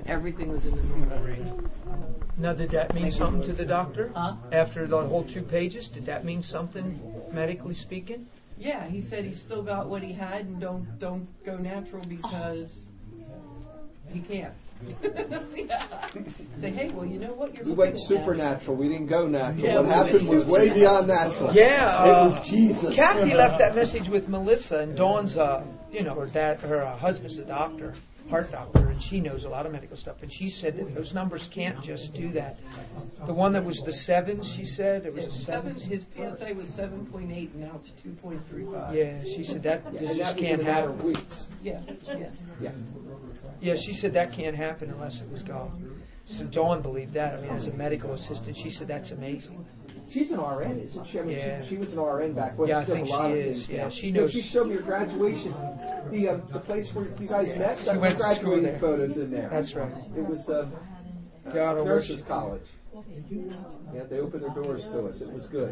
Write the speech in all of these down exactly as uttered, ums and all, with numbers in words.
everything was in the normal range. Now, did that mean something to the doctor? Huh? After the whole two pages, did that mean something, medically speaking? Yeah, he said he's still got what he had, and don't don't go natural because he can't. Yeah. Say, hey, well, you know what? You're we went supernatural. We didn't go natural. Yeah, what we happened went was way beyond natural. Yeah, it uh, was Jesus. Kathy left that message with Melissa, and Dawn's, uh, you know, her dad, her uh, husband's a doctor, heart doctor, and she knows a lot of medical stuff. And she said that those numbers can't just do that. The one that was the sevens, she said it was a seven. His P S A was seven point eight, and now it's two point three five. Yeah, she said that Yeah, this and just that was can't in a matter of happen. weeks. Yeah, yes. Yeah. Yeah, she said that can't happen unless it was God. So Dawn believed that. I mean, as a medical assistant, she said that's amazing. She's an R N, isn't she? I mean, Yeah. she, she was an R N back when. Yeah, she I does think a lot she of is. things Yeah, now. she You know, knows. she showed me your graduation, the uh, the place where you guys met. She That went to school graduating there. photos in there. That's right. It was uh, God, I uh, wish- nurses' college. Yeah, they opened their doors to us. It was good.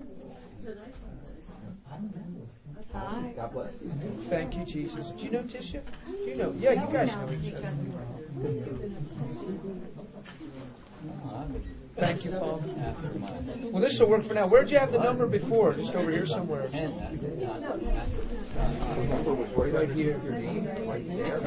Hi. God bless you. Thank you, Jesus. Do you know Tisha? Do you know? Yeah, you guys know each other. Thank you, Paul. Well, this will work for now. Where'd you have the number before? Just over here somewhere. Right here. Right there.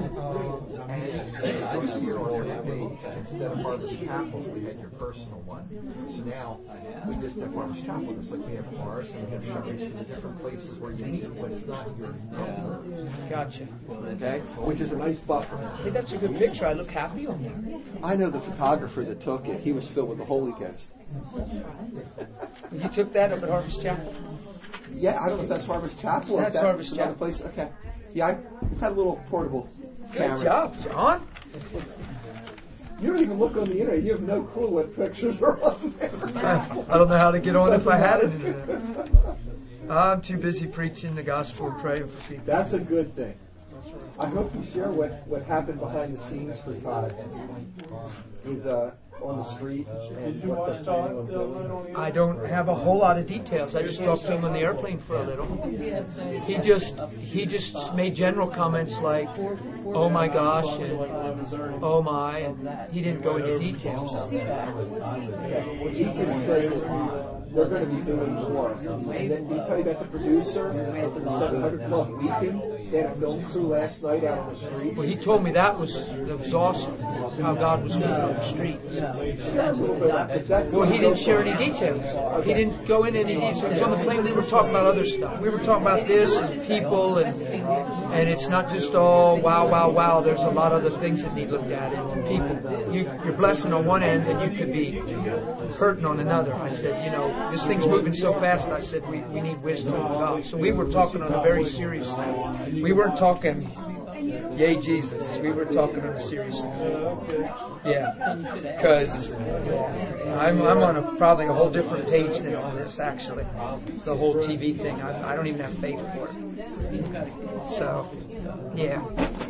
And you're on that page. Instead of Harvest Chapel, we had your personal one. So now we just have Harvest Chapel, just like we have ours, and we have shepherds in the different places where you meet, but it's not your number. Gotcha. Okay? Which is a nice buffer. Hey, that's a good picture. I look happy on that. I know the photographer that took it. He was filled with the Holy Ghost. You took that up at Harvest Chapel? Yeah, I don't know if that's Harvest Chapel or That's if that's Harvest another Chapel. place. Okay. Yeah, I had a little portable Good camera. job, John. You don't even look on the internet. You have no clue what pictures are on there. I don't know how to get on if I had it. I'm too busy preaching the gospel and praying for people. That's a good thing. I hope you share what, what happened behind the scenes for Todd with uh, on the street and what they're planning on doing. I don't have a whole lot of details. I just talked to him on the airplane for a little. He just he just made general comments like, "Oh my gosh," and "Oh my," and he didn't go into details. He just said that they're going to be doing more. And then did he tell you about the producer for the seven hundred Club Weekend? They had a film crew last night out on the streets. Well, he told me that was that was awesome. How God was moving on the streets. Share a little bit about it, 'cause that's Well, he what didn't share any details. He didn't go into any details. It was on the plane. We were talking about other stuff. We were talking about this and people, and and it's not just all wow, wow, wow. There's a lot of other things that need looked at. And people, you, you're blessing on one end, and you could be hurting on another. I said, you know, this thing's moving so fast. I said, we, we need wisdom from God. So we were talking on a very serious note. We weren't talking, yay Jesus. We were talking on a serious note. Yeah, because I'm I'm on a probably a whole different page than all this. Actually, the whole T V thing. I, I don't even have faith for it. So, yeah.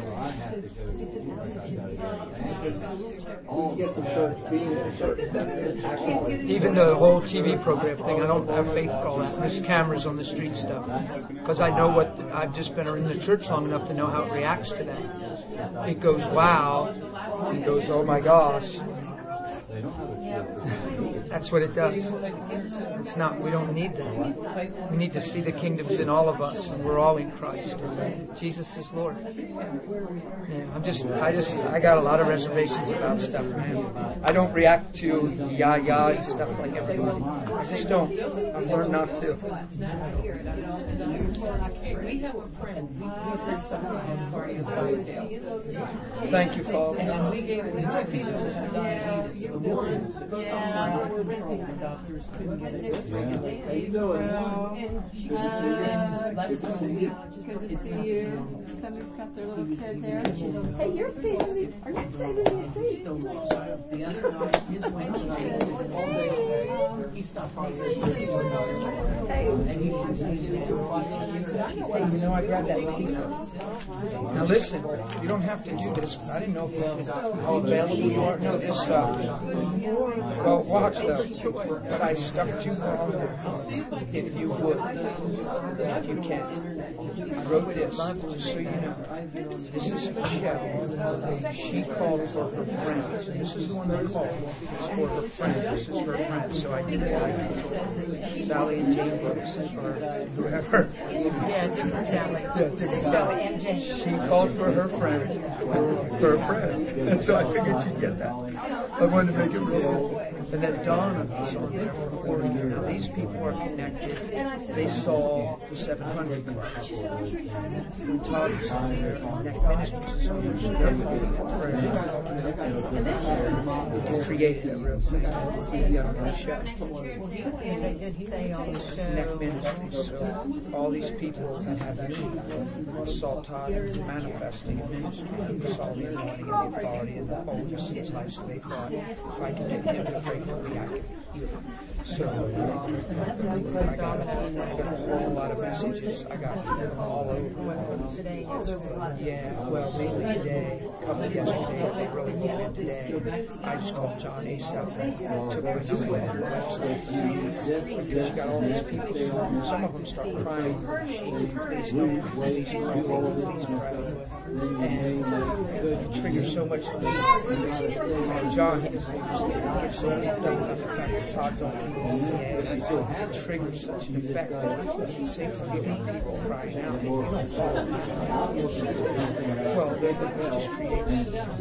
Get the church, being in the church. Even the whole T V program thing, I don't have faith for all that. There's cameras on the street stuff. Because I know what, I've just been in the church long enough to know how it reacts to that. It goes, wow. It goes, oh my gosh. That's what it does. It's not, we don't need that. We need to see the kingdoms in all of us, and we're all in Christ. Jesus is Lord. Yeah, I'm just, I just, I got a lot of reservations about stuff, man. I don't react to yah yah and stuff like everybody. I just don't. I've learned not to. We have a friend. Thank you, Paul. And we gave it to two people that diabetes. The woman, Yeah. the doctors couldn't get it. How you doing? Good to see you. Good to see you. Good to see you. Somebody's got their little kid there. Hey, you're saving me. Are you saving me? Please. The other night, his wife and I all day. He stopped by here. Hey, Now listen, you don't have to do this. I didn't know how available you are. No, this, uh, well, watch though. But I stuck two on if you would, if you can. I wrote this, just so you know. This is Michelle. She called for her friends. This is the one that called. It's for her friend. This is her friend. So I did it like Sally and Jane Brooks or whoever. Yeah, different Sally. Yeah, different Sally. And Jane. She called for her friend. For her friend. And so I figured you'd get that. I wanted to make it real simple. And then Donna was on there for Oregon. Now these people are connected. They saw the seven hundred clubs. When Todd was on there, Neck Ministries is on there. So they're putting it through. They created it real quick. He got on the show. They did say on the show. Neck Ministries. So all these people that have need saw Todd manifesting in ministry. Saw the anointing and the authority and the boldness in his life. So they thought, if I can get him to pray for me, I can heal him. So um, I got a whole lot of messages. I got from all over. Today, yesterday. Yeah, well, mainly today. A couple yesterday. They really came in today. I just called John Asaph and took my number off the website. Because you got all these people. Some of them start crying. Please don't. Please pray. Please pray. And it triggers so much. And John, he doesn't understand. It's so done about the fact that Todd's on the it triggers such an effect that he sings to people crying out. Well, they just create.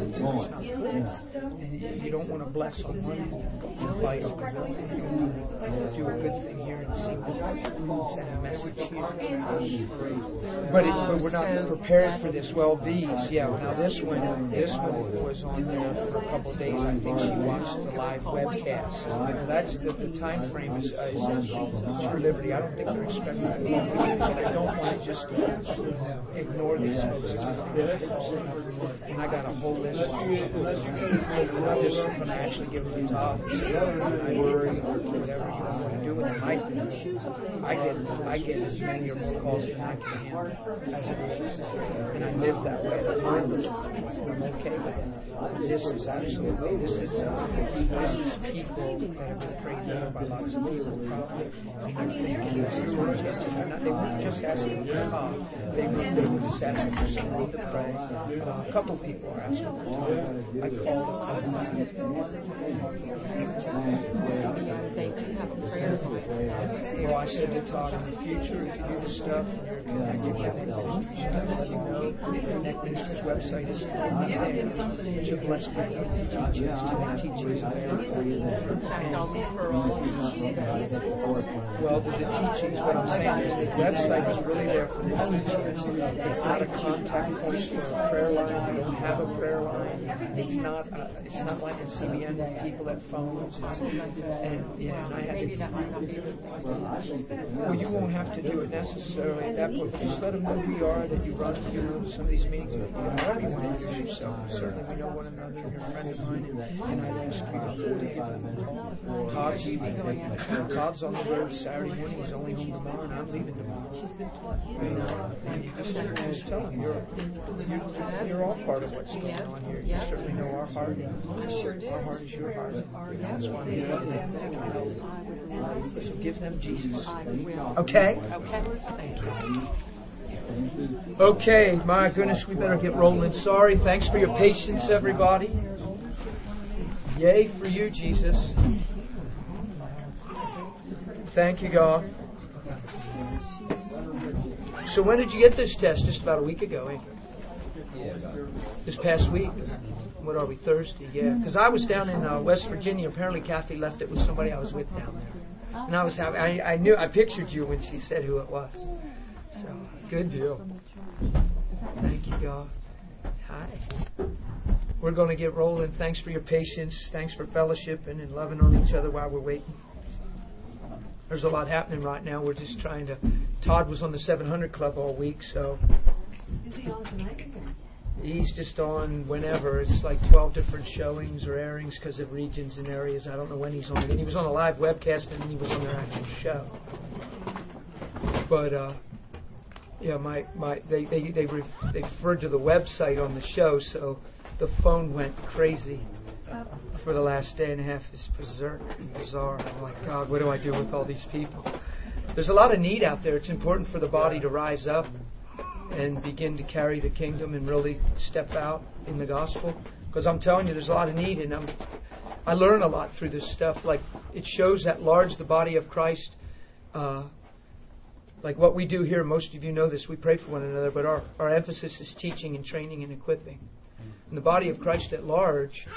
And you don't want to bless on one and bite on the other. You want to do a good thing here and see send a message here. But, it, but we're not prepared for this. Well, these, yeah. Now this one, this one was on there for a couple of days. I think she watched the live webcast. Now that's the, the time frame is, uh, is True Liberty. I don't think they're expecting that long, but I don't want to just ignore these folks. And I got a whole list. I'm just going to actually give them the top. I worry or whatever you want to do with them. I, I get I get as many or more calls than I can handle as it is, and I live that way. I'm okay with it. This is absolutely this is uh, this is people that have been prayed for by lots of people probably, and they're thinking this is what it's not. They weren't just asking for God. They were they were just asking for someone to pray. Uh, a couple people are asking for time. I called a couple times. They do have a prayer. Well, I said to Todd, in the future, if you do this stuff, you're connected with ministry stuff, you know, the Connect Ministries website is there to bless people with teachings, to make teachings available. Well, the, the teachings, what I'm saying is the website is really there for the teachings. It's not a contact point for a prayer line. We don't have a prayer line. It's not. Uh, it's not like a C B N with people at phones. It's, and yeah, and I had to. Well, you won't have to do it necessarily at that point. Just let them know who you are, that you run, you know, some of these meetings. You know, however you want to introduce yourself. Certainly, we know one another. You're a friend of mine, and, and I'd ask you to give them. Todd's Todd's on the road Saturday morning. He's only home tomorrow, and I'm leaving tomorrow. You know, and you just, just tell him you're, you're you're all part of what's going on here. You certainly know our heart. I sure do. Our heart is your heart. That's why we love them. They can help. So give them Jesus. Okay? Okay. Thank you. Okay, my goodness, we better get rolling. Sorry. Thanks for your patience, everybody. Yay for you, Jesus. Thank you, God. So when did you get this test? Just about a week ago, eh? This past week. What are we, Thursday? Yeah. Because I was down in uh, West Virginia. Apparently Kathy left it with somebody I was with down there. And I was happy. I, I knew, I pictured you when she said who it was. So, good deal. Thank you, God. Hi. We're going to get rolling. Thanks for your patience. Thanks for fellowshipping and loving on each other while we're waiting. There's a lot happening right now. We're just trying to... Todd was on the seven hundred Club all week, so... Is he on tonight? He's just on whenever. It's like twelve different showings or airings because of regions and areas. I don't know when he's on. And he was on a live webcast and then he was on their actual show. But uh, yeah, my my they they they, re, they referred to the website on the show, so the phone went crazy for the last day and a half. It's berserk, bizarre. I'm like, God, what do I do with all these people? There's a lot of need out there. It's important for the body to rise up and begin to carry the kingdom and really step out in the gospel. Because I'm telling you, there's a lot of need, and I'm, I learn a lot through this stuff. Like, it shows at large the body of Christ. Uh, like what we do here, most of you know this, we pray for one another, but our, our emphasis is teaching and training and equipping. And the body of Christ at large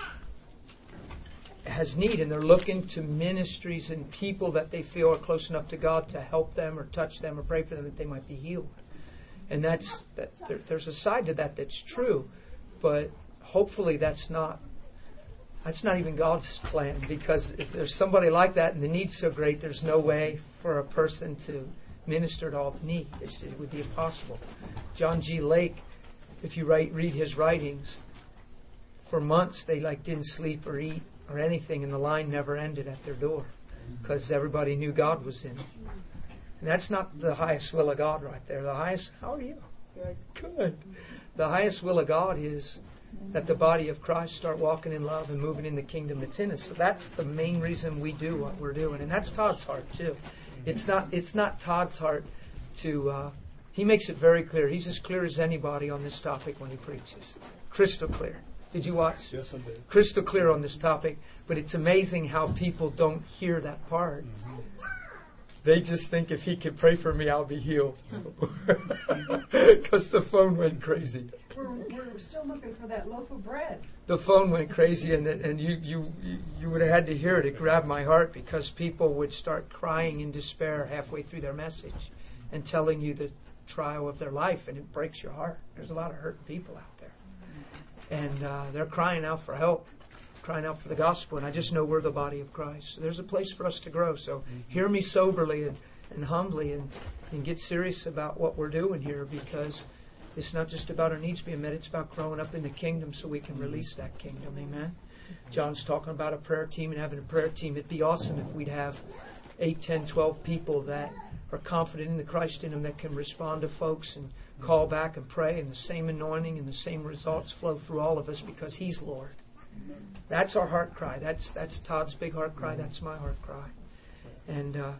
has need, and they're looking to ministries and people that they feel are close enough to God to help them or touch them or pray for them that they might be healed. And that's that. There, there's a side to that that's true, but hopefully that's not that's not even God's plan, because if there's somebody like that and the need's so great, there's no way for a person to minister to all the need. It's, it would be impossible. John G. Lake, if you write, read his writings, for months they like didn't sleep or eat or anything, and the line never ended at their door because everybody knew God was in it. And that's not the highest will of God right there. The highest, how are you? Good. The highest will of God is that the body of Christ start walking in love and moving in the kingdom that's in us. So that's the main reason we do what we're doing. And that's Todd's heart too. It's not it's not Todd's heart to, uh, he makes it very clear. He's as clear as anybody on this topic when he preaches. Crystal clear. Did you watch? Yes, I did. Crystal clear on this topic. But it's amazing how people don't hear that part. Mm-hmm. They just think if he can pray for me, I'll be healed. Because the phone went crazy. We're, we're still looking for that loaf of bread. The phone went crazy, and and you, you, you would have had to hear it. It grabbed my heart, because people would start crying in despair halfway through their message and telling you the trial of their life, and it breaks your heart. There's a lot of hurting people out there. And uh, they're crying out for help, crying out for the gospel, and I just know we're the body of Christ. So there's a place for us to grow. So mm-hmm. hear me soberly and, and humbly, and, and get serious about what we're doing here, because it's not just about our needs being met, it's about growing up in the kingdom so we can release that kingdom. Amen? John's talking about a prayer team and having a prayer team. It'd be awesome if we'd have eight, ten, twelve people that are confident in the Christ in them, that can respond to folks and call back and pray, and the same anointing and the same results flow through all of us because He's Lord. That's our heart cry. That's that's Todd's big heart cry. That's my heart cry. And uh,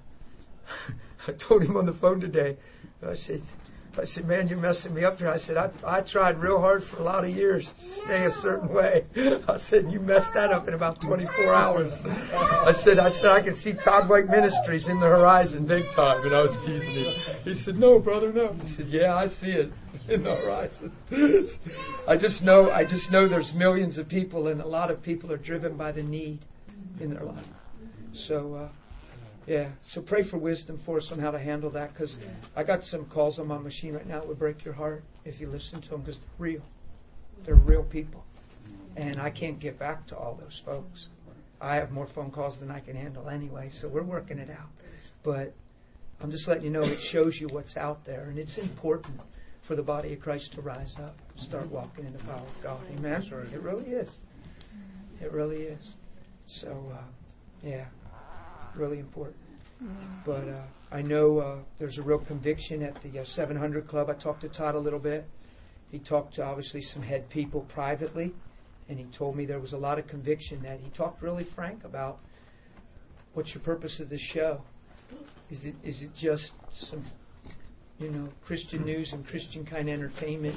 I told him on the phone today, I said, I said, man, you're messing me up here. I said, I, I tried real hard for a lot of years to stay a certain way. I said, you messed that up in about twenty-four hours. I said, I said, I can see Todd White Ministries in the horizon big time. And I was teasing him. He said, no, brother, no. I said, yeah, I see it in the horizon. I just know, I just know there's millions of people, and a lot of people are driven by the need in their life. So, uh, Yeah, so pray for wisdom for us on how to handle that, because I got some calls on my machine right now that would break your heart if you listen to them, because they're real. They're real people. And I can't get back to all those folks. I have more phone calls than I can handle anyway, so we're working it out. But I'm just letting you know it shows you what's out there, and it's important for the body of Christ to rise up, start walking in the power of God. Amen? It really is. It really is. So, uh, yeah. Really important. But uh, I know uh, there's a real conviction at the uh, seven hundred Club. I talked to Todd a little bit. He talked to obviously some head people privately, and he told me there was a lot of conviction. That he talked really frank about, what's your purpose of this show? Is it is it just some, you know, Christian news and Christian kind of entertainment,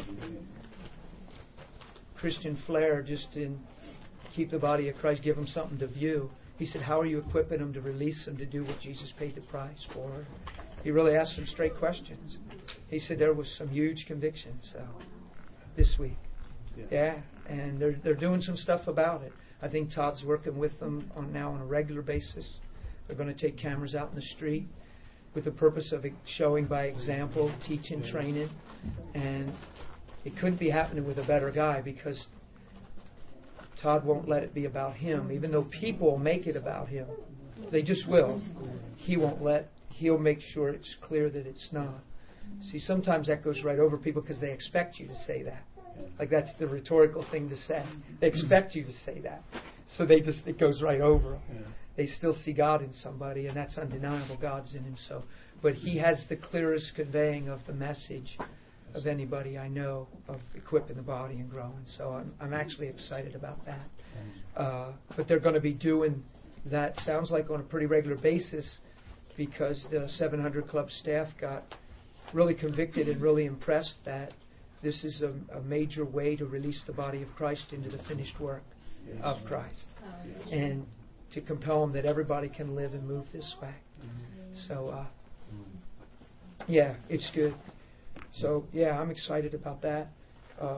Christian flair, just to keep the body of Christ, give them something to view? He said, how are you equipping them to release them to do what Jesus paid the price for? He really asked some straight questions. He said there was some huge convictions so, this week. Yeah. yeah, and they're they're doing some stuff about it. I think Todd's working with them on now on a regular basis. They're going to take cameras out in the street with the purpose of showing by example, teaching, training. And it couldn't be happening with a better guy, because Todd won't let it be about him, even though people will make it about him. They just will. He won't let, he'll make sure it's clear that it's not. See, sometimes that goes right over people because they expect you to say that. Like that's the rhetorical thing to say. They expect you to say that. So they just, it goes right over them. Yeah. They still see God in somebody, and that's undeniable. God's in him. So, but he has the clearest conveying of the message of anybody I know of equipping the body and growing. So I'm, I'm actually excited about that. Uh, but they're going to be doing that, sounds like, on a pretty regular basis, because the seven hundred Club staff got really convicted and really impressed that this is a, a major way to release the body of Christ into the finished work of Christ, and to compel them that everybody can live and move this way. So, uh, yeah, it's good. So, yeah, I'm excited about that. Uh,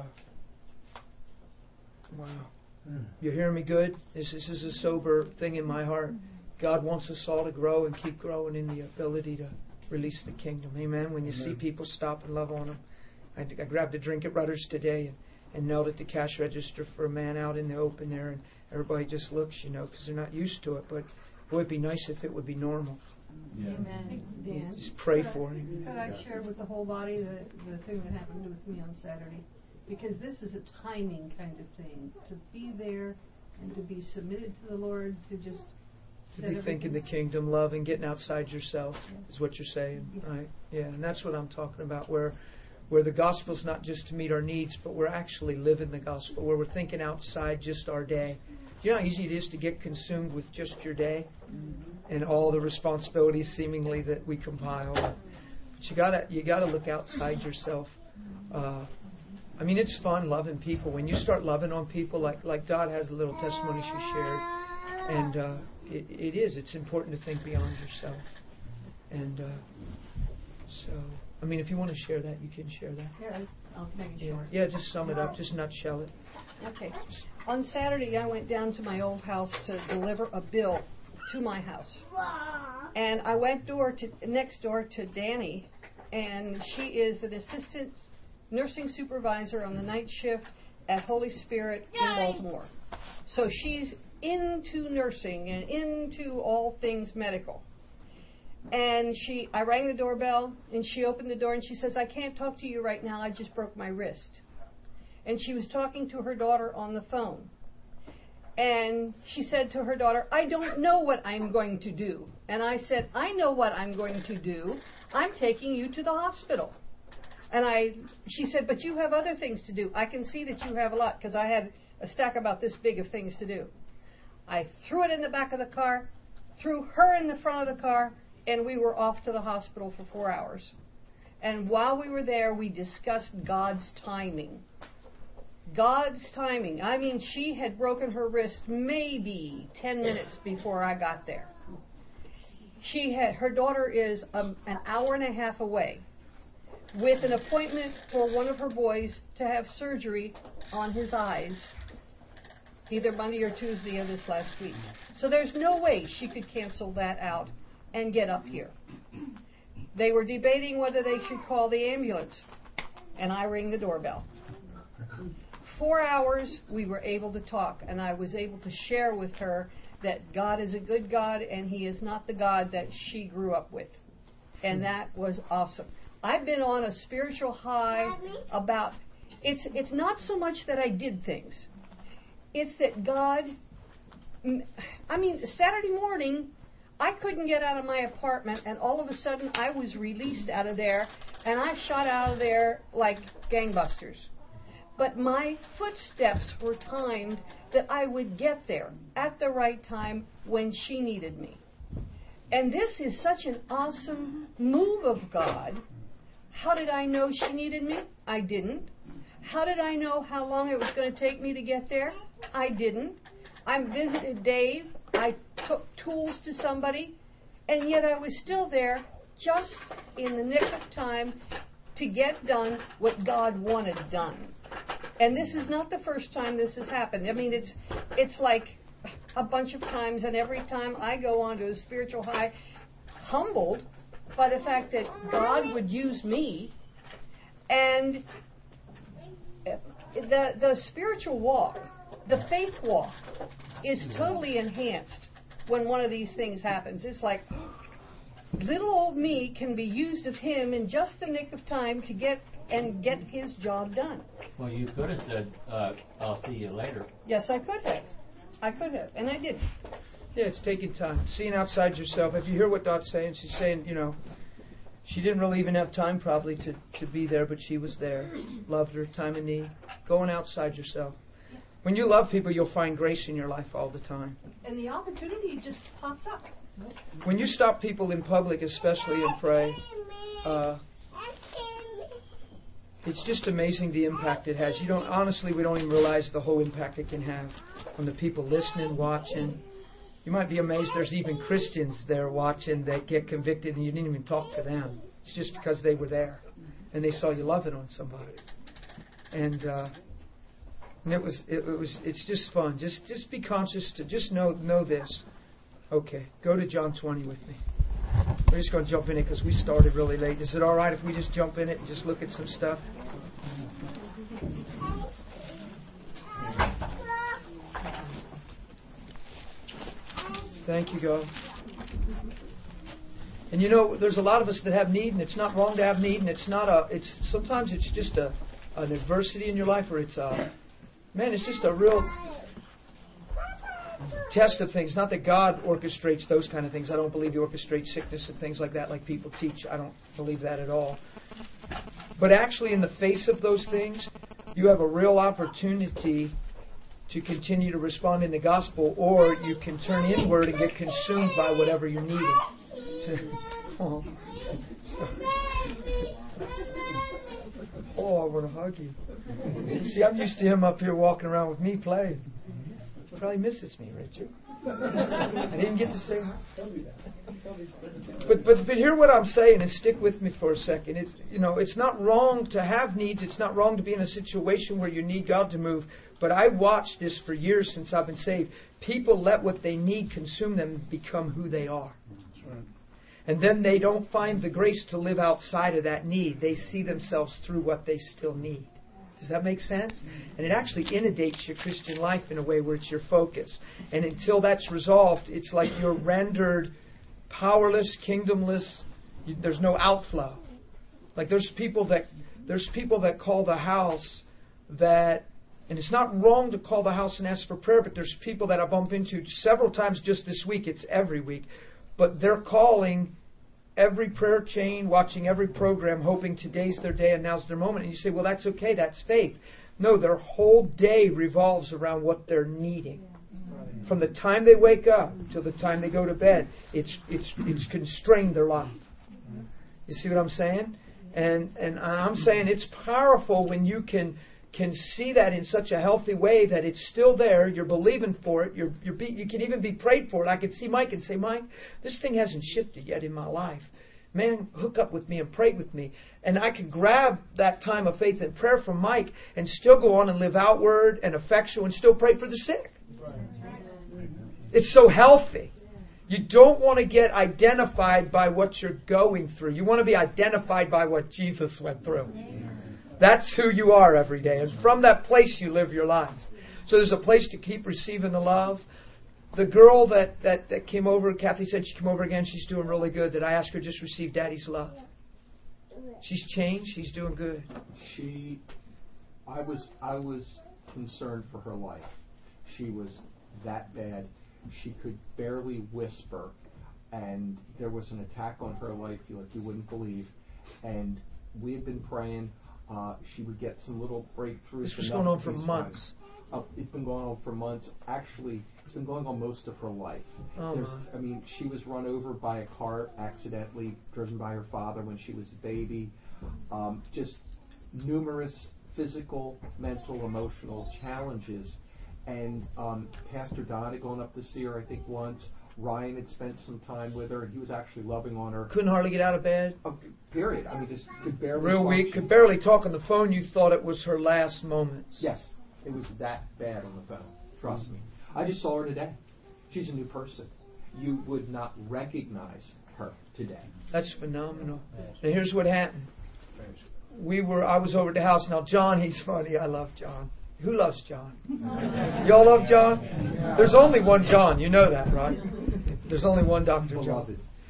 wow. You hearing me good? This, this is a sober thing in my heart. God wants us all to grow and keep growing in the ability to release the kingdom. Amen. When you Amen. See people, stop and love on them. I, I grabbed a drink at Rutter's today and, and knelt at the cash register for a man out in the open there, and everybody just looks, you know, because they're not used to it. But boy, it'd be nice if it would be normal. Yeah. Amen. Dan, just pray could for I, him. Could I share with the whole body the, the thing that happened with me on Saturday? Because this is a timing kind of thing. To be there and to be submitted to the Lord, to just to be thinking the kingdom, love, and getting outside yourself, yeah. is what you're saying, yeah. right? Yeah, and that's what I'm talking about, where where the gospel's not just to meet our needs, but we're actually living the gospel, where we're thinking outside just our day. You know how easy it is to get consumed with just your day mm-hmm. and all the responsibilities seemingly that we compile. But you gotta you gotta look outside yourself. Uh, I mean, it's fun loving people. When you start loving on people, like like Dot has a little testimony she shared, and uh, it, it is. It's important to think beyond yourself. And uh, so, I mean, if you want to share that, you can share that. Yeah, I'll make it yeah. short. Yeah, just sum it up. Just nutshell it. Okay. On Saturday, I went down to my old house to deliver a bill to my house. And I went door to next door to Danny, and she is an assistant nursing supervisor on the night shift at Holy Spirit in Baltimore. So she's into nursing and into all things medical. And she, I rang the doorbell, and she opened the door, and she says, "I can't talk to you right now. I just broke my wrist." And she was talking to her daughter on the phone. And she said to her daughter, "I don't know what I'm going to do." And I said, "I know what I'm going to do. I'm taking you to the hospital." And I, she said, "But you have other things to do." I can see that you have a lot, because I had a stack about this big of things to do. I threw it in the back of the car, threw her in the front of the car, and we were off to the hospital for four hours. And while we were there, we discussed God's timing. God's timing. I mean, she had broken her wrist maybe ten minutes before I got there. She had, her daughter is um, an hour and a half away, with an appointment for one of her boys to have surgery on his eyes, either Monday or Tuesday of this last week. So there's no way she could cancel that out and get up here. They were debating whether they should call the ambulance, and I rang the doorbell. Four hours we were able to talk, and I was able to share with her that God is a good God, and He is not the God that she grew up with. And that was awesome. I've been on a spiritual high about, it's it's not so much that I did things. It's that God, I mean, Saturday morning, I couldn't get out of my apartment, and all of a sudden I was released out of there, and I shot out of there like gangbusters. But my footsteps were timed that I would get there at the right time when she needed me. And this is such an awesome move of God. How did I know she needed me? I didn't. How did I know how long it was going to take me to get there? I didn't. I visited Dave. I took tools to somebody. And yet I was still there just in the nick of time to get done what God wanted done. And this is not the first time this has happened. I mean, it's it's like a bunch of times, and every time I go on to a spiritual high, humbled by the fact that God would use me, and the the spiritual walk, the faith walk, is totally enhanced when one of these things happens. It's like, little old me can be used of Him in just the nick of time to get and get His job done. Well, you could have said, uh, "I'll see you later." Yes, I could have. I could have, and I didn't. Yeah, it's taking time. Seeing outside yourself. If you hear what Dot's saying, she's saying, you know, she didn't really even have time probably to, to be there, but she was there. Loved her, time of need. Going outside yourself. When you love people, you'll find grace in your life all the time. And the opportunity just pops up. When you stop people in public, especially, and pray, uh, it's just amazing the impact it has. You don't, honestly, we don't even realize the whole impact it can have on the people listening, watching. You might be amazed there's even Christians there watching that get convicted and you didn't even talk to them. It's just because they were there and they saw you loving on somebody. And uh, and it was it, it was it's just fun. Just just be conscious to just know know this. Okay, go to John twenty with me. We're just going to jump in it because we started really late. Is it all right if we just jump in it and just look at some stuff? Thank you, God. And you know, there's a lot of us that have need, and it's not wrong to have need, and it's not a. It's sometimes it's just a an adversity in your life, or it's a man. It's just a real test of things. Not that God orchestrates those kind of things. I don't believe He orchestrates sickness and things like that, like people teach. I don't believe that at all. But actually, in the face of those things, you have a real opportunity to continue to respond in the gospel, or you can turn inward and get consumed by whatever you're needing. oh. oh, I want to hug you. See, I'm used to him up here walking around with me playing. He probably misses me, Richard. I didn't get to say hi. But, but but hear what I'm saying and stick with me for a second. It's, you know, it's not wrong to have needs. It's not wrong to be in a situation where you need God to move. But I watched this for years since I've been saved. People let what they need consume them and become who they are. That's right. And then they don't find the grace to live outside of that need. They see themselves through what they still need. Does that make sense? And it actually inundates your Christian life in a way where it's your focus. And until that's resolved, it's like you're rendered powerless, kingdomless. You, there's no outflow. Like there's people that there's people that call the house that, and it's not wrong to call the house and ask for prayer, but there's people that I bump into several times just this week. It's every week. But they're calling every prayer chain, watching every program, hoping today's their day and now's their moment. And you say, well, that's okay. That's faith. No, their whole day revolves around what they're needing. From the time they wake up till the time they go to bed, it's it's it's constrained their life. You see what I'm saying? And and I'm saying it's powerful when you can can see that in such a healthy way that it's still there. You're believing for it. You're you're be, you can even be prayed for it. I could see Mike and say, Mike, this thing hasn't shifted yet in my life. Man, hook up with me and pray with me. And I could grab that time of faith and prayer from Mike and still go on and live outward and effectual and still pray for the sick. It's so healthy. You don't want to get identified by what you're going through. You want to be identified by what Jesus went through. That's who you are every day. And from that place you live your life. So there's a place to keep receiving the love. The girl that, that, that came over, Kathy said she came over again. She's doing really good. Did I ask her just receive Daddy's love? She's changed. She's doing good. She, I was, I was concerned for her life. She was that bad. She could barely whisper, and there was an attack on her life like you wouldn't believe. And we had been praying. Uh, she would get some little breakthroughs. This was going on for months. Uh, it's been going on for months. Actually, it's been going on most of her life. Oh There's, I mean, she was run over by a car accidentally, driven by her father when she was a baby. Um, just numerous physical, mental, emotional challenges. And um, Pastor Don had gone up to see her, I think, once. Ryan had spent some time with her, and he was actually loving on her. Couldn't hardly get out of bed. Uh, period. I mean, just could barely Real function. weak. Could barely talk on the phone. You thought it was her last moments. Yes. It was that bad on the phone. Trust mm-hmm. me. I just saw her today. She's a new person. You would not recognize her today. That's phenomenal. Now here's what happened. We were. I was over at the house. Now John, he's funny. I love John. Who loves John? Y'all love John? There's only one John. You know that, right? There's only one Doctor John.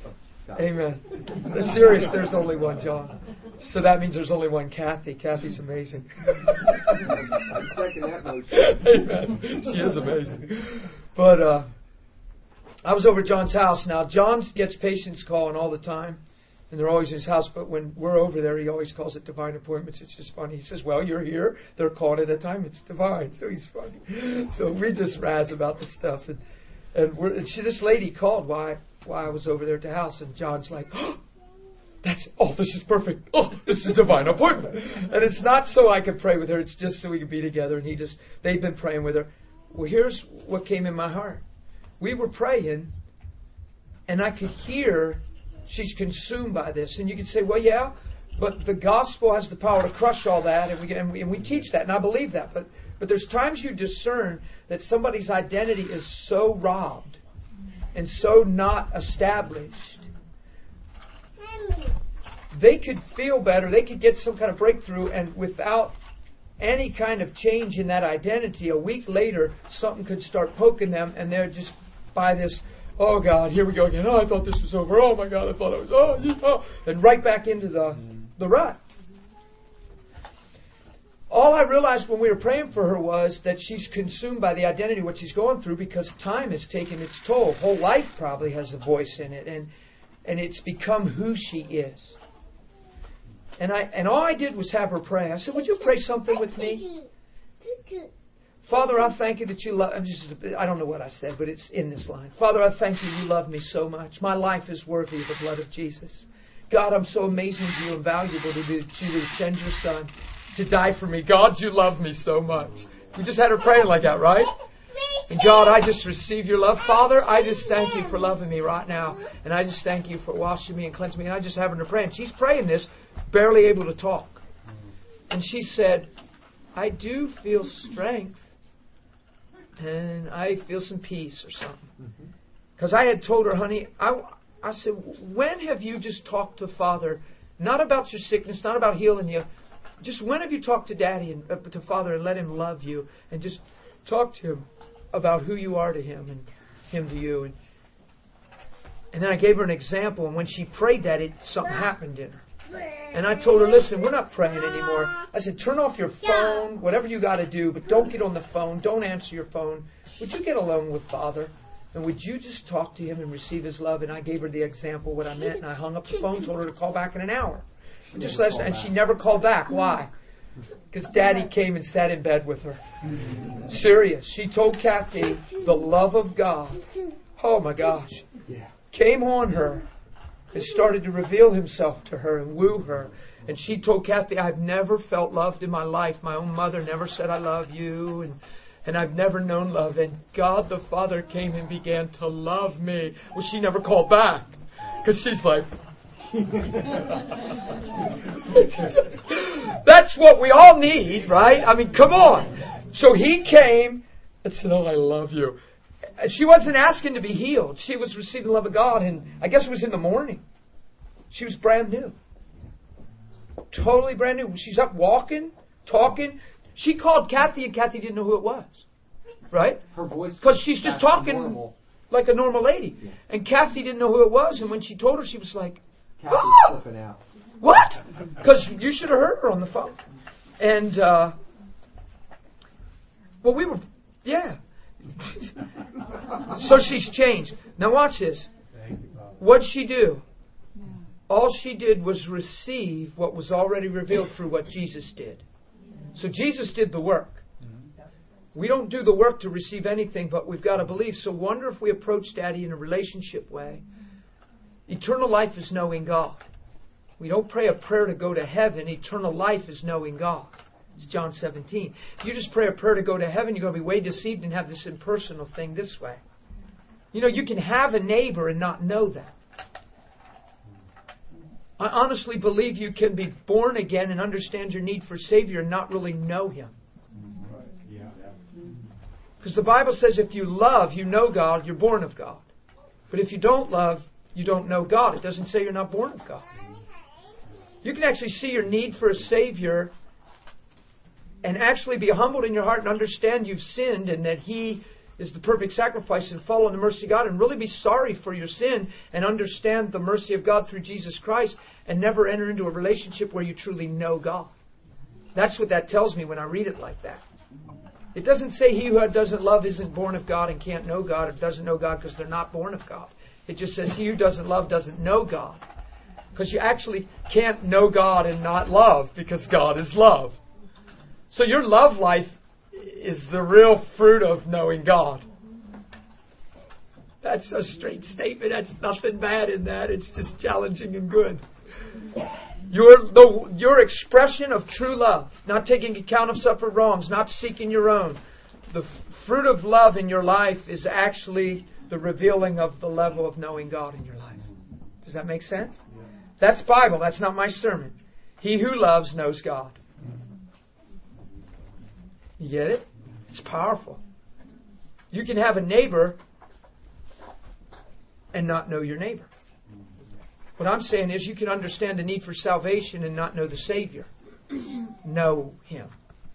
Amen. It's serious. There's only one John. So that means there's only one Kathy. Kathy's amazing. I second that motion. Amen. She is amazing. But uh, I was over at John's house. Now, John gets patients calling all the time. And they're always in his house. But when we're over there, he always calls it divine appointments. It's just funny. He says, well, you're here. They're calling it at a time. It's divine. So he's funny. So we just razz about the stuff. And, and, we're, and she, this lady called while, while I was over there at the house. And John's like, oh, that's, oh, this is perfect. Oh, this is a divine appointment. And it's not so I could pray with her. It's just so we could be together. And he just, they've been praying with her. Well, here's what came in my heart. We were praying, and I could hear she's consumed by this. And you can say, well, yeah, but the gospel has the power to crush all that, and we, and we, and we teach that, and I believe that. But, but there's times you discern that somebody's identity is so robbed and so not established. They could feel better, they could get some kind of breakthrough, and without any kind of change in that identity, a week later, something could start poking them, and they're just by this, oh God, here we go again. Oh, I thought this was over. Oh my God, I thought it was, oh, yeah. Oh. And right back into the, the rut. All I realized when we were praying for her was that she's consumed by the identity of what she's going through, because time has taken its toll. Whole life probably has a voice in it, and and it's become who she is. And I and all I did was have her pray. I said, would you pray something with me? Father, I thank you that you love... I'm just, I don't know what I said, but it's in this line. Father, I thank you you love me so much. My life is worthy of the blood of Jesus. God, I'm so amazing to you and valuable to you to send your Son to die for me. God, you love me so much. We just had her praying like that, right? And God, I just receive your love. Father, I just thank you for loving me right now. And I just thank you for washing me and cleansing me. And I just having her pray. And she's praying this, barely able to talk. And she said, I do feel strength. And I feel some peace or something. Because I had told her, honey, I, I said, when have you just talked to Father, not about your sickness, not about healing you, just when have you talked to Daddy and uh, to Father and let Him love you and just talk to Him about who you are to Him and Him to you. And, and then I gave her an example, and when she prayed that, it something happened in her. And I told her, listen, we're not praying anymore. I said, turn off your phone, whatever you got to do, but don't get on the phone. Don't answer your phone. Would you get alone with Father? And would you just talk to Him and receive His love? And I gave her the example, what I meant, and I hung up the phone, told her to call back in an hour. And, just listen, and she never called back. Why? Because Daddy came and sat in bed with her. Serious. She told Kathy the love of God. Oh my gosh. Came on her. And started to reveal Himself to her and woo her. And she told Kathy, I've never felt loved in my life. My own mother never said I love you. And, and I've never known love. And God the Father came and began to love me. Well, she never called back. Because she's like... That's what we all need, right? I mean, come on. So He came and said, oh, I love you. She wasn't asking to be healed. She was receiving the love of God, and I guess it was in the morning. She was brand new. Totally brand new. She's up walking, talking. She called Kathy, and Kathy didn't know who it was. Right? Her voice. Because she's just talking normal. Like a normal lady. Yeah. And Kathy didn't know who it was, and when she told her, she was like, Kathy's oh! flipping out. What? Because you should have heard her on the phone. And, uh, well, we were, yeah. So she's changed. Now watch this. What'd she do? All she did was receive what was already revealed through what Jesus did. So Jesus did the work. We don't do the work to receive anything, but we've got to believe. So wonder if we approach Daddy in a relationship way. Eternal life is knowing God. We don't pray a prayer to go to heaven. Eternal life is knowing God. It's John seventeen. If you just pray a prayer to go to heaven, you're going to be way deceived and have this impersonal thing this way. You know, you can have a neighbor and not know that. I honestly believe you can be born again and understand your need for Savior and not really know Him. Because the Bible says if you love, you know God, you're born of God. But if you don't love, you don't know God. It doesn't say you're not born of God. You can actually see your need for a Savior and actually be humbled in your heart and understand you've sinned and that He is the perfect sacrifice, and follow in the mercy of God and really be sorry for your sin and understand the mercy of God through Jesus Christ and never enter into a relationship where you truly know God. That's what that tells me when I read it like that. It doesn't say he who doesn't love isn't born of God and can't know God, or doesn't know God because they're not born of God. It just says he who doesn't love doesn't know God. Because you actually can't know God and not love, because God is love. So your love life is the real fruit of knowing God. That's a straight statement. That's nothing bad in that. It's just challenging and good. Your, the, your expression of true love, not taking account of suffered wrongs, not seeking your own. The f- fruit of love in your life is actually the revealing of the level of knowing God in your life. Does that make sense? That's Bible. That's not my sermon. He who loves knows God. You get it? It's powerful. You can have a neighbor and not know your neighbor. What I'm saying is you can understand the need for salvation and not know the Savior. Know Him.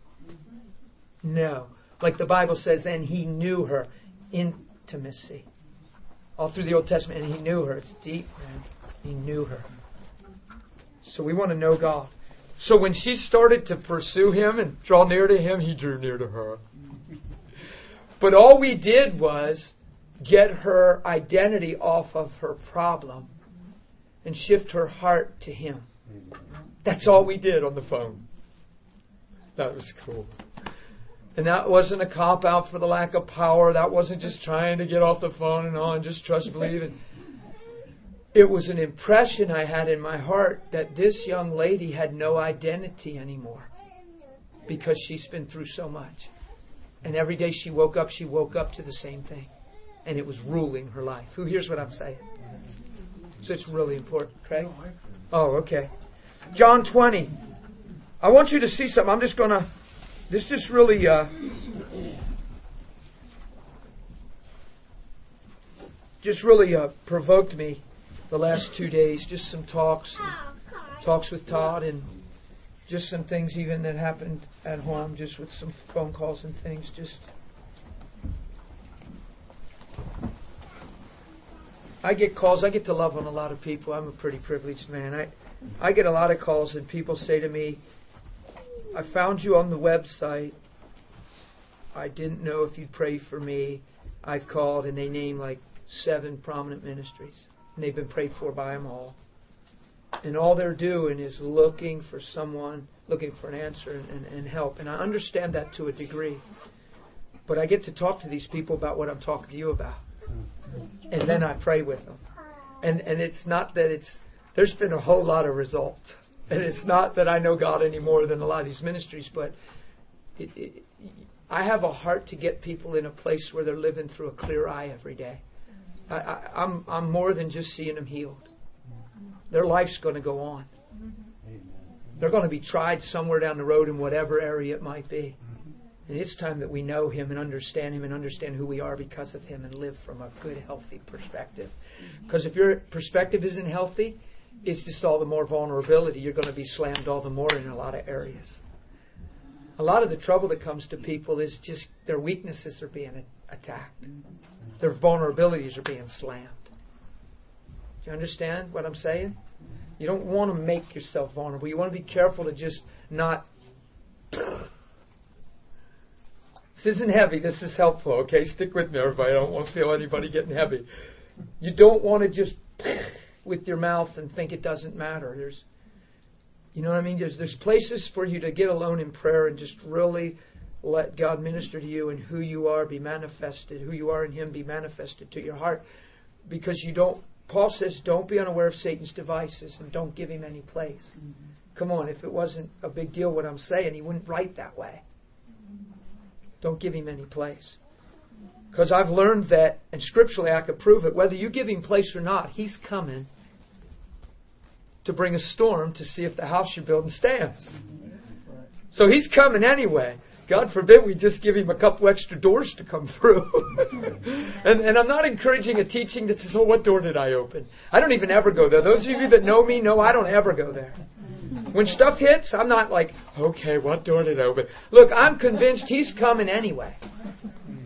No. Like the Bible says, and He knew her. Intimacy. All through the Old Testament, and He knew her. It's deep, man. He knew her. So we want to know God. So when she started to pursue Him and draw near to Him, He drew near to her. But all we did was get her identity off of her problem and shift her heart to Him. That's all we did on the phone. That was cool. And that wasn't a cop-out for the lack of power. That wasn't just trying to get off the phone and on, just trust, believe. And it was an impression I had in my heart that this young lady had no identity anymore because she's been through so much. And every day she woke up, she woke up to the same thing. And it was ruling her life. Who hears what I'm saying? So it's really important. Craig? Oh, okay. John twenty. I want you to see something. I'm just going to... This just really... Uh, just really uh, provoked me the last two days. Just some talks. Talks with Todd and just some things even that happened at home. Just with some phone calls and things. Just... I get calls. I get to love on a lot of people. I'm a pretty privileged man. I, I get a lot of calls and people say to me, I found you on the website. I didn't know if you'd pray for me. I've called and they name like seven prominent ministries. And they've been prayed for by them all. And all they're doing is looking for someone, looking for an answer and, and, and help. And I understand that to a degree. But I get to talk to these people about what I'm talking to you about. And then I pray with them. And and it's not that it's... There's been a whole lot of result. And it's not that I know God any more than a lot of these ministries, but it, it, I have a heart to get people in a place where they're living through a clear eye every day. I, I, I'm I'm more than just seeing them healed. Their life's going to go on. They're going to be tried somewhere down the road in whatever area it might be. And it's time that we know Him and understand Him and understand who we are because of Him and live from a good, healthy perspective. Because if your perspective isn't healthy, it's just all the more vulnerability. You're going to be slammed all the more in a lot of areas. A lot of the trouble that comes to people is just their weaknesses are being attacked. Their vulnerabilities are being slammed. Do you understand what I'm saying? You don't want to make yourself vulnerable. You want to be careful to just not... This isn't heavy. This is helpful. Okay, stick with me, everybody. I don't want to feel anybody getting heavy. You don't want to just with your mouth and think it doesn't matter. There's, you know what I mean? There's there's places for you to get alone in prayer and just really let God minister to you and who you are be manifested, who you are in Him be manifested to your heart, because you don't. Paul says, don't be unaware of Satan's devices and don't give him any place. Mm-hmm. Come on, if it wasn't a big deal what I'm saying, he wouldn't write that way. Don't give him any place. Because I've learned that, and scripturally I could prove it, whether you give him place or not, he's coming to bring a storm to see if the house you're building stands. So he's coming anyway. God forbid we just give him a couple extra doors to come through. and, and I'm not encouraging a teaching that says, oh, what door did I open? I don't even ever go there. Those of you that know me know I don't ever go there. When stuff hits, I'm not like, okay, what door did I open? Look, I'm convinced he's coming anyway.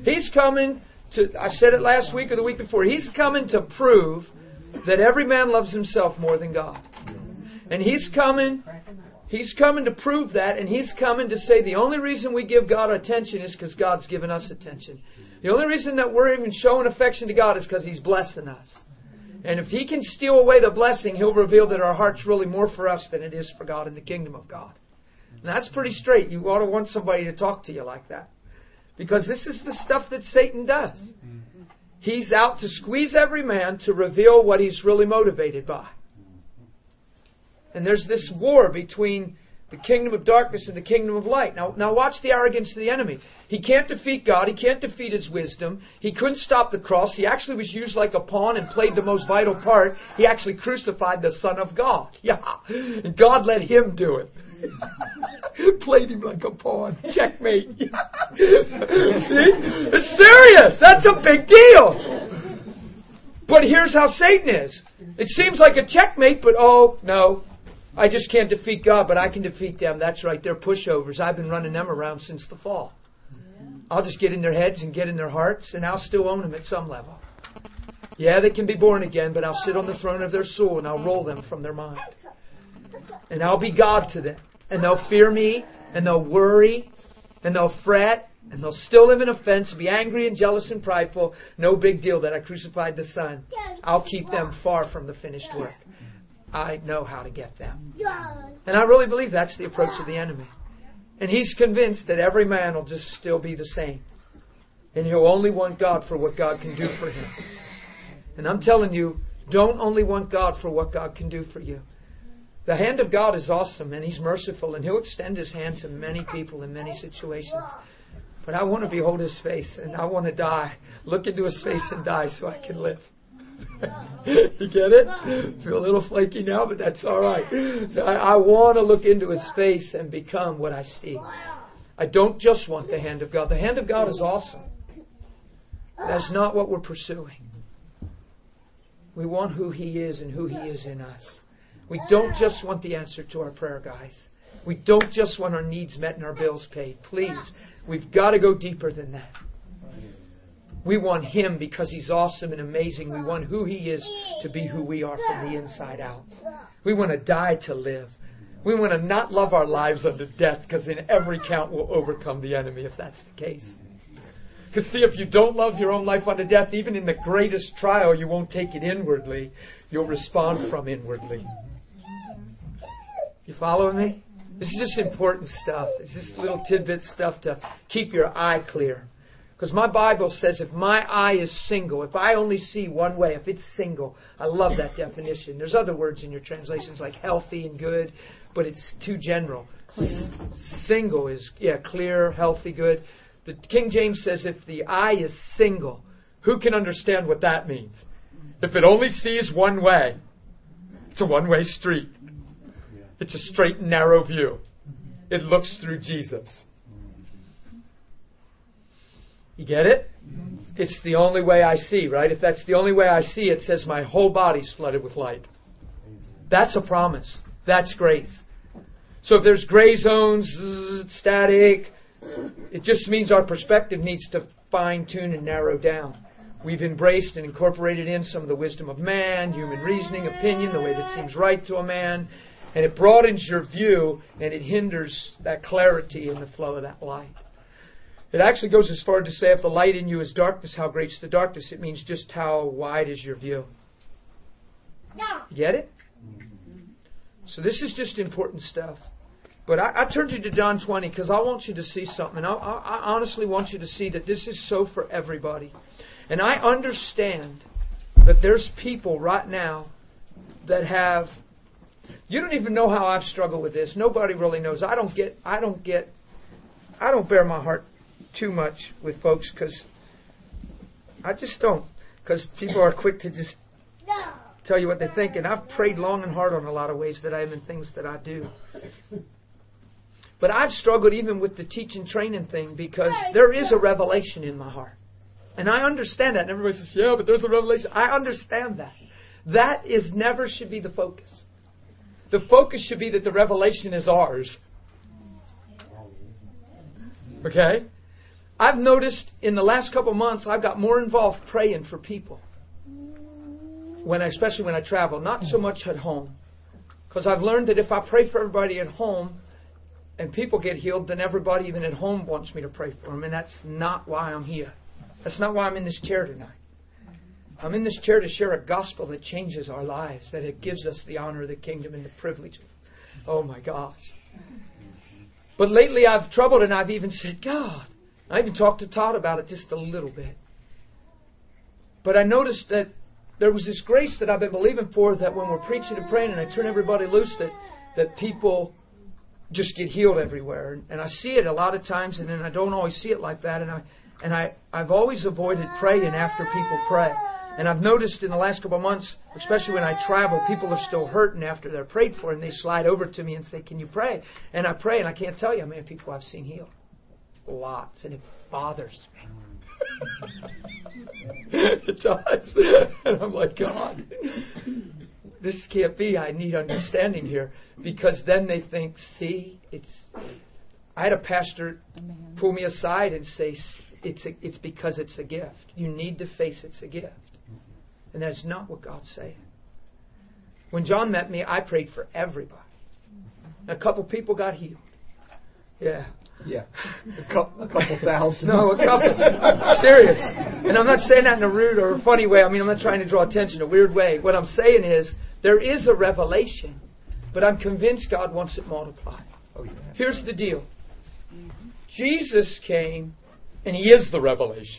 He's coming to, I said it last week or the week before, He's coming to prove that every man loves himself more than God. And He's coming, He's coming to prove that, and He's coming to say the only reason we give God attention is because God's given us attention. The only reason that we're even showing affection to God is because He's blessing us. And if He can steal away the blessing, He'll reveal that our heart's really more for us than it is for God in the kingdom of God. And that's pretty straight. You ought to want somebody to talk to you like that. Because this is the stuff that Satan does. He's out to squeeze every man to reveal what he's really motivated by. And there's this war between the kingdom of darkness and the kingdom of light. Now, now watch the arrogance of the enemy. He can't defeat God. He can't defeat His wisdom. He couldn't stop the cross. He actually was used like a pawn and played the most vital part. He actually crucified the Son of God. Yeah. And God let Him do it. Played Him like a pawn. Checkmate. See? It's serious. That's a big deal. But here's how Satan is. It seems like a checkmate, but oh, no. I just can't defeat God, but I can defeat them. That's right, they're pushovers. I've been running them around since the fall. I'll just get in their heads and get in their hearts, and I'll still own them at some level. Yeah, they can be born again, but I'll sit on the throne of their soul, and I'll roll them from their mind. And I'll be God to them. And they'll fear me, and they'll worry, and they'll fret, and they'll still live in offense, be angry and jealous and prideful. No big deal that I crucified the Son. I'll keep them far from the finished work. I know how to get them. And I really believe that's the approach of the enemy. And he's convinced that every man will just still be the same. And he'll only want God for what God can do for him. And I'm telling you, don't only want God for what God can do for you. The hand of God is awesome, and He's merciful, and He'll extend His hand to many people in many situations. But I want to behold His face, and I want to die. Look into His face and die so I can live. You get it? Feel a little flaky now, but that's all right. So I, I want to look into His face and become what I see. I don't just want the hand of God. The hand of God is awesome. That's not what we're pursuing. We want who He is and who He is in us. We don't just want the answer to our prayer, guys. We don't just want our needs met and our bills paid. Please, we've got to go deeper than that. We want Him because He's awesome and amazing. We want who He is to be who we are from the inside out. We want to die to live. We want to not love our lives unto death, because in every count we'll overcome the enemy if that's the case. Because see, if you don't love your own life unto death, even in the greatest trial, you won't take it inwardly. You'll respond from inwardly. You following me? This is just important stuff. It's just little tidbit stuff to keep your eye clear. Because my Bible says if my eye is single, if I only see one way, if it's single, I love that definition. There's other words in your translations like healthy and good, but it's too general. Clear. Single is, yeah, clear, healthy, good. The King James says if the eye is single, who can understand what that means? If it only sees one way, it's a one-way street. It's a straight and narrow view. It looks through Jesus. You get it? It's the only way I see, right? If that's the only way I see, it says my whole body's flooded with light. That's a promise. That's grace. So if there's gray zones, zzz, static, it just means our perspective needs to fine-tune and narrow down. We've embraced and incorporated in some of the wisdom of man, human reasoning, opinion, the way that seems right to a man. And it broadens your view, and it hinders that clarity in the flow of that light. It actually goes as far as to say if the light in you is darkness, how great's the darkness? It means just how wide is your view. You get it? So this is just important stuff. But I, I turned you to John twenty because I want you to see something. And I, I, I honestly want you to see that this is so for everybody. And I understand that there's people right now that have... You don't even know how I've struggled with this. Nobody really knows. I don't get... I don't get... I don't bear my heart too much with folks because I just don't. Because people are quick to just tell you what they think. And I've prayed long and hard on a lot of ways that I am in things that I do. But I've struggled even with the teaching training thing because there is a revelation in my heart. And I understand that. And everybody says, yeah, but there's a revelation. I understand that. That is never should be the focus. The focus should be that the revelation is ours. Okay? I've noticed in the last couple of months, I've got more involved praying for people. When I, especially when I travel, not so much at home. Because I've learned that if I pray for everybody at home and people get healed, then everybody even at home wants me to pray for them. And that's not why I'm here. That's not why I'm in this chair tonight. I'm in this chair to share a gospel that changes our lives, that it gives us the honor of the kingdom and the privilege. Oh my gosh. But lately I've troubled and I've even said, God, I even talked to Todd about it just a little bit. But I noticed that there was this grace that I've been believing for, that when we're preaching and praying and I turn everybody loose, that, that people just get healed everywhere. And, and I see it a lot of times, and then I don't always see it like that. And, I, and I, I've always avoided praying after people pray. And I've noticed in the last couple of months, especially when I travel, people are still hurting after they're prayed for, and they slide over to me and say, can you pray? And I pray, and I can't tell you how many people I've seen healed. Lots. And it bothers me. It does. And I'm like, God, this can't be. I need understanding here. Because then they think, see, it's... I had a pastor pull me aside and say, it's a, it's because it's a gift. You need to face it's a gift. And that's not what God's saying. When John met me, I prayed for everybody. A couple people got healed. Yeah. Yeah. A couple, a couple thousand. No, a couple. Serious. And I'm not saying that in a rude or funny way. I mean, I'm not trying to draw attention in a weird way. What I'm saying is, there is a revelation, but I'm convinced God wants it multiplied. Oh, yeah. Here's the deal. Jesus came, and He is the revelation.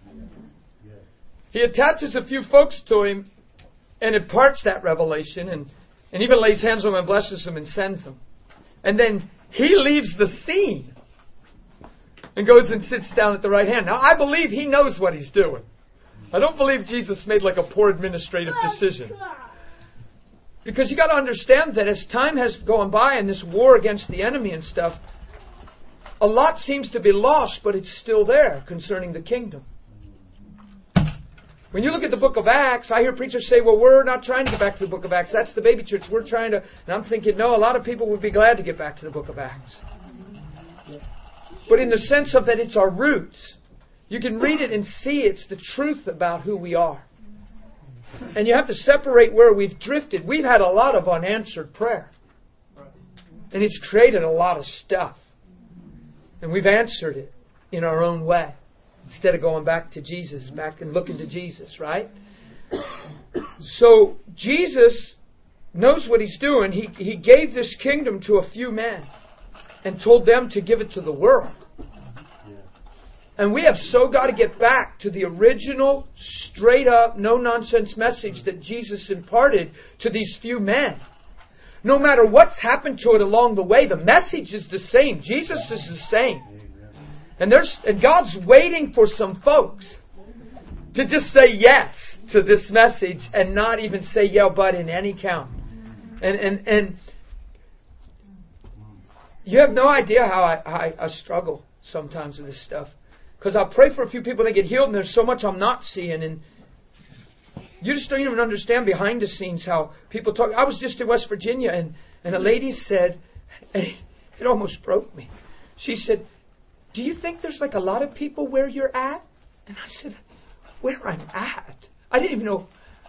He attaches a few folks to Him and imparts that revelation, and, and even lays hands on them and blesses them and sends them. And then He leaves the scene and goes and sits down at the right hand. Now, I believe He knows what He's doing. I don't believe Jesus made like a poor administrative decision. Because you got to understand that as time has gone by and this war against the enemy and stuff, a lot seems to be lost, but it's still there concerning the kingdom. When you look at the book of Acts, I hear preachers say, well, we're not trying to get back to the book of Acts. That's the baby church. We're trying to... And I'm thinking, no, a lot of people would be glad to get back to the book of Acts. But in the sense of that it's our roots. You can read it and see it's the truth about who we are. And you have to separate where we've drifted. We've had a lot of unanswered prayer. And it's created a lot of stuff. And we've answered it in our own way. Instead of going back to Jesus, back and looking to Jesus, right? So Jesus knows what He's doing. He, he gave this kingdom to a few men and told them to give it to the world. And we have so got to get back to the original, straight up, no-nonsense message that Jesus imparted to these few men. No matter what's happened to it along the way, the message is the same. Jesus is the same. And there's and God's waiting for some folks to just say yes to this message and not even say yeah, but in any count. And and and you have no idea how I, I, I struggle sometimes with this stuff. Because I'll pray for a few people and they get healed, and there's so much I'm not seeing. And you just don't even understand behind the scenes how people talk. I was just in West Virginia, and, and a lady said, and it, it almost broke me. She said, do you think there's like a lot of people where you're at? And I said, where I'm at? I didn't even know.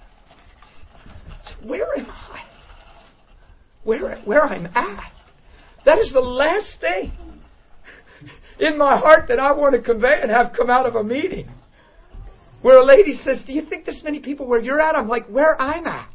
I said, where am I? Where, where I'm at? That is the last thing in my heart that I want to convey and have come out of a meeting. Where a lady says, do you think there's many people where you're at? I'm like, where I'm at.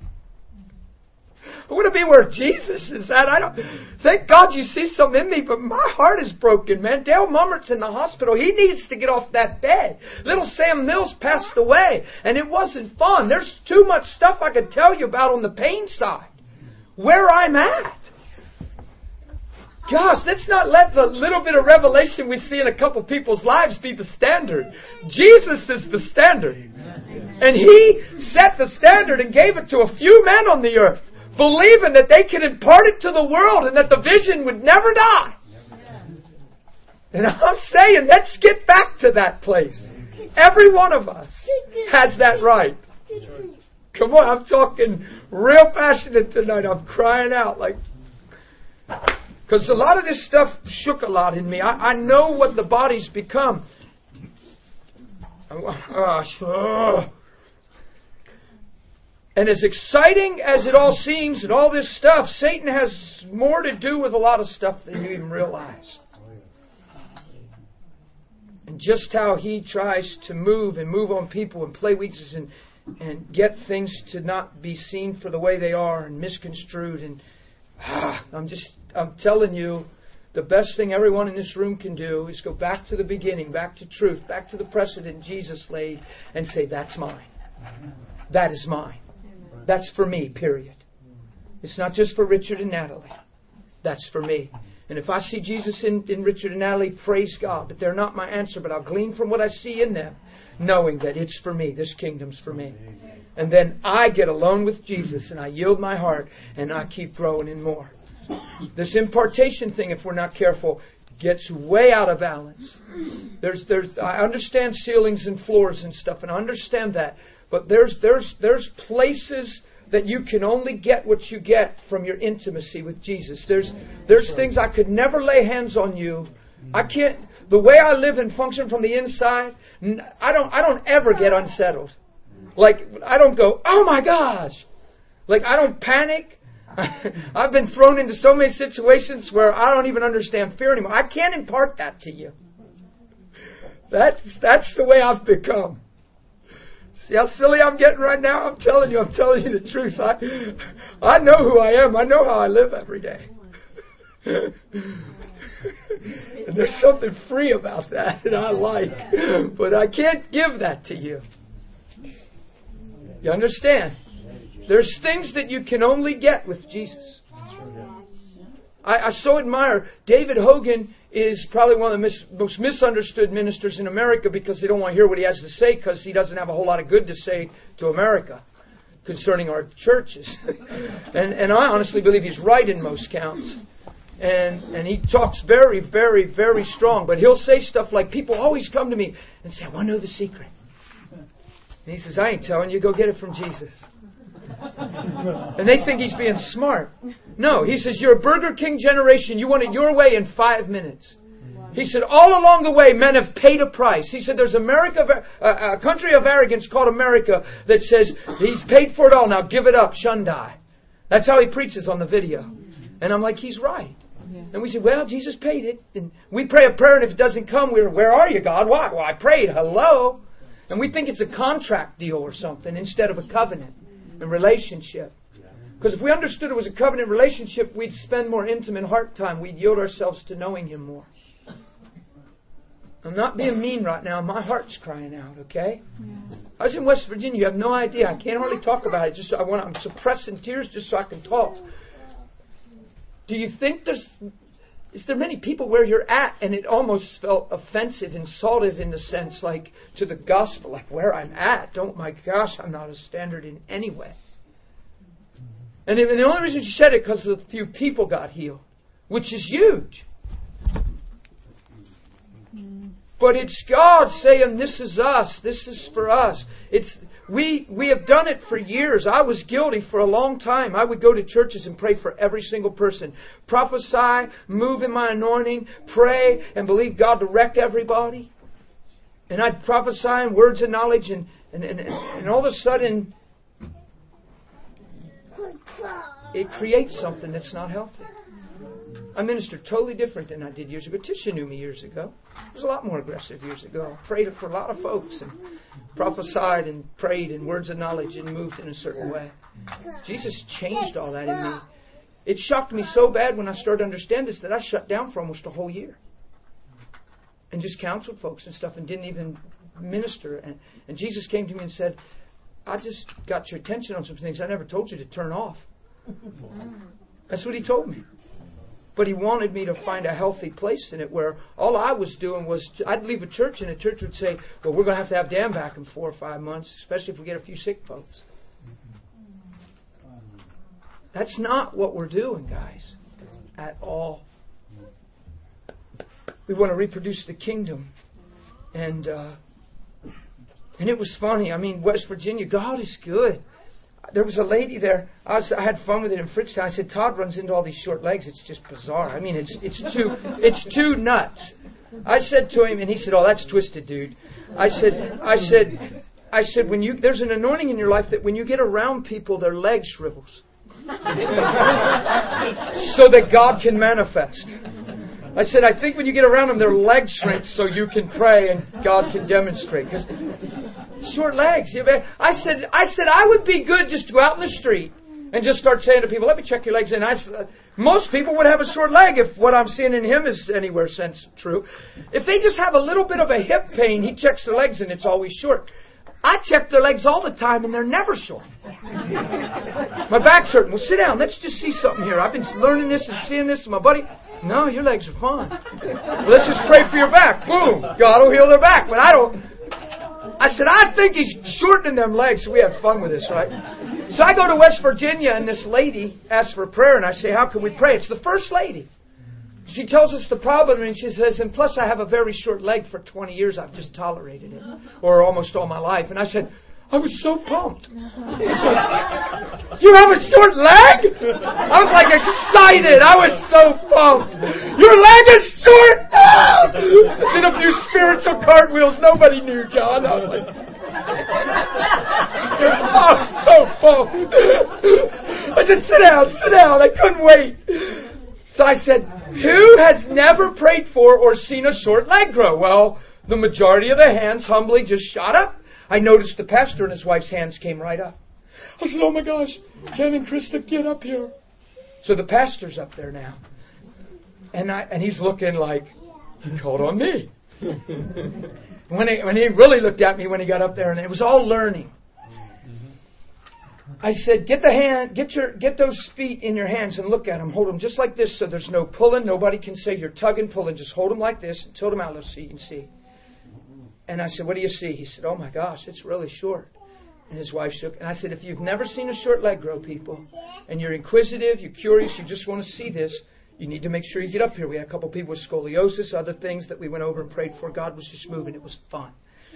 I want to be where Jesus is at. I don't. Thank God you see some in me, but my heart is broken, man. Dale Mummert's in the hospital. He needs to get off that bed. Little Sam Mills passed away, and it wasn't fun. There's too much stuff I could tell you about on the pain side. Where I'm at. Gosh, let's not let the little bit of revelation we see in a couple people's lives be the standard. Jesus is the standard. And He set the standard and gave it to a few men on the earth, believing that they could impart it to the world and that the vision would never die. And I'm saying, let's get back to that place. Every one of us has that right. Come on, I'm talking real passionate tonight. I'm crying out like... Because a lot of this stuff shook a lot in me. I, I know what the body's become. Gosh. Oh. And as exciting as it all seems and all this stuff, Satan has more to do with a lot of stuff than you even realize. And just how he tries to move and move on people and play weaknesses and, and get things to not be seen for the way they are and misconstrued. And ah, I'm just, I'm telling you, the best thing everyone in this room can do is go back to the beginning, back to truth, back to the precedent Jesus laid and say, that's mine. That is mine. That's for me, period. It's not just for Richard and Natalie. That's for me. And if I see Jesus in, in Richard and Natalie, praise God. But they're not my answer. But I'll glean from what I see in them, knowing that it's for me. This kingdom's for me. And then I get alone with Jesus and I yield my heart and I keep growing in more. This impartation thing, if we're not careful, gets way out of balance. There's, there's, I understand ceilings and floors and stuff, and I understand that. But there's, there's, there's places that you can only get what you get from your intimacy with Jesus. There's, there's things I could never lay hands on you. I can't. The way I live and function from the inside, I don't, I don't ever get unsettled. Like I don't go, oh my gosh. Like I don't panic. I've been thrown into so many situations where I don't even understand fear anymore. I can't impart that to you. That's, that's the way I've become. See how silly I'm getting right now? I'm telling you, I'm telling you the truth. I, I know who I am. I know how I live every day. And there's something free about that that I like. But I can't give that to you. You understand? There's things that you can only get with Jesus. I, I so admire David Hogan. Is probably one of the mis- most misunderstood ministers in America because they don't want to hear what he has to say because he doesn't have a whole lot of good to say to America concerning our churches. and, and I honestly believe he's right in most counts. And, and he talks very, very, very strong. But he'll say stuff like, people always come to me and say, I want to know the secret. And he says, I ain't telling you, go get it from Jesus. And they think he's being smart. No, he says, you're a Burger King generation. You want it your way in five minutes. He said, all along the way, men have paid a price. He said, there's America, a country of arrogance called America that says, he's paid for it all. Now give it up, Shundai. That's how he preaches on the video. And I'm like, he's right. And we say, well, Jesus paid it. And we pray a prayer, and if it doesn't come, we're, where are you, God? Why? Well, I prayed. Hello. And we think it's a contract deal or something instead of a covenant. And relationship. Because if we understood it was a covenant relationship, we'd spend more intimate heart time. We'd yield ourselves to knowing Him more. I'm not being mean right now. My heart's crying out, okay? Yeah. I was in West Virginia. You have no idea. I can't hardly talk about it. Just I want. I'm suppressing tears just so I can talk. Do you think there's... Is there many people where you're at and it almost felt offensive, insultive in the sense like to the gospel, like where I'm at. Don't, my gosh, I'm not a standard in any way. And the only reason she said it because a few people got healed, which is huge. But it's God saying, this is us. This is for us. It's we we have done it for years. I was guilty for a long time. I would go to churches and pray for every single person. Prophesy, move in my anointing, pray, and believe God to wreck everybody. And I'd prophesy in words of knowledge, and, and, and, and all of a sudden, it creates something that's not healthy. I ministered totally different than I did years ago. Tisha knew me years ago. I was a lot more aggressive years ago. I prayed for a lot of folks and prophesied and prayed in words of knowledge and moved in a certain way. Jesus changed all that in me. It shocked me so bad when I started to understand this that I shut down for almost a whole year. And just counseled folks and stuff and didn't even minister. And, and Jesus came to me and said, I just got your attention on some things I never told you to turn off. That's what He told me. But He wanted me to find a healthy place in it where all I was doing was, I'd leave a church and a church would say, well, we're going to have to have Dan back in four or five months, especially if we get a few sick folks. That's not what we're doing, guys, at all. We want to reproduce the kingdom. And, uh, and it was funny. I mean, West Virginia, God is good. there was a lady there. I, was, I had fun with it in Fritztown. I said, Todd runs into all these short legs. It's just bizarre. I mean, it's it's too it's too nuts. I said to him, and he said, "Oh, that's twisted, dude." I said, I said, I said, when you there's an anointing in your life that when you get around people, their leg shrivels, so that God can manifest. I said, I think when you get around them, their legs shrink so you can pray and God can demonstrate. Because short legs. I said, I said I would be good just to go out in the street and just start saying to people, let me check your legs. And I said, most people would have a short leg if what I'm seeing in him is anywhere sense true. If they just have a little bit of a hip pain, he checks their legs and it's always short. I check their legs all the time and they're never short. My back's hurting. Well, sit down. Let's just see something here. I've been learning this and seeing this with my buddy. No, your legs are fine. Well, let's just pray for your back. Boom. God will heal their back. But I don't. I said, I think he's shortening them legs. So we had fun with this, right? So I go to West Virginia and this lady asks for prayer. And I say, how can we pray? It's the first lady. She tells us the problem and she says, and plus I have a very short leg for twenty years. I've just tolerated it. Or almost all my life. And I said, I was so pumped. He said, you have a short leg? I was like excited. I was so pumped. Your leg is short? I did a few spiritual cartwheels. Nobody knew, John. I was like, I was so pumped. I said, sit down, sit down. I couldn't wait. So I said, who has never prayed for or seen a short leg grow? Well, the majority of the hands humbly just shot up. I noticed the pastor and his wife's hands came right up. I said, oh my gosh, Ken and Krista, get up here. So the pastor's up there now. And I, and he's looking like, he called on me. when, he, when he really looked at me when he got up there, and it was all learning. I said, get the hand, get your, get those feet in your hands and look at them. Hold them just like this so there's no pulling. Nobody can say you're tugging, pulling. Just hold them like this and tilt them out so you can see. And I said, what do you see? He said, oh my gosh, it's really short. And his wife shook. And I said, if you've never seen a short leg grow, people, and you're inquisitive, you're curious, you just want to see this, you need to make sure you get up here. We had a couple people with scoliosis, other things that we went over and prayed for. God was just moving. It was fun.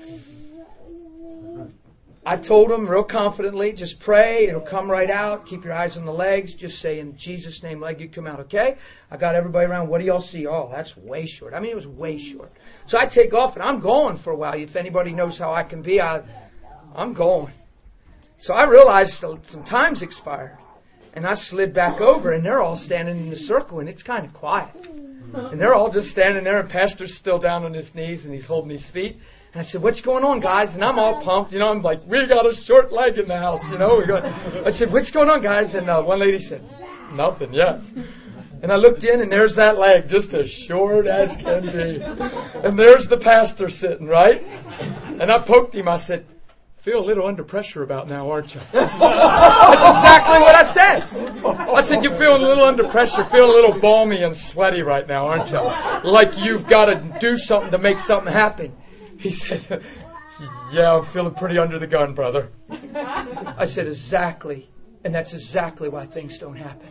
I told him real confidently, just pray. It'll come right out. Keep your eyes on the legs. Just say, in Jesus' name, leg, you come out, okay? I got everybody around. What do y'all see? Oh, that's way short. I mean, it was way short. So I take off, and I'm going for a while. If anybody knows how I can be, I, I'm going. So I realized some time's expired. And I slid back over, and they're all standing in the circle, and it's kind of quiet. And they're all just standing there, and Pastor's still down on his knees, and he's holding his feet. And I said, what's going on, guys? And I'm all pumped. You know, I'm like, we got a short leg in the house, you know. We got. I said, what's going on, guys? And uh, one lady said, nothing yet. And I looked in, and there's that leg, just as short as can be. And there's the pastor sitting, right? And I poked him. I said, feel a little under pressure about now, aren't you? That's exactly what I said. I said, you're feeling a little under pressure, feeling a little balmy and sweaty right now, aren't you? Like you've got to do something to make something happen. He said, yeah, I'm feeling pretty under the gun, brother. I said, exactly. And that's exactly why things don't happen.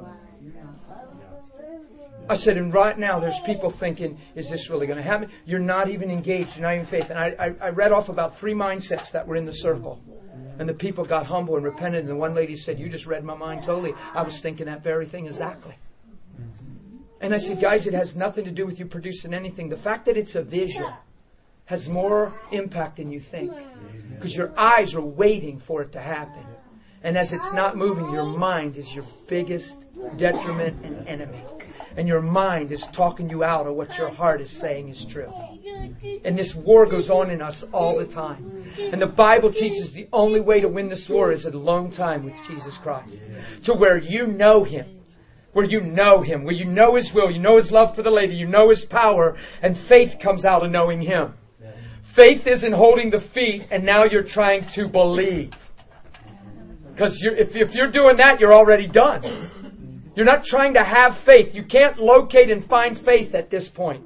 I said, and right now there's people thinking, is this really going to happen? You're not even engaged. You're not even faith. And I, I, I read off about three mindsets that were in the circle. And the people got humble and repented. And the one lady said, you just read my mind totally. I was thinking that very thing exactly. And I said, guys, it has nothing to do with you producing anything. The fact that it's a vision has more impact than you think. Because your eyes are waiting for it to happen. And as it's not moving, your mind is your biggest detriment and enemy. And your mind is talking you out of what your heart is saying is true. And this war goes on in us all the time. And the Bible teaches the only way to win this war is a long time with Jesus Christ. To where you know Him. Where you know Him. Where you know His will. You know His love for the lady. You know His power. And faith comes out of knowing Him. Faith isn't holding the feet and now you're trying to believe. Because if, if you're doing that, you're already done. You're not trying to have faith. You can't locate and find faith at this point.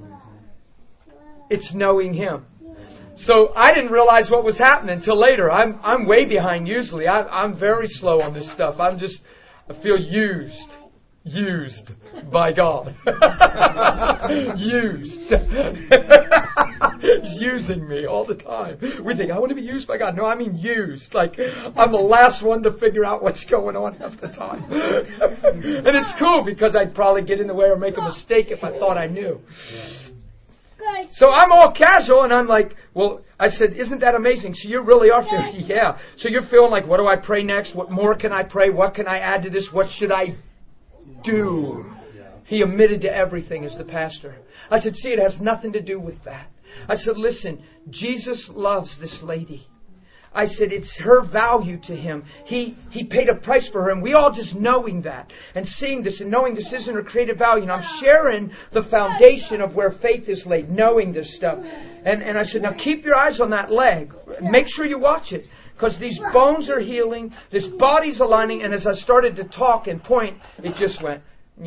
It's knowing Him. So I didn't realize what was happening until later. I'm I'm way behind usually. I, I'm very slow on this stuff. I'm just, I feel used. Used by God. Used. He's using me all the time. We think, I want to be used by God. No, I mean used. Like, I'm the last one to figure out what's going on half the time. And it's cool because I'd probably get in the way or make a mistake if I thought I knew. So I'm all casual, and I'm like, well, I said, isn't that amazing? So you really are feeling, yeah. So you're feeling like, what do I pray next? What more can I pray? What can I add to this? What should I do? He admitted to everything as the pastor. I said, see, it has nothing to do with that. I said, listen, Jesus loves this lady. I said, it's her value to Him. He He paid a price for her. And we all just knowing that and seeing this and knowing this isn't her creative value. And I'm sharing the foundation of where faith is laid, knowing this stuff. And, and I said, now keep your eyes on that leg. Make sure you watch it. Because these bones are healing. This body's aligning. And as I started to talk and point, it just went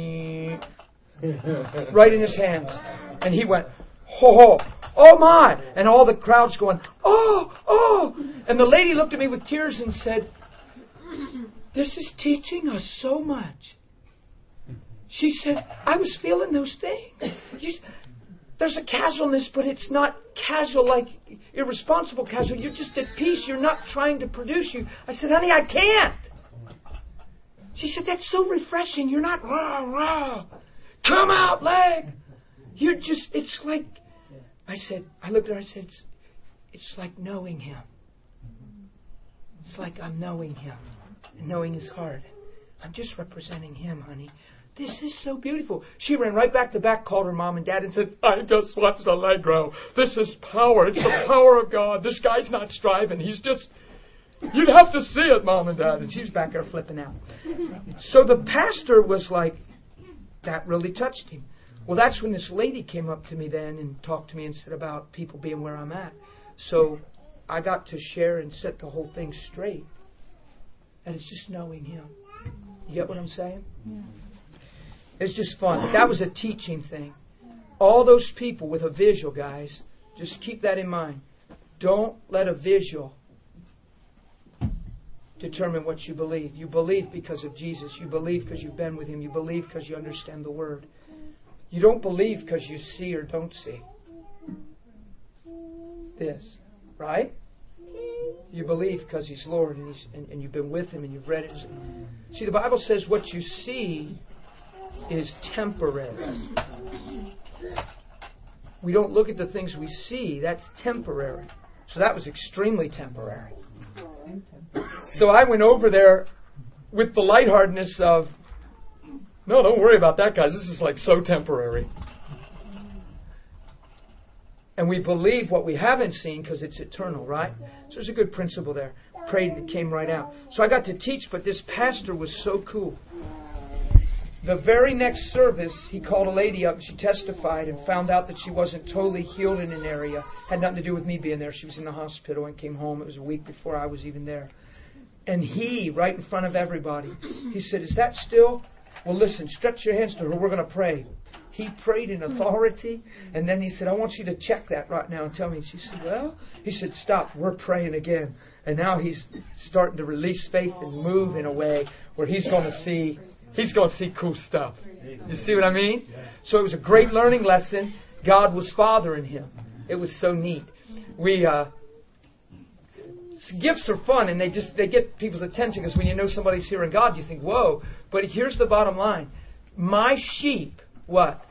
right in his hands. And he went, ho ho. Oh my! And all the crowd's going, oh, oh! And the lady looked at me with tears and said, this is teaching us so much. She said, I was feeling those things. You, there's a casualness, but it's not casual like irresponsible casual. You're just at peace. You're not trying to produce you. I said, honey, I can't. She said, that's so refreshing. You're not rah, rah. Come out, leg. You're just, it's like, I said, I looked at her, I said, it's, it's like knowing Him. It's like I'm knowing Him and knowing His heart. I'm just representing Him, honey. This is so beautiful. She ran right back to back, called her mom and dad and said, I just watched Allegro. This is power. It's the power of God. This guy's not striving. He's just, you'd have to see it, mom and dad. And she was back there flipping out. So the pastor was like, that really touched him. Well, that's when this lady came up to me then and talked to me and said about people being where I'm at. So I got to share and set the whole thing straight. And it's just knowing Him. You get what I'm saying? Yeah. It's just fun. That was a teaching thing. All those people with a visual, guys, just keep that in mind. Don't let a visual determine what you believe. You believe because of Jesus. You believe because you've been with Him. You believe because you understand the Word. You don't believe because you see or don't see. This, right? You believe because He's Lord and, he's, and, and you've been with Him and you've read it. See, the Bible says what you see is temporary. We don't look at the things we see. That's temporary. So that was extremely temporary. So I went over there with the lightheartedness of, no, don't worry about that, guys. This is like so temporary. And we believe what we haven't seen because it's eternal, right? So there's a good principle there. Prayed and it came right out. So I got to teach, but this pastor was so cool. The very next service, he called a lady up. She testified and found out that she wasn't totally healed in an area. Had nothing to do with me being there. She was in the hospital and came home. It was a week before I was even there. And he, right in front of everybody, he said, is that still? Well, listen, stretch your hands to her. We're going to pray. He prayed in authority. And then he said, I want you to check that right now and tell me. And she said, well, he said, stop. We're praying again. And now he's starting to release faith and move in a way where he's going to see, he's going to see cool stuff. You see what I mean? So it was a great learning lesson. God was fathering him. It was so neat. We, uh, gifts are fun and they just, they get people's attention because when you know somebody's hearing God, you think, whoa. But here's the bottom line. My sheep, what?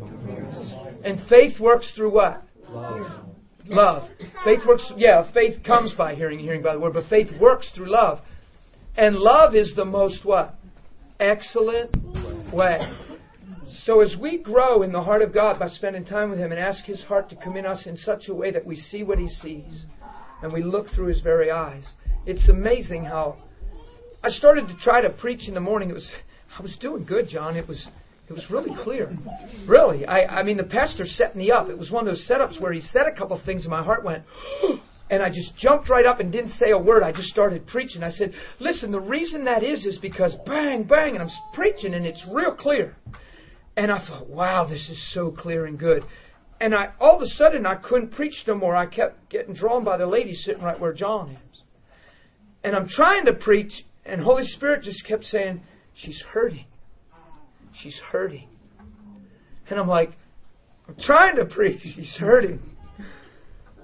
And faith works through what? Love. Love. Faith works, yeah, faith comes by hearing and hearing by the word, but faith works through love. And love is the most what? Excellent way. So as we grow in the heart of God by spending time with Him and ask His heart to come in us in such a way that we see what He sees and we look through His very eyes, it's amazing how I started to try to preach in the morning. It was I was doing good, John. It was it was really clear. Really. I, I mean, the pastor set me up. It was one of those setups where he said a couple of things and my heart went, and I just jumped right up and didn't say a word. I just started preaching. I said, listen, the reason that is is because bang, bang, and I'm preaching and it's real clear. And I thought, wow, this is so clear and good. And I all of a sudden, I couldn't preach no more. I kept getting drawn by the lady sitting right where John is. And I'm trying to preach, and Holy Spirit just kept saying, she's hurting. She's hurting. And I'm like, I'm trying to preach. She's hurting.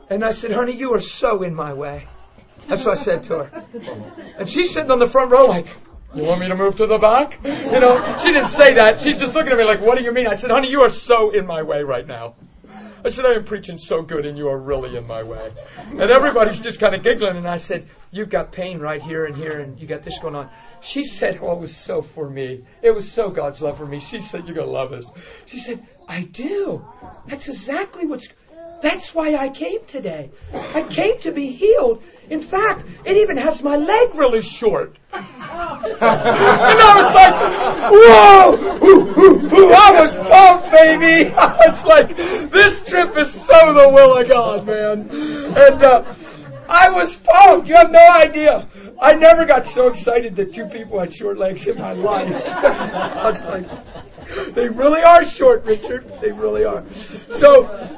And I said, honey, you are so in my way. That's what I said to her. And she's sitting on the front row like, you want me to move to the back? You know, she didn't say that. She's just looking at me like, what do you mean? I said, honey, you are so in my way right now. I said, I am preaching so good and you are really in my way. And everybody's just kind of giggling. And I said, you've got pain right here and here and you got this going on. She said, oh, it was so for me. It was so God's love for me. She said, you're going to love it. She said, I do. That's exactly what's... That's why I came today. I came to be healed. In fact, it even has my leg really short. And I was like, whoa! Ooh, ooh, ooh. I was pumped, baby! I was like, this trip is so the will of God, man. And uh, I was pumped. You have no idea. I never got so excited that two people had short legs in my life. I was like, they really are short, Richard. They really are. So...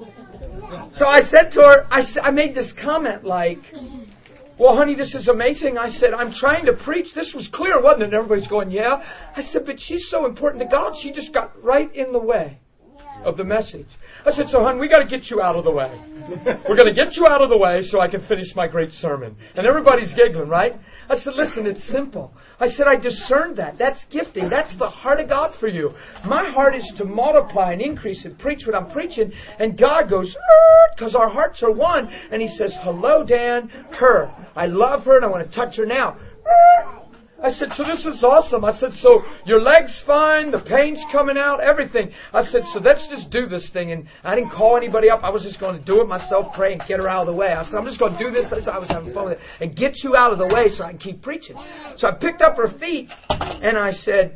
So I said to her, I, I made this comment like, well, honey, this is amazing. I said, I'm trying to preach. This was clear, wasn't it? And everybody's going, yeah. I said, but she's so important to God. She just got right in the way of the message. I said, so, hon, we got to get you out of the way. We're going to get you out of the way so I can finish my great sermon. And everybody's giggling, right? I said, listen, it's simple. I said, I discerned that. That's gifting. That's the heart of God for you. My heart is to multiply and increase and preach what I'm preaching. And God goes, because our hearts are one. And He says, hello, Dan, her. I love her and I want to touch her now. I said, so this is awesome. I said, so your leg's fine, the pain's coming out, everything. I said, so let's just do this thing. And I didn't call anybody up. I was just going to do it myself, pray and get her out of the way. I said, I'm just going to do this. I was having fun with it. And get you out of the way so I can keep preaching. So I picked up her feet and I said,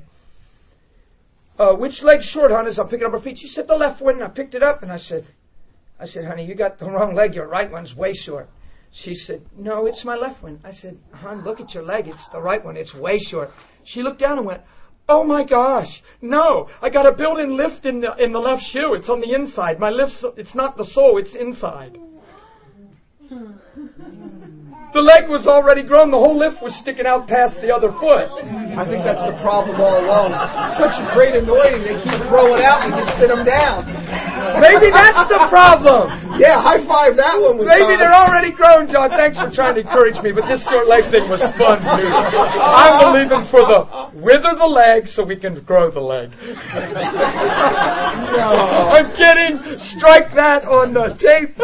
uh, which leg's short, hon? As I'm picking up her feet. She said, the left one. And I picked it up and I said, I said, honey, you got the wrong leg. Your right one's way short. She said, no, it's my left one. I said, hon, look at your leg. It's the right one. It's way short. She looked down and went, oh my gosh, no. I got a built-in lift in the, in the left shoe. It's on the inside. My lift, it's not the sole, it's inside. The leg was already grown. The whole lift was sticking out past the other foot. I think that's the problem all along. It's such a great anointing. They keep growing out and you can sit them down. Maybe that's the problem. Yeah, high five that one. With Maybe Tom. they're already grown, John. Thanks for trying to encourage me, but this short leg thing was fun, dude. I'm believing for the wither the leg so we can grow the leg. No. I'm kidding. Strike that on the tape.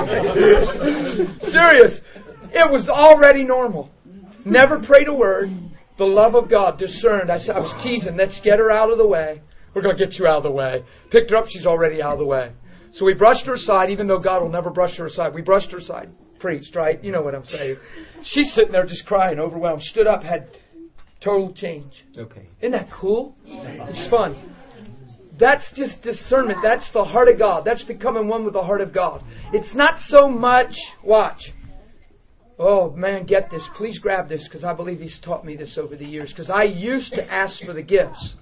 Serious. It was already normal. Never prayed a word. The love of God discerned. I said, I was teasing. Let's get her out of the way. We're going to get you out of the way. Picked her up. She's already out of the way. So we brushed her aside, even though God will never brush her aside. We brushed her aside. Preached, right? You know what I'm saying. She's sitting there just crying, overwhelmed. Stood up, had total change. Okay. Isn't that cool? It's fun. That's just discernment. That's the heart of God. That's becoming one with the heart of God. It's not so much, watch. Oh, man, get this. Please grab this because I believe He's taught me this over the years. Because I used to ask for the gifts.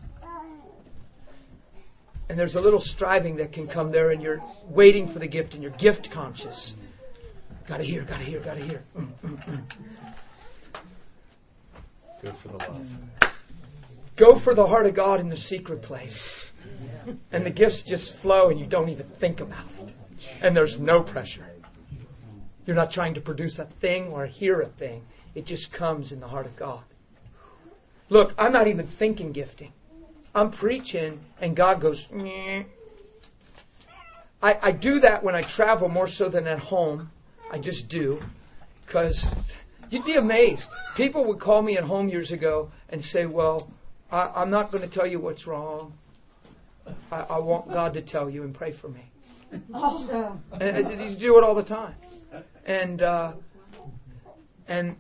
And there's a little striving that can come there and you're waiting for the gift and you're gift conscious. Gotta hear, gotta hear, gotta hear. Mm, mm, mm. Good for the love. Go for the heart of God in the secret place. And the gifts just flow and you don't even think about it. And there's no pressure. You're not trying to produce a thing or hear a thing. It just comes in the heart of God. Look, I'm not even thinking gifting. I'm preaching and God goes, Nyeh. I, I do that when I travel more so than at home. I just do. Because you'd be amazed. People would call me at home years ago and say, well, I, I'm not going to tell you what's wrong. I, I want God to tell you and pray for me. Oh. And, and you do it all the time. And uh, and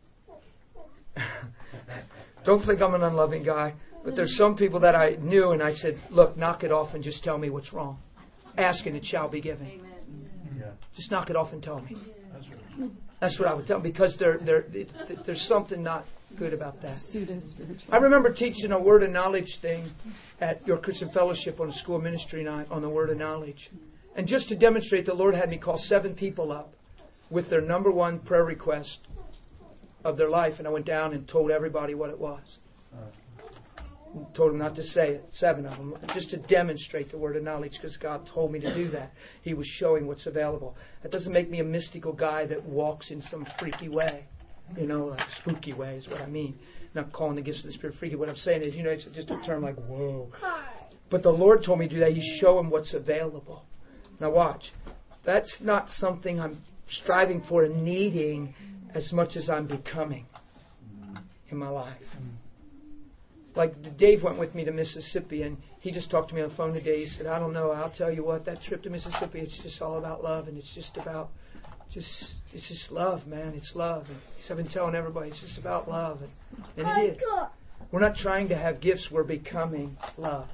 don't think I'm an unloving guy, but there's some people that I knew and I said, look, knock it off and just tell me what's wrong. Ask and it shall be given. Yeah. Just knock it off and tell me. That's what I would tell them because there, there, it, there's something not good about that. I remember teaching a Word of Knowledge thing at your Christian Fellowship on a school ministry night on the Word of Knowledge. And just to demonstrate, the Lord had me call seven people up with their number one prayer request of their life. And I went down and told everybody what it was. Told him not to say it. Seven of them. Just to demonstrate the word of knowledge, because God told me to do that. He was showing what's available. That doesn't make me a mystical guy that walks in some freaky way. You know, like spooky way is what I mean. Not calling the gifts of the Spirit freaky. What I'm saying is, you know, it's just a term like, whoa. But the Lord told me to do that. He's showing what's available. Now watch. That's not something I'm striving for and needing as much as I'm becoming in my life. Like Dave went with me to Mississippi, and he just talked to me on the phone today. He said, I don't know, I'll tell you what, that trip to Mississippi, it's just all about love, and it's just about, just it's just love, man, it's love. And he said, I've been telling everybody, it's just about love, and, and it is. We're not trying to have gifts, we're becoming love.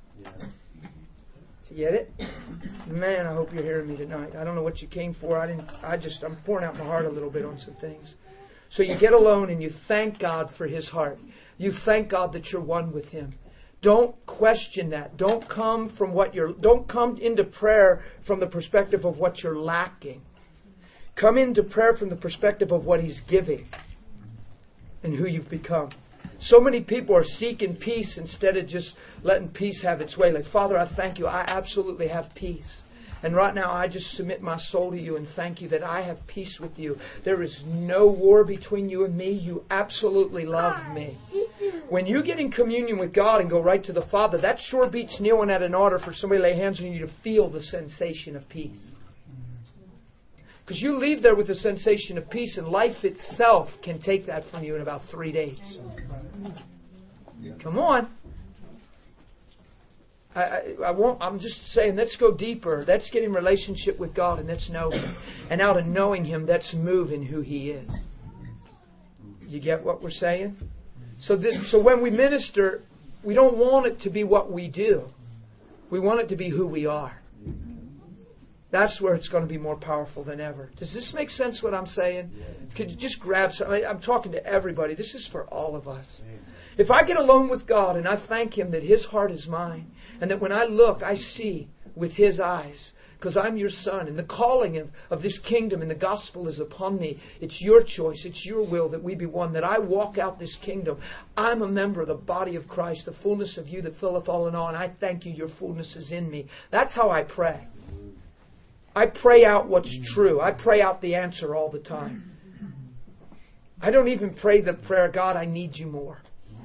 Do you get it? Man, I hope you're hearing me tonight. I don't know what you came for. I didn't. I just, I'm pouring out my heart a little bit on some things. So you get alone and you thank God for His heart. You thank God that you're one with Him. Don't question that. Don't come from what you're. Don't come into prayer from the perspective of what you're lacking. Come into prayer from the perspective of what He's giving and who you've become. So many people are seeking peace instead of just letting peace have its way. Like, Father, I thank you. I absolutely have peace. And right now, I just submit my soul to you and thank you that I have peace with you. There is no war between you and me. You absolutely love me. When you get in communion with God and go right to the Father, that sure beats kneeling at an altar for somebody to lay hands on you to feel the sensation of peace. Because you leave there with the sensation of peace, and life itself can take that from you in about three days. Come on. I, I, I won't, I'm just saying, let's go deeper. Let's get in relationship with God and let's know Him. And out of knowing Him, let's move in who He is. You get what we're saying? So, this, so when we minister, we don't want it to be what we do. We want it to be who we are. That's where it's going to be more powerful than ever. Does this make sense what I'm saying? Could you just grab something? I'm talking to everybody. This is for all of us. If I get alone with God and I thank Him that His heart is mine, and that when I look, I see with His eyes, because I'm your son, and the calling of, of this kingdom and the gospel is upon me. It's your choice. It's your will that we be one, that I walk out this kingdom. I'm a member of the body of Christ, the fullness of you that filleth all in all, and I thank you, your fullness is in me. That's how I pray. I pray out what's true. I pray out the answer all the time. I don't even pray the prayer, God, I need you more.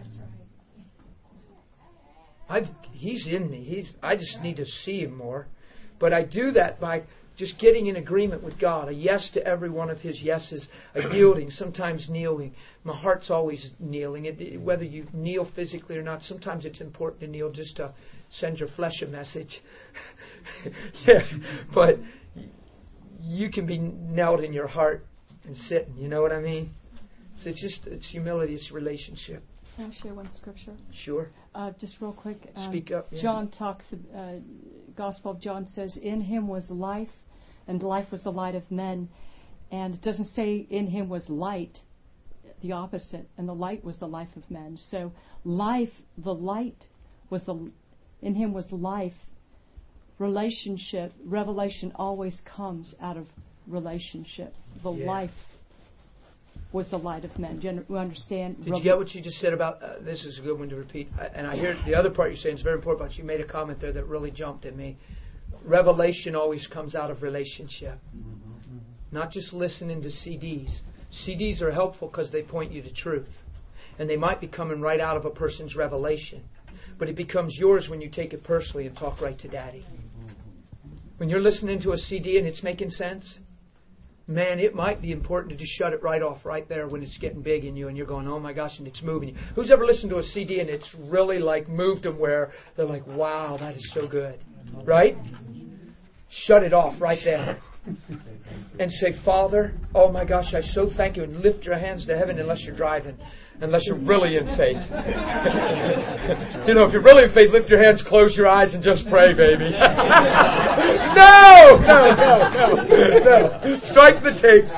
I've, he's in me. He's, I just need to see Him more. But I do that by just getting in agreement with God. A yes to every one of His yeses. A yielding, sometimes kneeling. My heart's always kneeling. It, whether you kneel physically or not, sometimes it's important to kneel just to send your flesh a message. Yeah, but you can be knelt in your heart and sitting. You know what I mean? So it's just, it's humility, it's relationship. Can I share one scripture? Sure. Uh, just real quick. Um, Speak up. Yeah. John talks, uh, Gospel of John says, in Him was life, and life was the light of men. And it doesn't say in Him was light, the opposite, and the light was the life of men. So life, the light was the, in Him was life. Relationship, revelation always comes out of relationship. The yeah. life was the light of men. Do you understand? Did you get what you just said about, uh, this is a good one to repeat, and I hear the other part you're saying is very important, but you made a comment there that really jumped at me. Revelation always comes out of relationship. Not just listening to C Ds. C Ds are helpful because they point you to truth. And they might be coming right out of a person's revelation. But it becomes yours when you take it personally and talk right to Daddy. When you're listening to a C D and it's making sense, man, it might be important to just shut it right off right there when it's getting big in you and you're going, oh my gosh, and it's moving you. Who's ever listened to a C D and it's really like moved them where they're like, wow, that is so good. Right? Shut it off right there. And say, Father, oh my gosh, I so thank you. And lift your hands to heaven unless you're driving. Unless you're really in faith. You know, if you're really in faith, lift your hands, close your eyes, and just pray, baby. No! No, no, no, no. Strike the tape.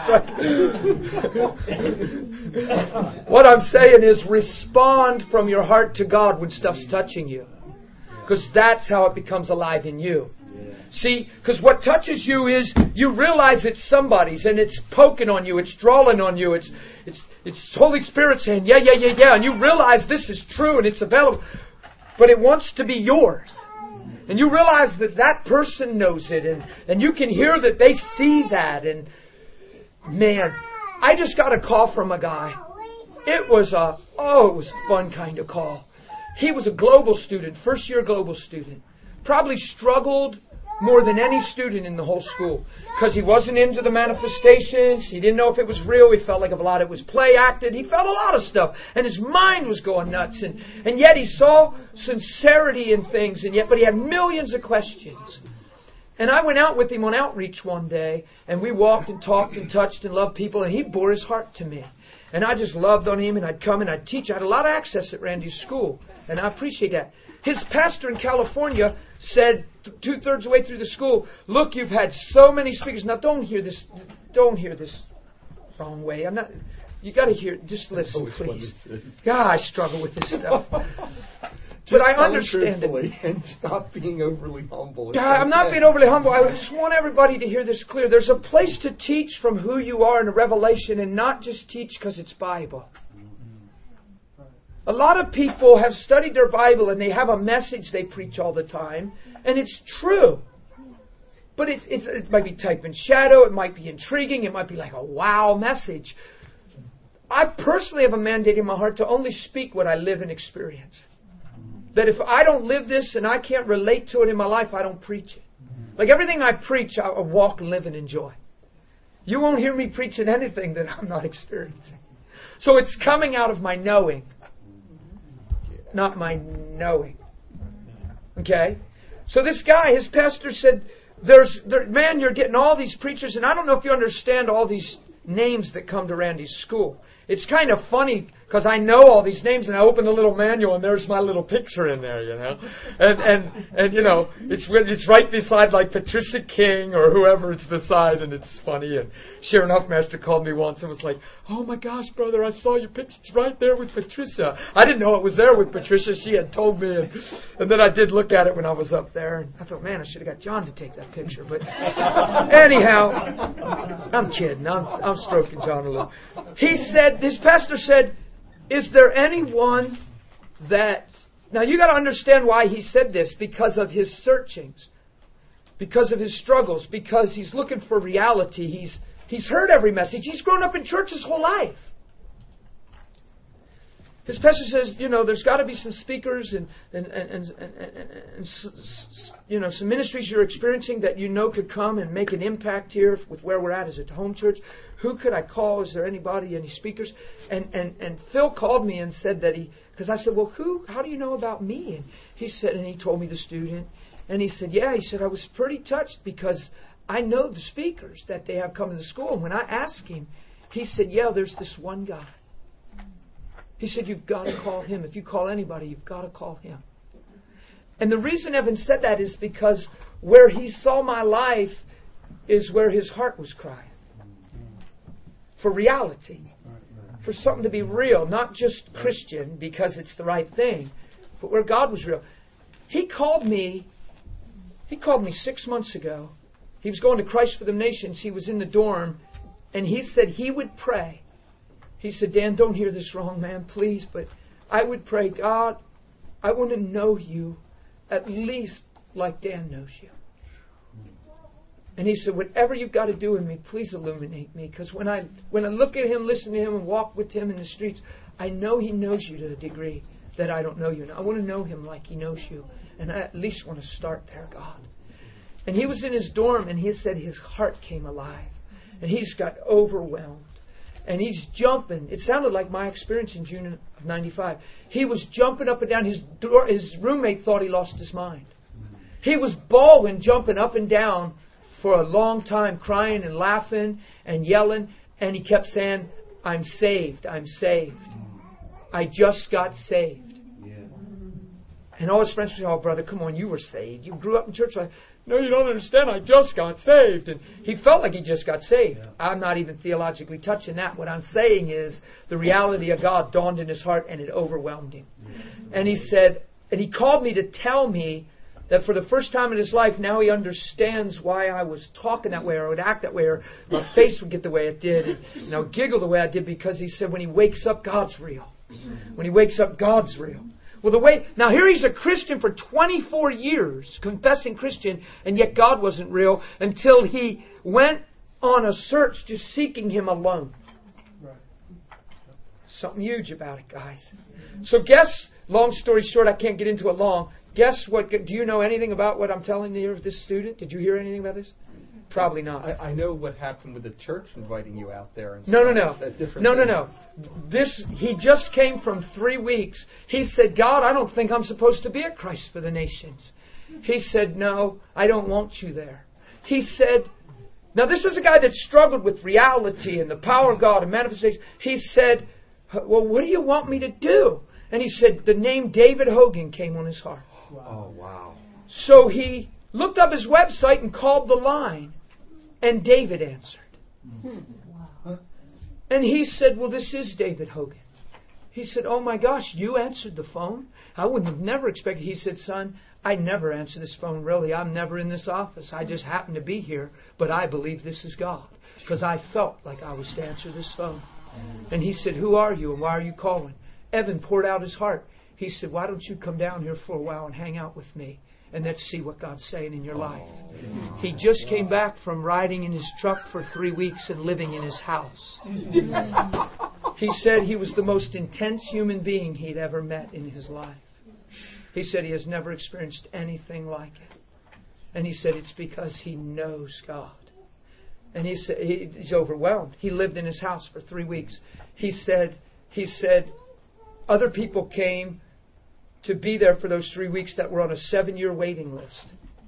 Strike. What I'm saying is respond from your heart to God when stuff's touching you. Because that's how it becomes alive in you. See, because what touches you is you realize it's somebody's and it's poking on you, it's drawing on you, it's it's it's Holy Spirit saying, yeah, yeah, yeah, yeah, and you realize this is true and it's available, but it wants to be yours. And you realize that that person knows it, and, and you can hear that they see that, and man, I just got a call from a guy. It was a, oh, it was a fun kind of call. He was a global student, first year global student. Probably struggled more than any student in the whole school because he wasn't into the manifestations. He didn't know if it was real. He felt like a lot of it was play acted. He felt a lot of stuff, and his mind was going nuts. And, and yet he saw sincerity in things, and yet, but he had millions of questions. And I went out with him on outreach one day, and we walked and talked and touched and loved people, and he bore his heart to me. And I just loved on him, and I'd come and I'd teach. I had a lot of access at Randy's school, and I appreciate that. His pastor in California said two-thirds of the way through the school, look, you've had so many speakers. Now, don't hear this don't hear this wrong way. I'm not. You got to hear. Just listen, please. God, I struggle with this stuff. But I understand it. And stop being overly humble. God, I'm not being overly humble. I just want everybody to hear this clear. There's a place to teach from who you are in a revelation and not just teach because it's Bible. A lot of people have studied their Bible and they have a message they preach all the time, and it's true. But it's, it's, it might be type in shadow, it might be intriguing, it might be like a wow message. I personally have a mandate in my heart to only speak what I live and experience. That if I don't live this and I can't relate to it in my life, I don't preach it. Like everything I preach, I walk, live, and enjoy. You won't hear me preaching anything that I'm not experiencing. So it's coming out of my knowing. Not my knowing. Okay? So this guy, his pastor said, "There's, there, man, you're getting all these preachers, and I don't know if you understand all these names that come to Randy's school. It's kind of funny because I know all these names, and I open the little manual, and there's my little picture in there, you know, and and and you know, it's it's right beside like Patricia King or whoever it's beside, and it's funny. And Sharon Huffmaster called me once and was like, "Oh my gosh, brother, I saw your picture. It's right there with Patricia." I didn't know it was there with Patricia. She had told me, and, and then I did look at it when I was up there, and I thought, man, I should have got John to take that picture. But anyhow, I'm kidding. I'm I'm stroking John a little. He said, this pastor said, "Is there anyone that..." Now you got to understand why he said this, because of his searchings, because of his struggles, because he's looking for reality. He's he's heard every message. He's grown up in church his whole life. His pastor says, you know, there's got to be some speakers and and and, and, and, and, and you know, some ministries you're experiencing that you know could come and make an impact here with where we're at as a home church. Who could I call? Is there anybody, any speakers? And and and Phil called me and said that he, because I said, well, who? How do you know about me? And he said, and he told me the student, and he said, yeah, he said I was pretty touched because I know the speakers that they have come to the school. And when I asked him, he said, yeah, there's this one guy. He said, you've got to call him. If you call anybody, you've got to call him. And the reason Evan said that is because where he saw my life is where his heart was crying. For reality. For something to be real. Not just Christian because it's the right thing. But where God was real. He called me, he called me six months ago. He was going to Christ for the Nations. He was in the dorm. And he said he would pray. He said, Dan, don't hear this wrong, man, please. But I would pray, God, I want to know you at least like Dan knows you. And he said, whatever you've got to do in me, please illuminate me. Because when I when I look at him, listen to him, and walk with him in the streets, I know he knows you to a degree that I don't know you. And I want to know him like he knows you. And I at least want to start there, God. And he was in his dorm, and he said his heart came alive. And he's got overwhelmed. And he's jumping. It sounded like my experience in June of ninety-five. He was jumping up and down. His door, his roommate thought he lost his mind. He was bawling, jumping up and down for a long time, crying and laughing and yelling. And he kept saying, I'm saved, I'm saved. I just got saved. And all his friends would say, oh, brother, come on, you were saved. You grew up in church life. No, you don't understand. I just got saved. And he felt like he just got saved. Yeah. I'm not even theologically touching that. What I'm saying is the reality of God dawned in his heart and it overwhelmed him. Yeah. And he said, and he called me to tell me, that for the first time in his life, now he understands why I was talking that way, or I would act that way, or my face would get the way it did, and, and I would giggle the way I did, because he said when he wakes up, God's real. When he wakes up, God's real. Well, the way now here he's a Christian for twenty-four years, confessing Christian, and yet God wasn't real until he went on a search just seeking Him alone. Something huge about it, guys. So guess, long story short, I can't get into it long. Guess what? Do you know anything about what I'm telling you of this student? Did you hear anything about this? Probably not. I, I know what happened with the church inviting you out there. And no, no, no. No, no, things. no. This, he just came from three weeks. He said, God, I don't think I'm supposed to be at Christ for the Nations. He said, no, I don't want you there. He said, now this is a guy that struggled with reality and the power of God and manifestation. He said, well, what do you want me to do? And he said, the name David Hogan came on his heart. Oh, wow. So he looked up his website and called the line, and David answered. Hmm. And he said, well, this is David Hogan. He said, oh my gosh, you answered the phone? I wouldn't have never expected. He said, son, I never answer this phone, really. I'm never in this office. I just happen to be here, but I believe this is God, because I felt like I was to answer this phone. And he said, who are you and why are you calling? Evan poured out his heart. He said, why don't you come down here for a while and hang out with me, and let's see what God's saying in your life. He just came back from riding in his truck for three weeks and living in his house. He said he was the most intense human being he'd ever met in his life. He said he has never experienced anything like it. And he said it's because he knows God. And he said he, he's overwhelmed. He lived in his house for three weeks. He said, he said, other people came to be there for those three weeks that were on a seven-year waiting list.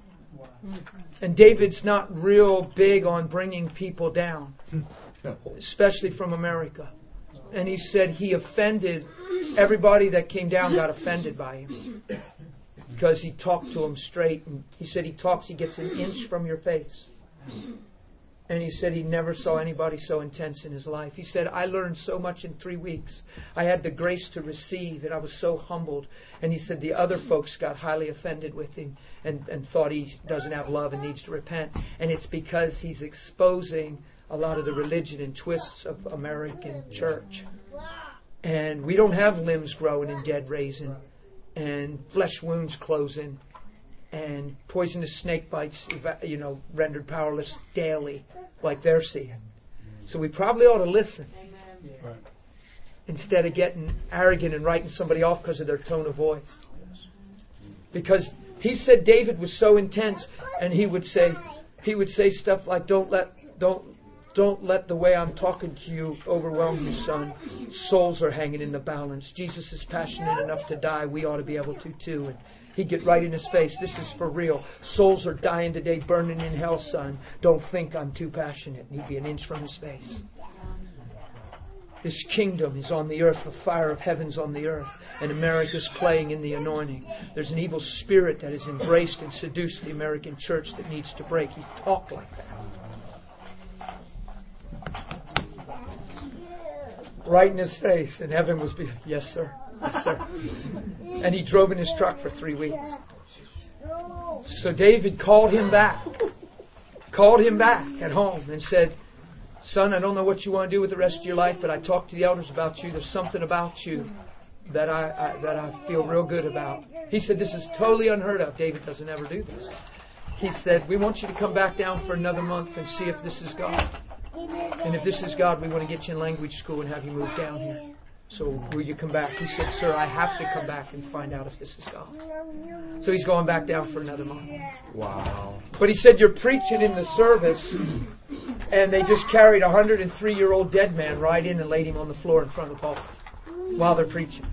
And David's not real big on bringing people down, especially from America. And he said he offended everybody that came down, got offended by him because he talked to them straight. And he said he talks, he gets an inch from your face. And he said he never saw anybody so intense in his life. He said, I learned so much in three weeks. I had the grace to receive, and I was so humbled. And he said the other folks got highly offended with him and, and thought he doesn't have love and needs to repent. And it's because he's exposing a lot of the religion and twists of American church. And we don't have limbs growing and dead raising and flesh wounds closing and poisonous snake bites, you know, rendered powerless daily, like they're seeing. So we probably ought to listen. Amen. Instead of getting arrogant and writing somebody off because of their tone of voice. Because he said David was so intense, and he would say, he would say stuff like, "Don't let, don't, don't let the way I'm talking to you overwhelm you, son. Souls are hanging in the balance. Jesus is passionate enough to die. We ought to be able to too." And he'd get right in his face. This is for real. Souls are dying today, burning in hell, son. Don't think I'm too passionate. And he'd be an inch from his face. This kingdom is on the earth. The fire of heaven's on the earth. And America's playing in the anointing. There's an evil spirit that has embraced and seduced the American church that needs to break. He talked like that. Right in his face. And heaven was, be- yes, sir. Yes, sir. And he drove in his truck for three weeks. So David called him back. Called him back at home and said, son, I don't know what you want to do with the rest of your life, but I talked to the elders about you. There's something about you that I, I that I feel real good about. He said, this is totally unheard of. David doesn't ever do this. He said, we want you to come back down for another month and see if this is God. And if this is God, we want to get you in language school and have you move down here. So will you come back? He said, sir, I have to come back and find out if this is God. So he's going back down for another month. Wow. But he said, you're preaching in the service, and they just carried a one hundred three-year-old dead man right in and laid him on the floor in front of the pulpit while they're preaching.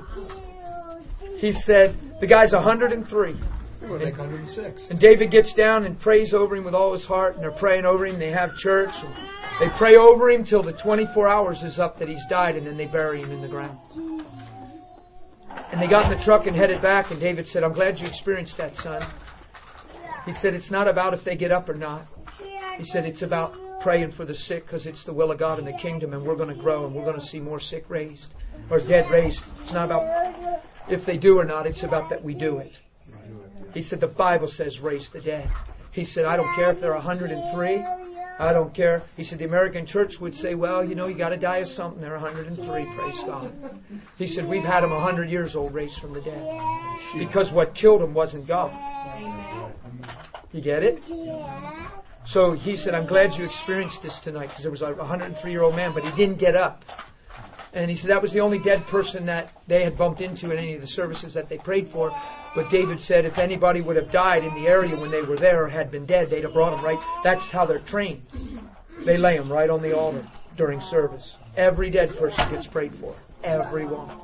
He said, the guy's one hundred three. We're like one hundred six. And David gets down and prays over him with all his heart, and they're praying over him. They have church, and they pray over him till the twenty-four hours is up that he's died, and then they bury him in the ground. And they got in the truck and headed back, and David said, I'm glad you experienced that, son. He said, it's not about if they get up or not. He said, it's about praying for the sick, because it's the will of God in the kingdom, and we're going to grow, and we're going to see more sick raised, or dead raised. It's not about if they do or not, it's about that we do it. He said, the Bible says raise the dead. He said, I don't care if they're one hundred three. I don't care. He said, the American church would say, well, you know, you got to die of something. They're one hundred three, praise God. He said, we've had them one hundred years old raised from the dead. Because what killed them wasn't God. You get it? So he said, I'm glad you experienced this tonight, because there was a one hundred three-year-old man, but he didn't get up. And he said that was the only dead person that they had bumped into in any of the services that they prayed for. But David said if anybody would have died in the area when they were there or had been dead, they'd have brought them right. That's how they're trained. They lay them right on the altar during service. Every dead person gets prayed for. Every one.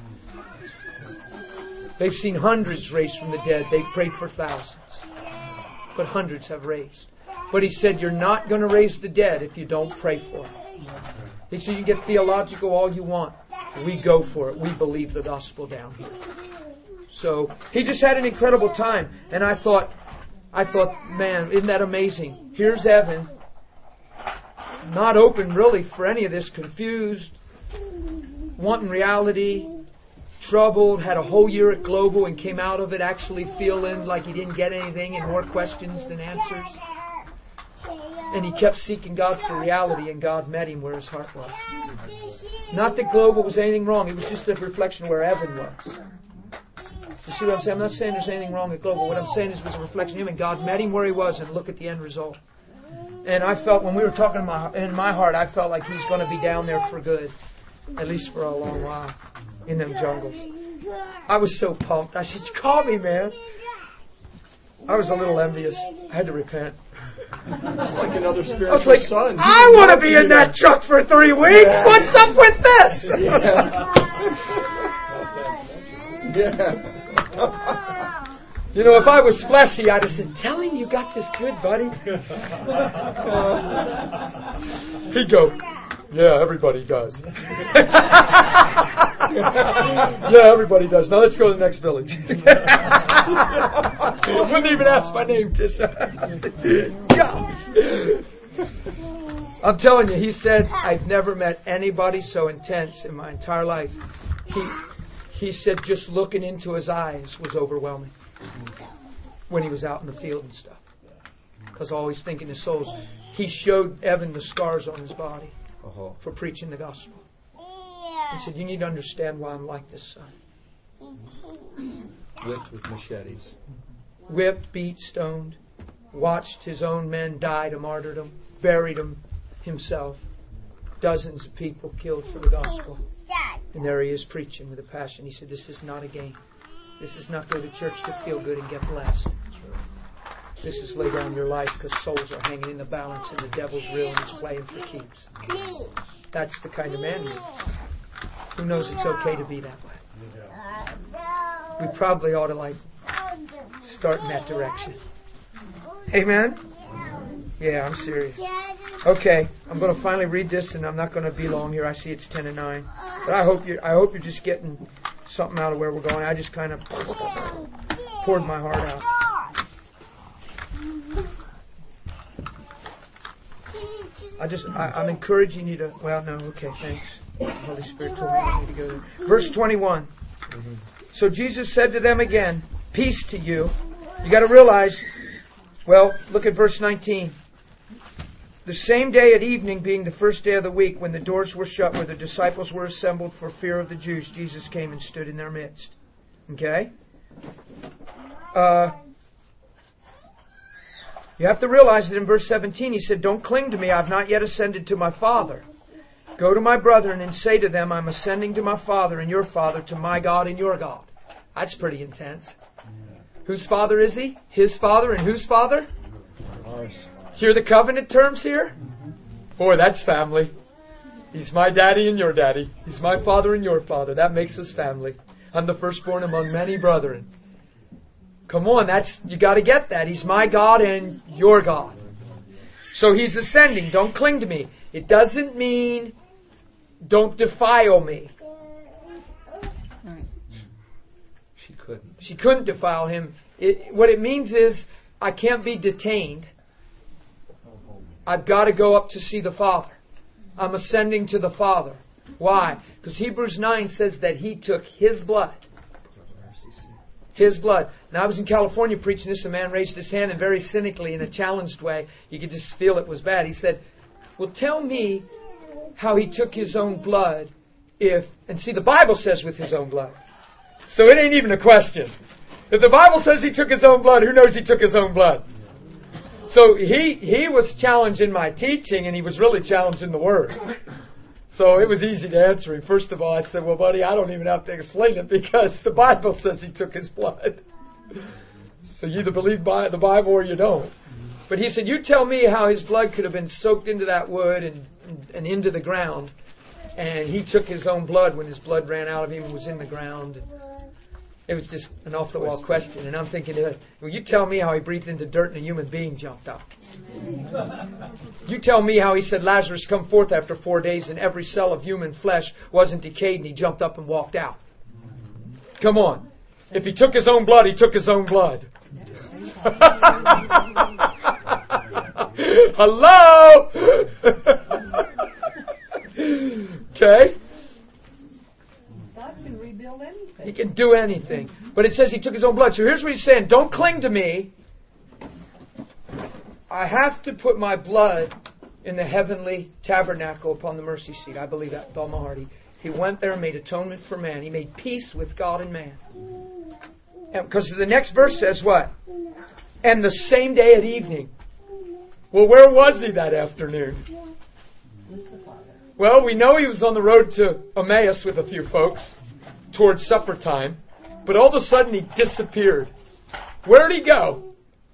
They've seen hundreds raised from the dead. They've prayed for thousands. But hundreds have raised. But he said, you're not going to raise the dead if you don't pray for them. He said, you can get theological all you want. We go for it. We believe the gospel down here. So he just had an incredible time. And I thought, I thought, man, isn't that amazing? Here's Evan, not open really for any of this, confused, wanting reality, troubled, had a whole year at Global and came out of it actually feeling like he didn't get anything and more questions than answers. And he kept seeking God for reality, and God met him where his heart was. Not that Global was anything wrong. It was just a reflection where Evan was. You see what I'm saying? I'm not saying there's anything wrong with Global. What I'm saying is it was a reflection of him, and God met him where he was, and look at the end result. And I felt, when we were talking in my, in my heart, I felt like he's going to be down there for good. At least for a long while. In them jungles. I was so pumped. I said, call me, man. I was a little envious. I had to repent. It's like another spiritual I was like, son. I want to be in that truck for three weeks. Yeah. What's up with this? Yeah. You know, if I was fleshy, I'd have said, tell him you got this good, buddy. He'd go, yeah, everybody does. Yeah, everybody does. Now let's go to the next village. Wouldn't even ask my name. I'm telling you, he said, I've never met anybody so intense in my entire life. He he said just looking into his eyes was overwhelming when he was out in the field and stuff. Because always thinking his souls. He showed Evan the scars on his body uh-huh. for preaching the gospel. He said, you need to understand why I'm like this, son. Whipped with machetes. Whipped, beat, stoned. Watched his own men die to martyrdom. Buried them himself. Dozens of people killed for the gospel. And there he is preaching with a passion. He said, this is not a game. This is not go to church to feel good and get blessed. This is lay down your life because souls are hanging in the balance and the devil's real and he's playing for keeps. That's the kind of man he is. Who knows it's okay to be that way? We probably ought to like start in that direction. Amen? Yeah, I'm serious. Okay, I'm going to finally read this, and I'm not going to be long here. I see it's ten and nine, but I hope you I hope you're just getting something out of where we're going. I just kind of poured my heart out. I just I, I'm encouraging you to. Well, no, okay, thanks. The Holy Spirit told me I need to go there. Verse twenty-one. Mm-hmm. So Jesus said to them again, peace to you. You got to realize, well, look at verse nineteen. The same day at evening, being the first day of the week, when the doors were shut, where the disciples were assembled for fear of the Jews, Jesus came and stood in their midst. Okay? Uh, you have to realize that in verse seventeen, he said, don't cling to me, I've not yet ascended to my Father. Go to my brethren and say to them, I'm ascending to my Father and your Father, to my God and your God. That's pretty intense. Whose Father is he? His Father, and whose Father? Ours. Hear the covenant terms here? Boy, that's family. He's my daddy and your daddy. He's my father and your father. That makes us family. I'm the firstborn among many brethren. Come on, that's you got to get that. He's my God and your God. So he's ascending. Don't cling to me. It doesn't mean don't defile me. She couldn't. She couldn't defile him. It, what it means is I can't be detained. I've got to go up to see the Father. I'm ascending to the Father. Why? Because Hebrews nine says that He took His blood His blood. Now, I was in California preaching this. A man raised his hand and very cynically, in a challenged way, you could just feel it was bad. He said, well, tell me how he took his own blood if... And see, the Bible says with his own blood. So it ain't even a question. If the Bible says he took his own blood, who knows he took his own blood? So he, he was challenging my teaching, and he was really challenging the Word. So it was easy to answer him. First of all, I said, well, buddy, I don't even have to explain it because the Bible says he took his blood. So you either believe by the Bible or you don't. But he said, you tell me how his blood could have been soaked into that wood and, and into the ground. And he took his own blood when his blood ran out of him and was in the ground. It was just an off-the-wall question. And I'm thinking, well, you tell me how he breathed into dirt and a human being jumped up. You tell me how he said, Lazarus, come forth after four days, and every cell of human flesh wasn't decayed, and he jumped up and walked out. Come on. If he took his own blood, he took his own blood. Hello? Okay? God can rebuild anything. He can do anything. But it says he took his own blood. So here's what he's saying. Don't cling to me. I have to put my blood in the heavenly tabernacle upon the mercy seat. I believe that with all my heart. He, he went there and made atonement for man. He made peace with God and man. And because the next verse says what? And the same day at evening. Well, where was he that afternoon? Well, we know he was on the road to Emmaus with a few folks towards supper time. But all of a sudden he disappeared. Where did he go?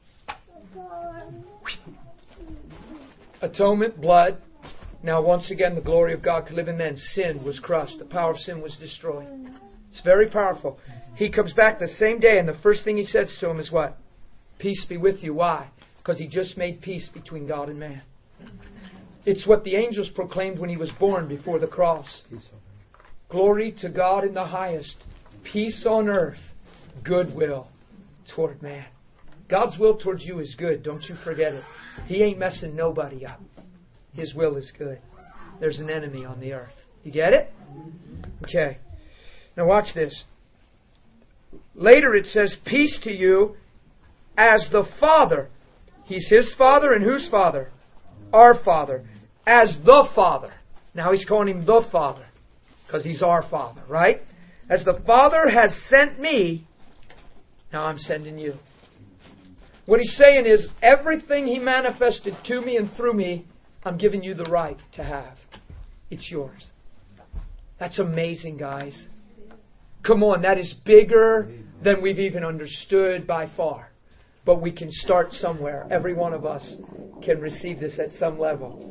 Atonement, blood. Now once again the glory of God could live in men. Sin was crushed. The power of sin was destroyed. It's very powerful. He comes back the same day, and the first thing he says to him is what? Peace be with you. Why? Because he just made peace between God and man. It's what the angels proclaimed when he was born before the cross. Glory to God in the highest. Peace on earth. Goodwill toward man. God's will towards you is good. Don't you forget it. He ain't messing nobody up. His will is good. There's an enemy on the earth. You get it? Okay. Now watch this. Later it says, peace to you as the Father. He's His Father, and whose Father? Our Father. As the Father. Now he's calling Him the Father. Because He's our Father, right? As the Father has sent me, now I'm sending you. What he's saying is, everything He manifested to me and through me, I'm giving you the right to have. It's yours. That's amazing, guys. Come on, that is bigger than we've even understood by far. But we can start somewhere. Every one of us can receive this at some level.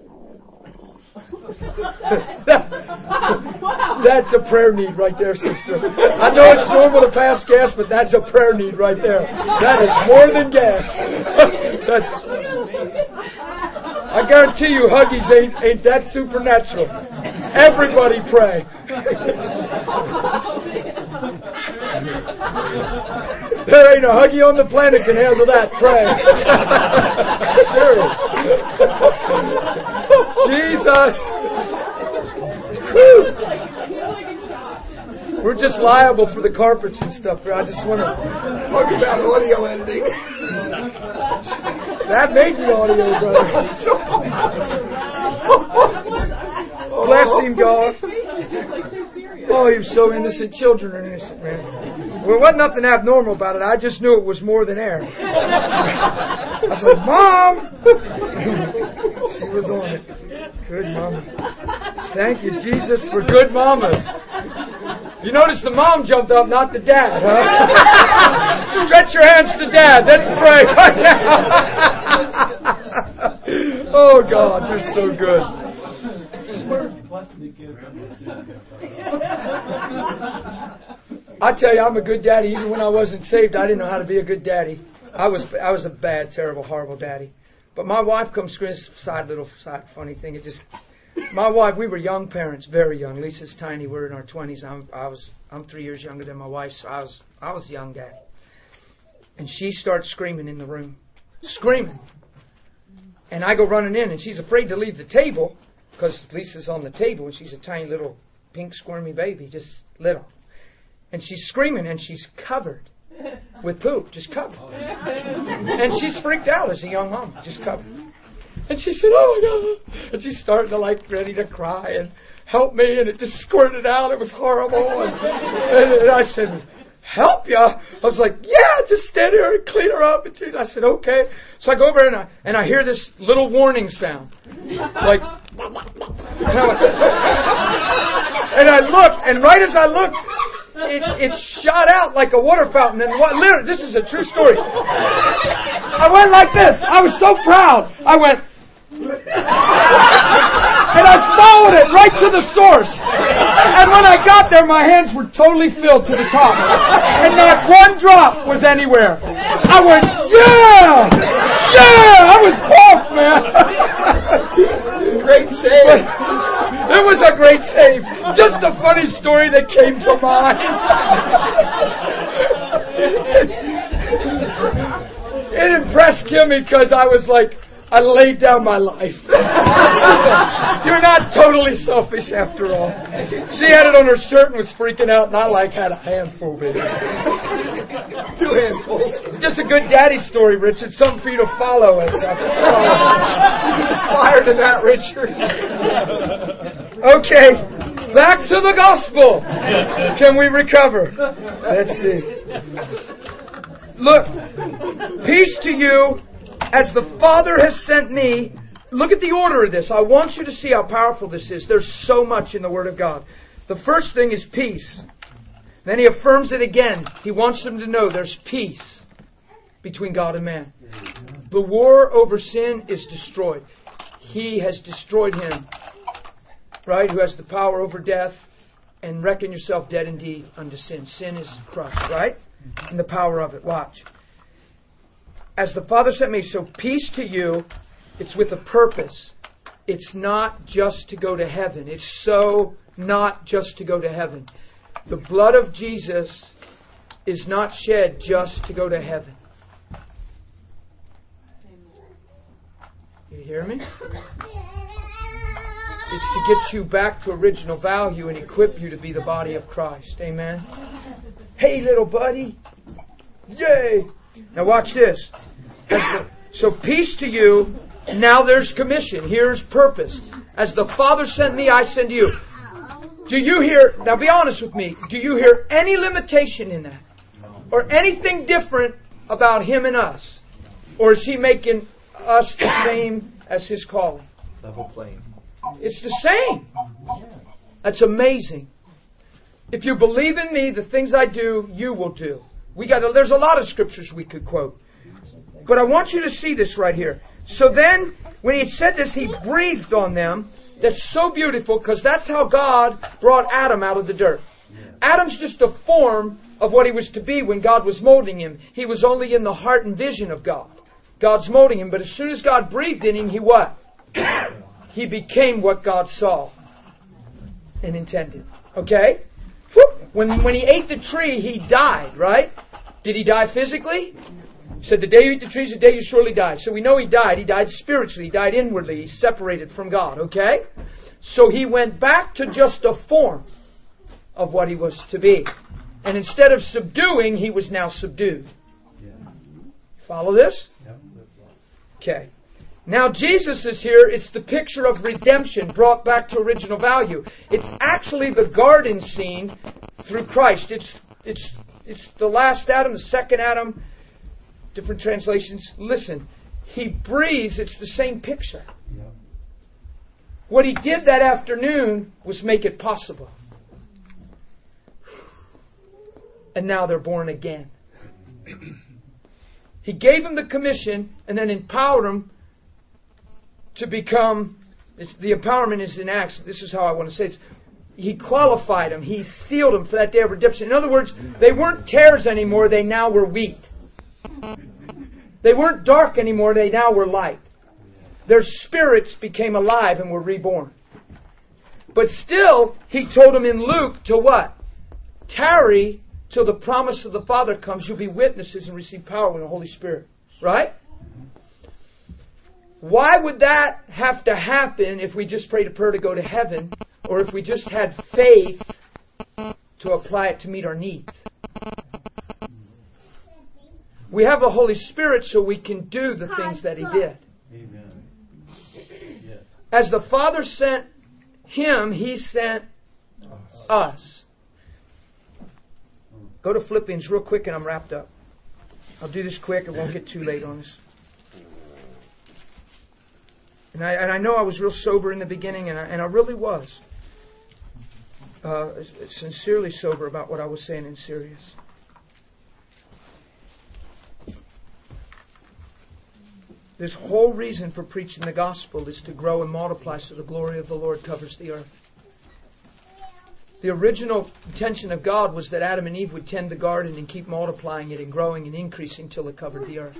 That's a prayer need right there, sister. I know it's normal to pass gas, but that's a prayer need right there. That is more than gas. That's, I guarantee you Huggies ain't, ain't that supernatural. Everybody pray. There ain't a Huggy on the planet can handle that. Pray. Serious. Jesus. Whew. We're just liable for the carpets and stuff. I just want to talk about audio editing. That made the audio, brother. Bless him, God. Oh, he was so innocent. Children are innocent, man. Well, there wasn't nothing abnormal about it. I just knew it was more than air. I said, Mom! She was on it. Good mama. Thank you, Jesus, for good mamas. You notice the mom jumped up, not the dad, huh? Stretch your hands to Dad. Let's pray right now. Oh, God, you're so good. I tell you, I'm a good daddy. Even when I wasn't saved, I didn't know how to be a good daddy. I was I was a bad, terrible, horrible daddy. But my wife comes screaming. Side little side funny thing. It just my wife. We were young parents, very young. Lisa's tiny. We're in our twenties. I'm I was I'm three years younger than my wife, so I was I was a young daddy. And she starts screaming in the room, screaming. And I go running in, and she's afraid to leave the table because Lisa's on the table, and she's a tiny little pink squirmy baby, just little. And she's screaming, and she's covered with poop, just covered. And she's freaked out as a young mom, just covered. And she said, oh my God. And she's starting to like ready to cry and help me. And it just squirted out. It was horrible. And, and, and I said, help ya? I was like, yeah, just stand here and clean her up. And she, I said, okay. So I go over and I, and I hear this little warning sound. Like, and I, and I looked, and right as I looked, it, it shot out like a water fountain. And what, literally, this is a true story. I went like this. I was so proud. I went, and I followed it right to the source. And when I got there, my hands were totally filled to the top. And not one drop was anywhere. I went, yeah! Yeah! I was pumped, man! Great save. It was a great save. Just a funny story that came to mind. It impressed Kimmy because I was like, I laid down my life. You're not totally selfish after all. She had it on her shirt and was freaking out, and I like had a handful, baby. Two handfuls. Just a good daddy story, Richard. Something for you to follow us. Inspired in that, Richard. Okay, back to the gospel. Can we recover? Let's see. Look, peace to you. As the Father has sent me, look at the order of this. I want you to see how powerful this is. There's so much in the Word of God. The first thing is peace. Then He affirms it again. He wants them to know there's peace between God and man. The war over sin is destroyed. He has destroyed him, right? Who has the power over death. And reckon yourself dead indeed unto sin. Sin is crushed, right? And the power of it. Watch. As the Father sent me, so peace to you. It's with a purpose. It's not just to go to heaven. It's so not just to go to heaven. The blood of Jesus is not shed just to go to heaven. You hear me? It's to get you back to original value and equip you to be the body of Christ. Amen? Hey, little buddy. Yay! Now watch this. The, so peace to you. Now there's commission. Here's purpose. As the Father sent me, I send you. Do you hear, now be honest with me, do you hear any limitation in that? Or anything different about Him and us? Or is He making us the same as His calling? Level playing. It's the same. That's amazing. If you believe in me, the things I do, you will do. We got. There's a lot of scriptures we could quote. But I want you to see this right here. So then, when He said this, He breathed on them. That's so beautiful, because that's how God brought Adam out of the dirt. Adam's just a form of what he was to be when God was molding him. He was only in the heart and vision of God. God's molding him. But as soon as God breathed in him, he what? He became what God saw and intended. Okay? When, when he ate the tree, he died, right? Did he die physically? He said, the day you eat the tree is the day you surely die. So we know he died. He died spiritually. He died inwardly. He's separated from God. Okay? So he went back to just a form of what he was to be. And instead of subduing, he was now subdued. Follow this? Okay. Now Jesus is here. It's the picture of redemption brought back to original value. It's actually the garden scene through Christ. It's it's it's the last Adam, the second Adam. Different translations. Listen, He breathes. It's the same picture. What He did that afternoon was make it possible. And now they're born again. He gave them the commission and then empowered them to become, it's, the empowerment is in Acts. This is how I want to say it. He qualified them. He sealed them for that day of redemption. In other words, they weren't tares anymore. They now were wheat. They weren't dark anymore. They now were light. Their spirits became alive and were reborn. But still, He told them in Luke to what? Tarry till the promise of the Father comes. You'll be witnesses and receive power with the Holy Spirit. Right? Why would that have to happen if we just prayed a prayer to go to heaven, or if we just had faith to apply it to meet our needs? We have the Holy Spirit so we can do the things that He did. Amen. Yes. As the Father sent Him, He sent us. Go to Philippians real quick and I'm wrapped up. I'll do this quick. It won't get too late on us. And I, and I know I was real sober in the beginning, and I, and I really was. Uh, sincerely sober about what I was saying and serious. This whole reason for preaching the gospel is to grow and multiply so the glory of the Lord covers the earth. The original intention of God was that Adam and Eve would tend the garden and keep multiplying it and growing and increasing till it covered the earth.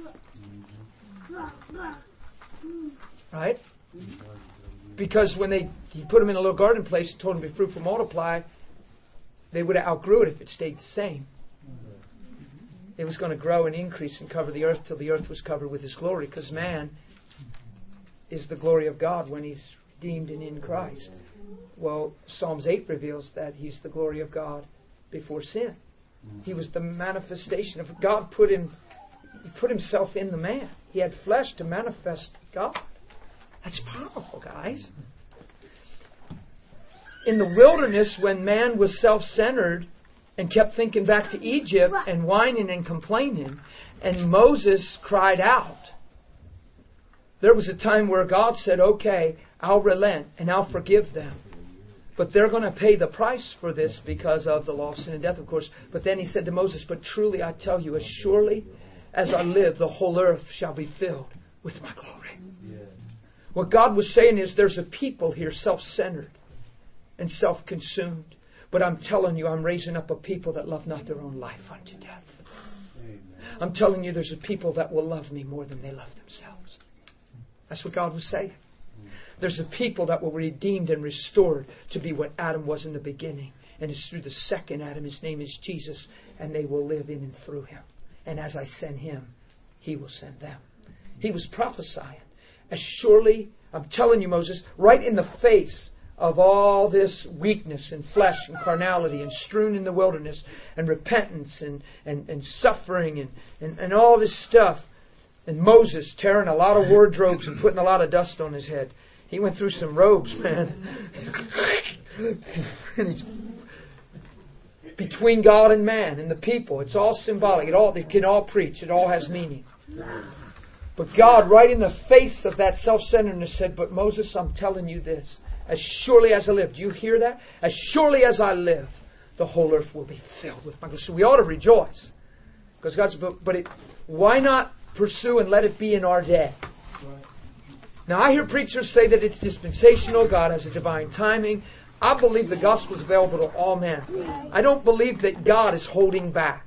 Right? Because when they he put them in a little garden place and told them to be fruitful, multiply, they would have outgrew it if it stayed the same. It was going to grow and increase and cover the earth till the earth was covered with His glory, because man is the glory of God when he's redeemed and in Christ. Well, Psalms eight reveals that He's the glory of God before sin. He was the manifestation of God. Put him, He put Himself in the man. He had flesh to manifest God. That's powerful, guys. In the wilderness, when man was self-centered and kept thinking back to Egypt and whining and complaining, and Moses cried out, there was a time where God said, okay, I'll relent and I'll forgive them. But they're going to pay the price for this because of the law of sin and death, of course. But then He said to Moses, but truly I tell you, as surely as I live, the whole earth shall be filled with my glory. Yeah. What God was saying is there's a people here self-centered and self-consumed. But I'm telling you, I'm raising up a people that love not their own life unto death. Amen. I'm telling you, there's a people that will love me more than they love themselves. That's what God was saying. There's a people that will be redeemed and restored to be what Adam was in the beginning. And it's through the second Adam. His name is Jesus. And they will live in and through Him. And as I send Him, He will send them. He was prophesying. As surely, I'm telling you, Moses, right in the face of all this weakness and flesh and carnality and strewn in the wilderness and repentance and, and, and suffering and, and, and all this stuff. And Moses tearing a lot of wardrobes and putting a lot of dust on his head. He went through some robes, man. And he's between God and man and the people. It's all symbolic. It all it can all preach. It all has meaning. But God, right in the face of that self-centeredness, said, but Moses, I'm telling you this. As surely as I live. Do you hear that? As surely as I live, the whole earth will be filled with my glory. So we ought to rejoice. Because God's, but, but it, why not pursue and let it be in our day? Now I hear preachers say that it's dispensational. God has a divine timing. I believe the gospel is available to all men. I don't believe that God is holding back.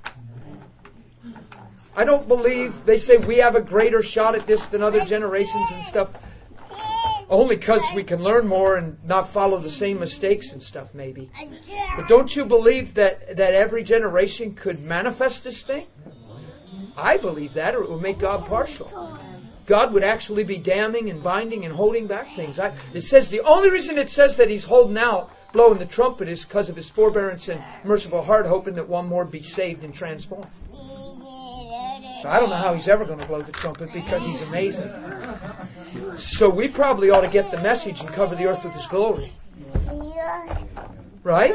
I don't believe, they say we have a greater shot at this than other generations and stuff. Only because we can learn more and not follow the same mistakes and stuff, maybe. But don't you believe that, that every generation could manifest this thing? I believe that, or it would make God partial. God would actually be damning and binding and holding back things. I, it says the only reason it says that He's holding out, blowing the trumpet, is because of His forbearance and merciful heart, hoping that one more be saved and transformed. So I don't know how He's ever going to blow the trumpet because He's amazing. So we probably ought to get the message and cover the earth with His glory. Right?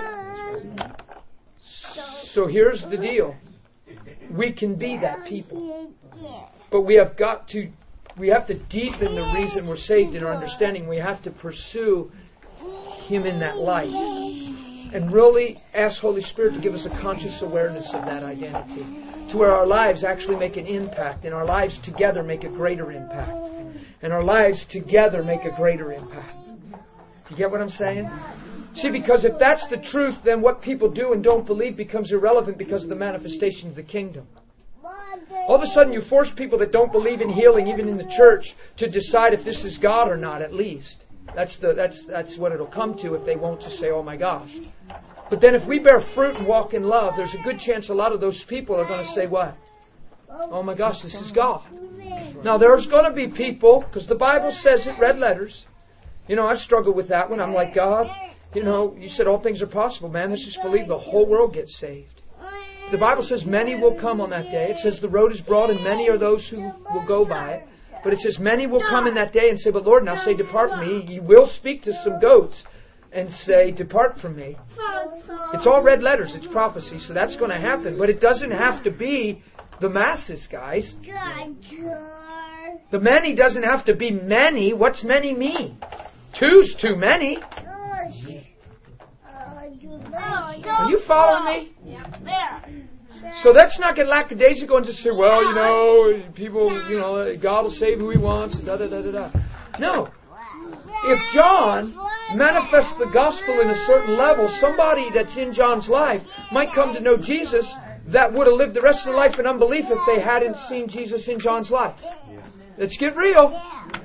So here's the deal. We can be that people. But we have got to, we have to deepen the reason we're saved in our understanding. We have to pursue Him in that life. And really ask Holy Spirit to give us a conscious awareness of that identity. To where our lives actually make an impact. And our lives together make a greater impact. And our lives together make a greater impact. You get what I'm saying? See, because if that's the truth, then what people do and don't believe becomes irrelevant because of the manifestation of the kingdom. All of a sudden you force people that don't believe in healing, even in the church, to decide if this is God or not, at least. That's the that's that's what it'll come to if they won't just say, oh my gosh. But then if we bear fruit and walk in love, there's a good chance a lot of those people are going to say what? Oh my gosh, this is God. Now there's going to be people, because the Bible says it, red letters. You know, I struggle with that one. I'm like, God, you know, you said all things are possible, man. Let's just believe the whole world gets saved. the Bible says many will come on that day. It says the road is broad and many are those who will go by it. But it says many will come in that day and say, but Lord, now say, depart from me. You will speak to some goats and say, depart from me. It's all red letters. It's prophecy. So that's going to happen. But it doesn't have to be the masses, guys. The many doesn't have to be many. What's many mean? Two's too many. Are you following me? So let's not get lackadaisical and just say, well, you know, people, you know, God will save who He wants, da da da da da. No. If John manifests the gospel in a certain level, somebody that's in John's life might come to know Jesus that would have lived the rest of their life in unbelief if they hadn't seen Jesus in John's life. Let's get real.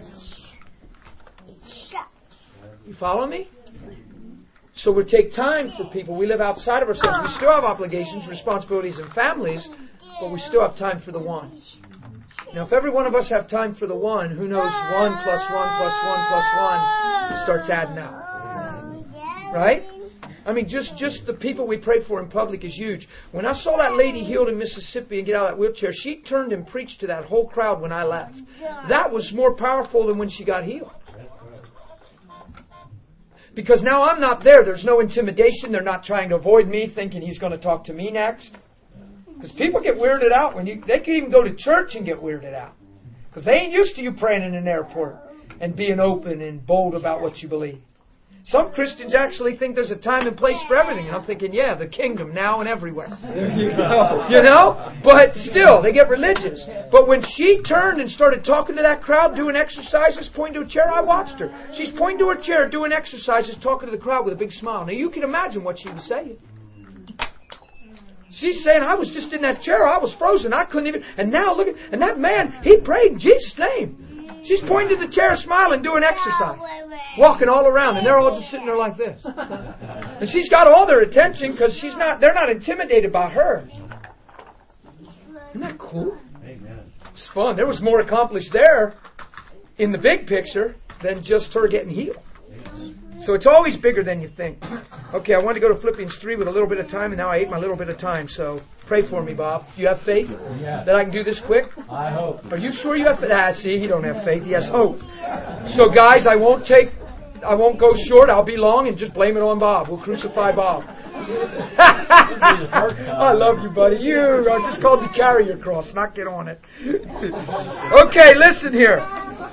You follow me? So we take time for people. We live outside of ourselves. We still have obligations, responsibilities, and families, but we still have time for the one. Now, if every one of us have time for the one, who knows one plus one plus one plus one starts adding up. Right? I mean, just, just the people we pray for in public is huge. When I saw that lady healed in Mississippi and get out of that wheelchair, she turned and preached to that whole crowd when I left. That was more powerful than when she got healed. Because now I'm not there. There's no intimidation. They're not trying to avoid me, thinking he's going to talk to me next. Because people get weirded out when you. They can even go to church and get weirded out. Because they ain't used to you praying in an airport and being open and bold about what you believe. Some Christians actually think there's a time and place for everything. And I'm thinking, yeah, the kingdom now and everywhere. There you go. You know? But still, they get religious. But when she turned and started talking to that crowd, doing exercises, pointing to a chair, I watched her. She's pointing to her chair, doing exercises, talking to the crowd with a big smile. Now you can imagine what she was saying. She's saying, I was just in that chair, I was frozen, I couldn't even... And now look at... And that man, he prayed in Jesus' name. She's pointing to the chair, smiling, doing exercise. Walking all around, and they're all just sitting there like this. And she's got all their attention because she's not. They're not intimidated by her. Isn't that cool? It's fun. There was more accomplished there in the big picture than just her getting healed. So it's always bigger than you think. Okay, I want to go to Philippians three with a little bit of time, and now I ate my little bit of time. So pray for me, Bob. Do you have faith Yeah. that I can do this quick? I hope. Are you sure you have faith? Ah, see, he don't have faith. He has hope. So guys, I won't take, I won't go short. I'll be long and just blame it on Bob. We'll crucify Bob. I love you, buddy. You are just called to carry your cross, not get on it. Okay, listen here.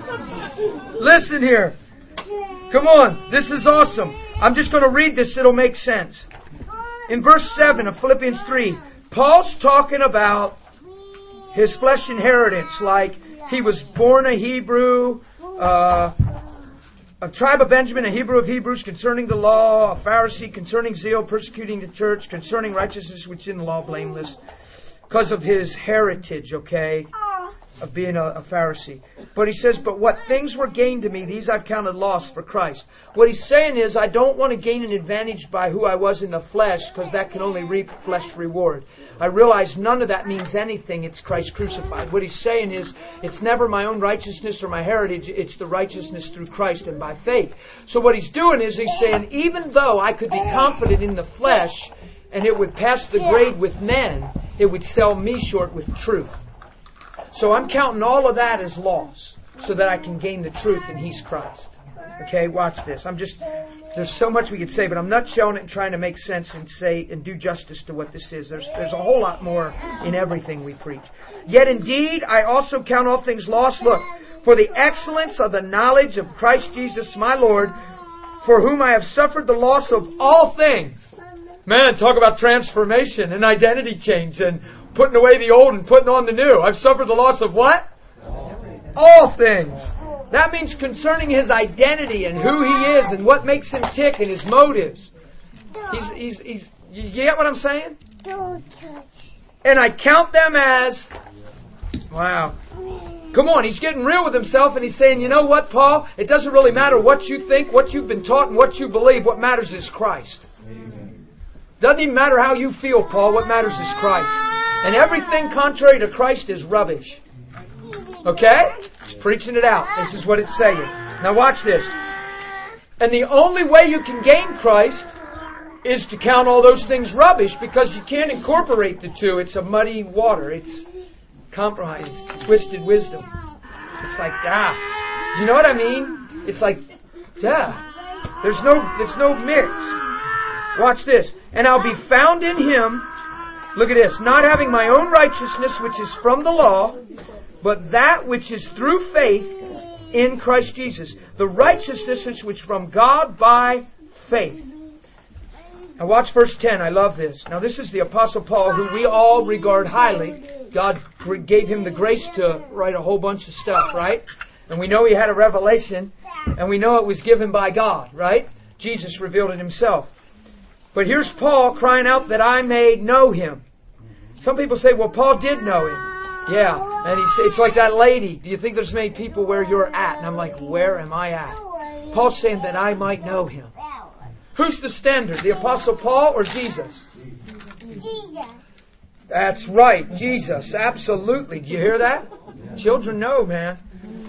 Listen here. Come on. This is awesome. I'm just going to read this. It'll make sense. In verse seven of Philippians three, Paul's talking about his flesh inheritance, like he was born a Hebrew, uh, a tribe of Benjamin, a Hebrew of Hebrews, concerning the law, a Pharisee, concerning zeal, persecuting the church, concerning righteousness, which in the law blameless, because of his heritage, okay, of being a, a Pharisee. But he says, but what things were gained to me, these I've counted loss for Christ. What he's saying is, I don't want to gain an advantage by who I was in the flesh, because that can only reap flesh reward. I realize none of that means anything. It's Christ crucified. What he's saying is, it's never my own righteousness or my heritage. It's the righteousness through Christ and by faith. So what he's doing is, he's saying, even though I could be confident in the flesh, and it would pass the grade with men, it would sell me short with truth. So I'm counting all of that as loss, so that I can gain the truth, and He's Christ. Okay, watch this. I'm just, there's so much we could say, but I'm not showing it and trying to make sense and say and do justice to what this is. There's there's a whole lot more in everything we preach. Yet indeed, I also count all things lost. Look, for the excellence of the knowledge of Christ Jesus my Lord, for whom I have suffered the loss of all things. Man, talk about transformation and identity change and putting away the old and putting on the new. I've suffered the loss of what? All things. That means concerning his identity and who he is and what makes him tick and his motives. He's, he's, he's, you get what I'm saying? And I count them as, wow. Come on, he's getting real with himself and he's saying, you know what, Paul? It doesn't really matter what you think, what you've been taught, and what you believe. What matters is Christ. Doesn't even matter how you feel, Paul. What matters is Christ. And everything contrary to Christ is rubbish. Okay? He's preaching it out. This is what it's saying. Now watch this. And the only way you can gain Christ is to count all those things rubbish because you can't incorporate the two. It's a muddy water. It's compromise, twisted wisdom. It's like, ah. You know what I mean? It's like, yeah. There's no, there's no mix. Watch this. And I'll be found in Him. Look at this. Not having my own righteousness, which is from the law, but that which is through faith in Christ Jesus. The righteousness which is from God by faith. Now watch verse ten. I love this. Now this is the Apostle Paul, who we all regard highly. God gave him the grace to write a whole bunch of stuff, right? And we know he had a revelation, and we know it was given by God, right? Jesus revealed it Himself. But here's Paul crying out that I may know Him. Some people say, well, Paul did know Him. Yeah. And he said, it's like that lady. Do you think there's many people where you're at? And I'm like, where am I at? Paul's saying that I might know Him. Who's the standard? The Apostle Paul or Jesus? Jesus. That's right. Jesus. Absolutely. Do you hear that? Children know, man.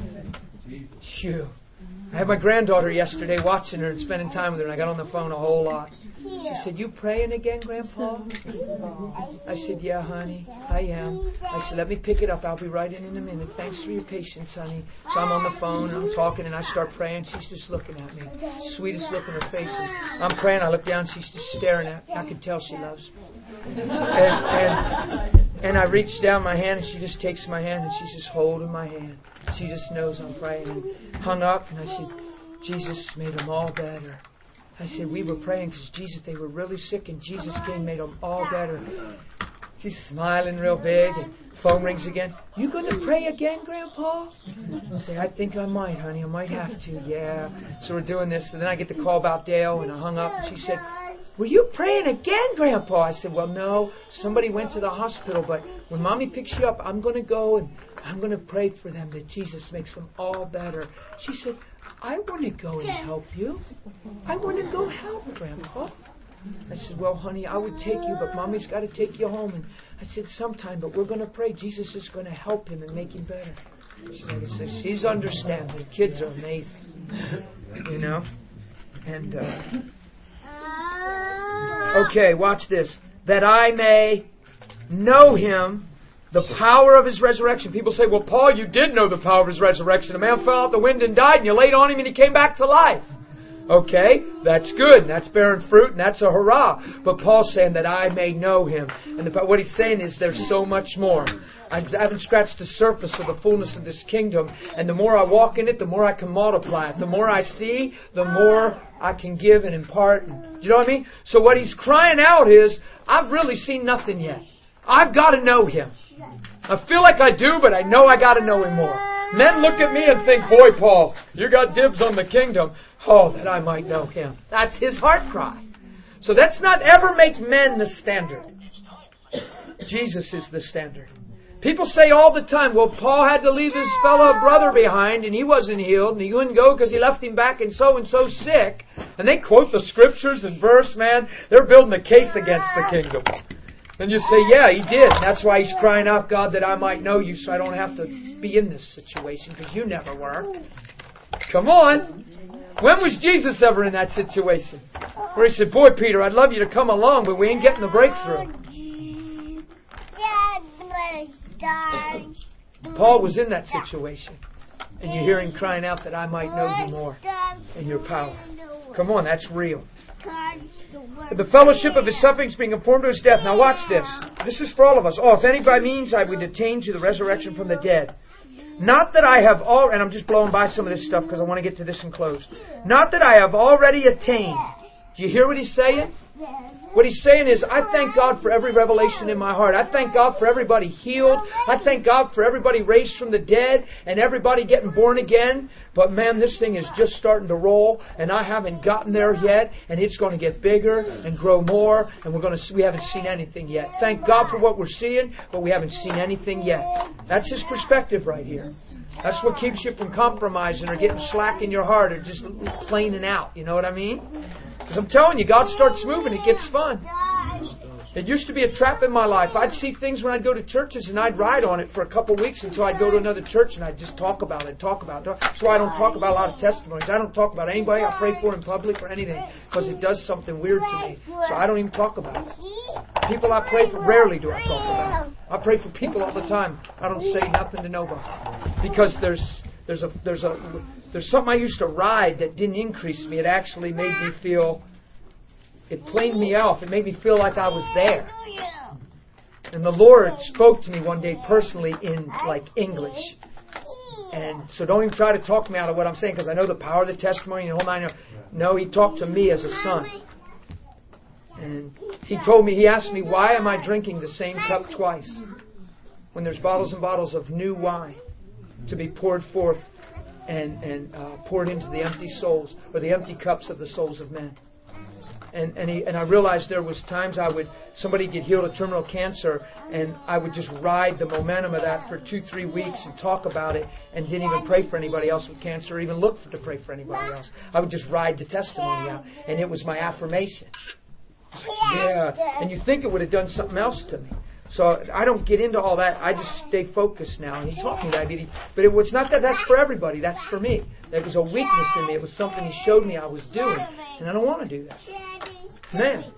Phew. I had my granddaughter yesterday watching her and spending time with her, and I got on the phone a whole lot. She said, you praying again, Grandpa? I said, yeah, honey, I am. I said, let me pick it up. I'll be right in in a minute. Thanks for your patience, honey. So I'm on the phone, and I'm talking, and I start praying. She's just looking at me. Sweetest look in her face. And I'm praying. I look down. She's just staring at me. I can tell she loves me. And, and, and I reach down my hand, and she just takes my hand, and she's just holding my hand. She just knows I'm praying. And hung up, and I said, Jesus made them all better. I said, we were praying because Jesus, they were really sick, and Jesus came and made them all better. She's smiling real big, and phone rings again. You going to pray again, Grandpa? I say, I think I might, honey. I might have to. Yeah. So we're doing this. And then I get the call about Dale, and I hung up, and she said, were you praying again, Grandpa? I said, well, no. Somebody went to the hospital, but when Mommy picks you up, I'm going to go, and I'm going to pray for them that Jesus makes them all better. She said, I want to go and help you. I want to go help, Grandpa. I said, well, honey, I would take you, but Mommy's got to take you home. And I said, sometime, but we're going to pray. Jesus is going to help him and make him better. She's, like, said, she's understanding. Kids are amazing. You know? And, uh, okay, watch this. That I may know Him, the power of His resurrection. People say, well, Paul, you did know the power of His resurrection. A man fell out the wind and died, and you laid on him, and he came back to life. Okay, that's good, and that's bearing fruit, and that's a hurrah. But Paul's saying that I may know Him. And the, what he's saying is there's so much more. I haven't scratched the surface of the fullness of this kingdom. And the more I walk in it, the more I can multiply it. The more I see, the more I can give and impart. Do you know what I mean? So what he's crying out is, I've really seen nothing yet. I've got to know Him. I feel like I do, but I know I got to know Him more. Men look at me and think, boy, Paul, you got dibs on the kingdom. Oh, that I might know Him. That's his heart cry. So let's not ever make men the standard. Jesus is the standard. People say all the time, well, Paul had to leave his fellow brother behind and he wasn't healed and he couldn't go because he left him back and so-and-so sick. And they quote the scriptures and verse, man. They're building a case against the kingdom. And you say, yeah, he did. That's why he's crying out, God, that I might know you so I don't have to be in this situation because you never were. Come on. When was Jesus ever in that situation? Where he said, boy, Peter, I'd love you to come along, but we ain't getting the breakthrough. Paul was in that situation. And you hear him crying out that I might know you more and your power. Come on, that's real. The fellowship of His sufferings being conformed to His death. Now watch this. This is for all of us. Oh, if any by means I would attain to the resurrection from the dead. Not that I have all, and I'm just blowing by some of this stuff because I want to get to this and close. Not that I have already attained. Do you hear what he's saying? What he's saying is, I thank God for every revelation in my heart. I thank God for everybody healed. I thank God for everybody raised from the dead and everybody getting born again. But man, this thing is just starting to roll and I haven't gotten there yet. And it's going to get bigger and grow more. And we're going to, we haven't seen anything yet. Thank God for what we're seeing, but we haven't seen anything yet. That's his perspective right here. That's what keeps you from compromising or getting slack in your heart or just planing out. You know what I mean? Because I'm telling you, God starts moving, it gets fun. It used to be a trap in my life. I'd see things when I'd go to churches and I'd ride on it for a couple of weeks until I'd go to another church and I'd just talk about it, talk about it. That's why I don't talk about a lot of testimonies. I don't talk about anybody I pray for in public or anything because it does something weird to me. So I don't even talk about it. People I pray for, rarely do I talk about it. I pray for people all the time. I don't say nothing to nobody because there's there's a there's a there's something I used to ride that didn't increase me. It actually made me feel. It planed me off. It made me feel like I was there. And the Lord spoke to me one day personally in like English. And so don't even try to talk me out of what I'm saying because I know the power of the testimony and the whole nine. No, He talked to me as a son. And He told me, He asked me, why am I drinking the same cup twice when there's bottles and bottles of new wine to be poured forth and, and uh, poured into the empty souls or the empty cups of the souls of men. And and, he, and I realized there was times I would somebody get healed of terminal cancer and I would just ride the momentum of that for two, three weeks and talk about it and didn't even pray for anybody else with cancer or even look for to pray for anybody else. I would just ride the testimony out and it was my affirmation. Yeah, and you think it would have done something else to me. So I don't get into all that. I just stay focused now. And He taught me that. But it was not that that's for everybody. That's for me. There was a weakness in me. It was something He showed me I was doing. And I don't want to do that. Man,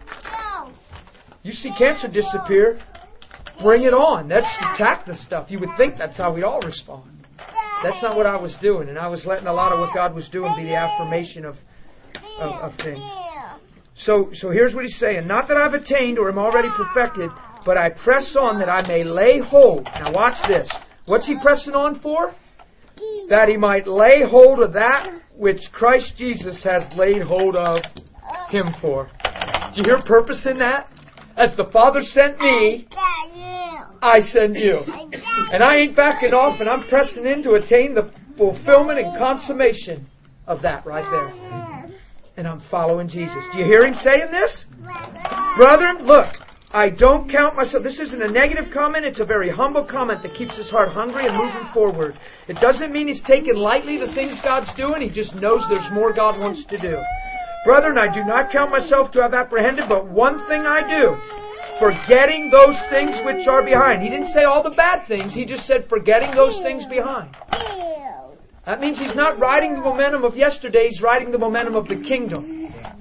you see cancer disappear, bring it on. Let's attack the stuff. You would think that's how we all respond. That's not what I was doing. And I was letting a lot of what God was doing be the affirmation of, of, of things. So, so here's what He's saying. Not that I've attained or am already perfected, but I press on that I may lay hold. Now watch this. What's He pressing on for? That He might lay hold of that which Christ Jesus has laid hold of Him for. Do you hear purpose in that? As the Father sent me, I send you. And I ain't backing off and I'm pressing in to attain the fulfillment and consummation of that right there. And I'm following Jesus. Do you hear Him saying this? Brethren, look. I don't count myself. This isn't a negative comment. It's a very humble comment that keeps his heart hungry and moving forward. It doesn't mean he's taking lightly the things God's doing. He just knows there's more God wants to do. Brethren, I do not count myself to have apprehended, but one thing I do, forgetting those things which are behind. He didn't say all the bad things. He just said forgetting those things behind. That means he's not riding the momentum of yesterday. He's riding the momentum of the kingdom.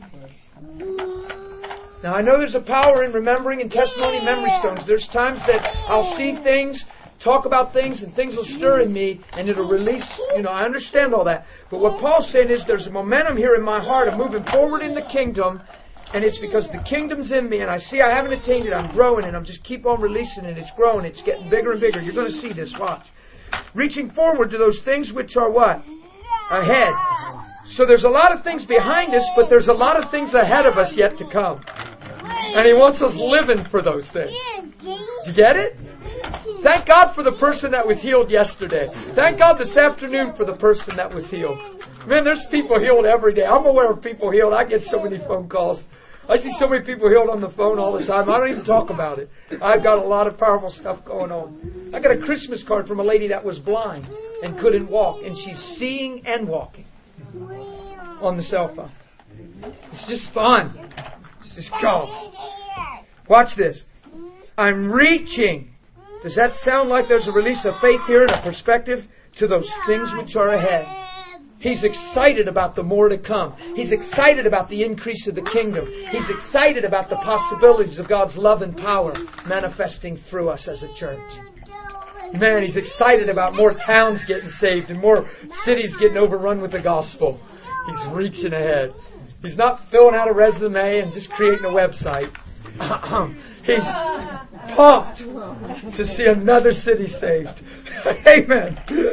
Now, I know there's a power in remembering and testimony memory stones. There's times that I'll see things, talk about things, and things will stir in me, and it'll release, you know, I understand all that. But what Paul's saying is there's a momentum here in my heart of moving forward in the kingdom, and it's because the kingdom's in me, and I see I haven't attained it, I'm growing, and I'm just keep on releasing it. It's growing, it's getting bigger and bigger. You're going to see this, watch. Reaching forward to those things which are what? Ahead. So there's a lot of things behind us, but there's a lot of things ahead of us yet to come. And He wants us living for those things. Do you get it? Thank God for the person that was healed yesterday. Thank God this afternoon for the person that was healed. Man, there's people healed every day. I'm aware of people healed. I get so many phone calls. I see so many people healed on the phone all the time. I don't even talk about it. I've got a lot of powerful stuff going on. I got a Christmas card from a lady that was blind and couldn't walk. And she's seeing and walking on the cell phone. It's just fun. It's just go. Watch this. I'm reaching. Does that sound like there's a release of faith here and a perspective to those things which are ahead? He's excited about the more to come. He's excited about the increase of the kingdom. He's excited about the possibilities of God's love and power manifesting through us as a church. Man, He's excited about more towns getting saved and more cities getting overrun with the gospel. He's reaching ahead. He's not filling out a resume and just creating a website. He's pumped to see another city saved. Amen.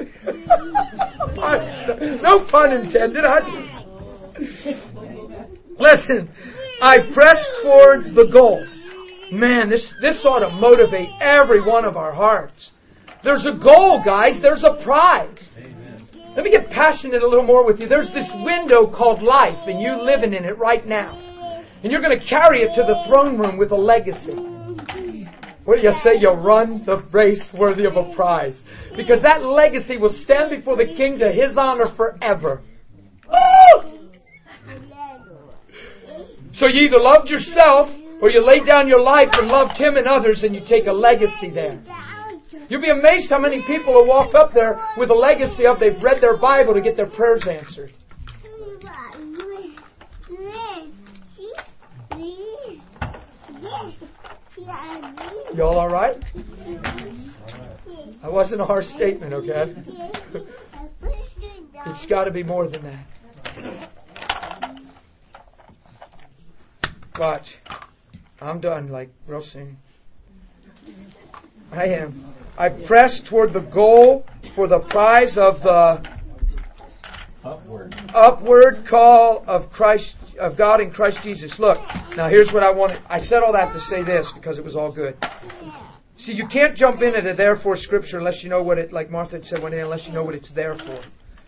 No pun intended. I... Listen, I press toward the goal. Man, this, this ought to motivate every one of our hearts. There's a goal, guys. There's a prize. Let me get passionate a little more with you. There's this window called life, and you're living in it right now. And you're going to carry it to the throne room with a legacy. What do you say? You'll run the race worthy of a prize. Because that legacy will stand before the King to His honor forever. Woo! So you either loved yourself Or you lay down your life and loved Him and others and you take a legacy there. You'll be amazed how many people will walk up there with a legacy of they've read their Bible to get their prayers answered. Y'all all right? That wasn't a harsh statement, okay? It's got to be more than that. Watch. I'm done, like real soon. I am. I press toward the goal for the prize of the Upward. upward call of Christ, of God in Christ Jesus. Look, now here's what I wanted. I said all that to say this because it was all good. See, you can't jump into the therefore scripture unless you know what it, like Martha had said one day, unless you know what it's there for.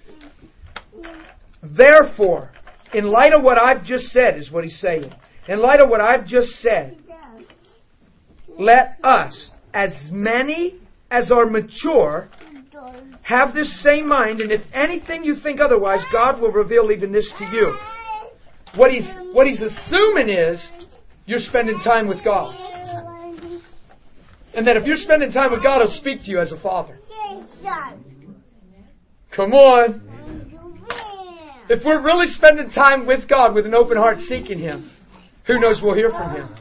Therefore, in light of what I've just said, is what he's saying. In light of what I've just said, let us, as many as are mature, have this same mind, and if anything you think otherwise, God will reveal even this to you. What he's, what he's assuming is you're spending time with God. And that if you're spending time with God, He'll speak to you as a father. Come on. If we're really spending time with God with an open heart seeking Him, who knows we'll hear from Him.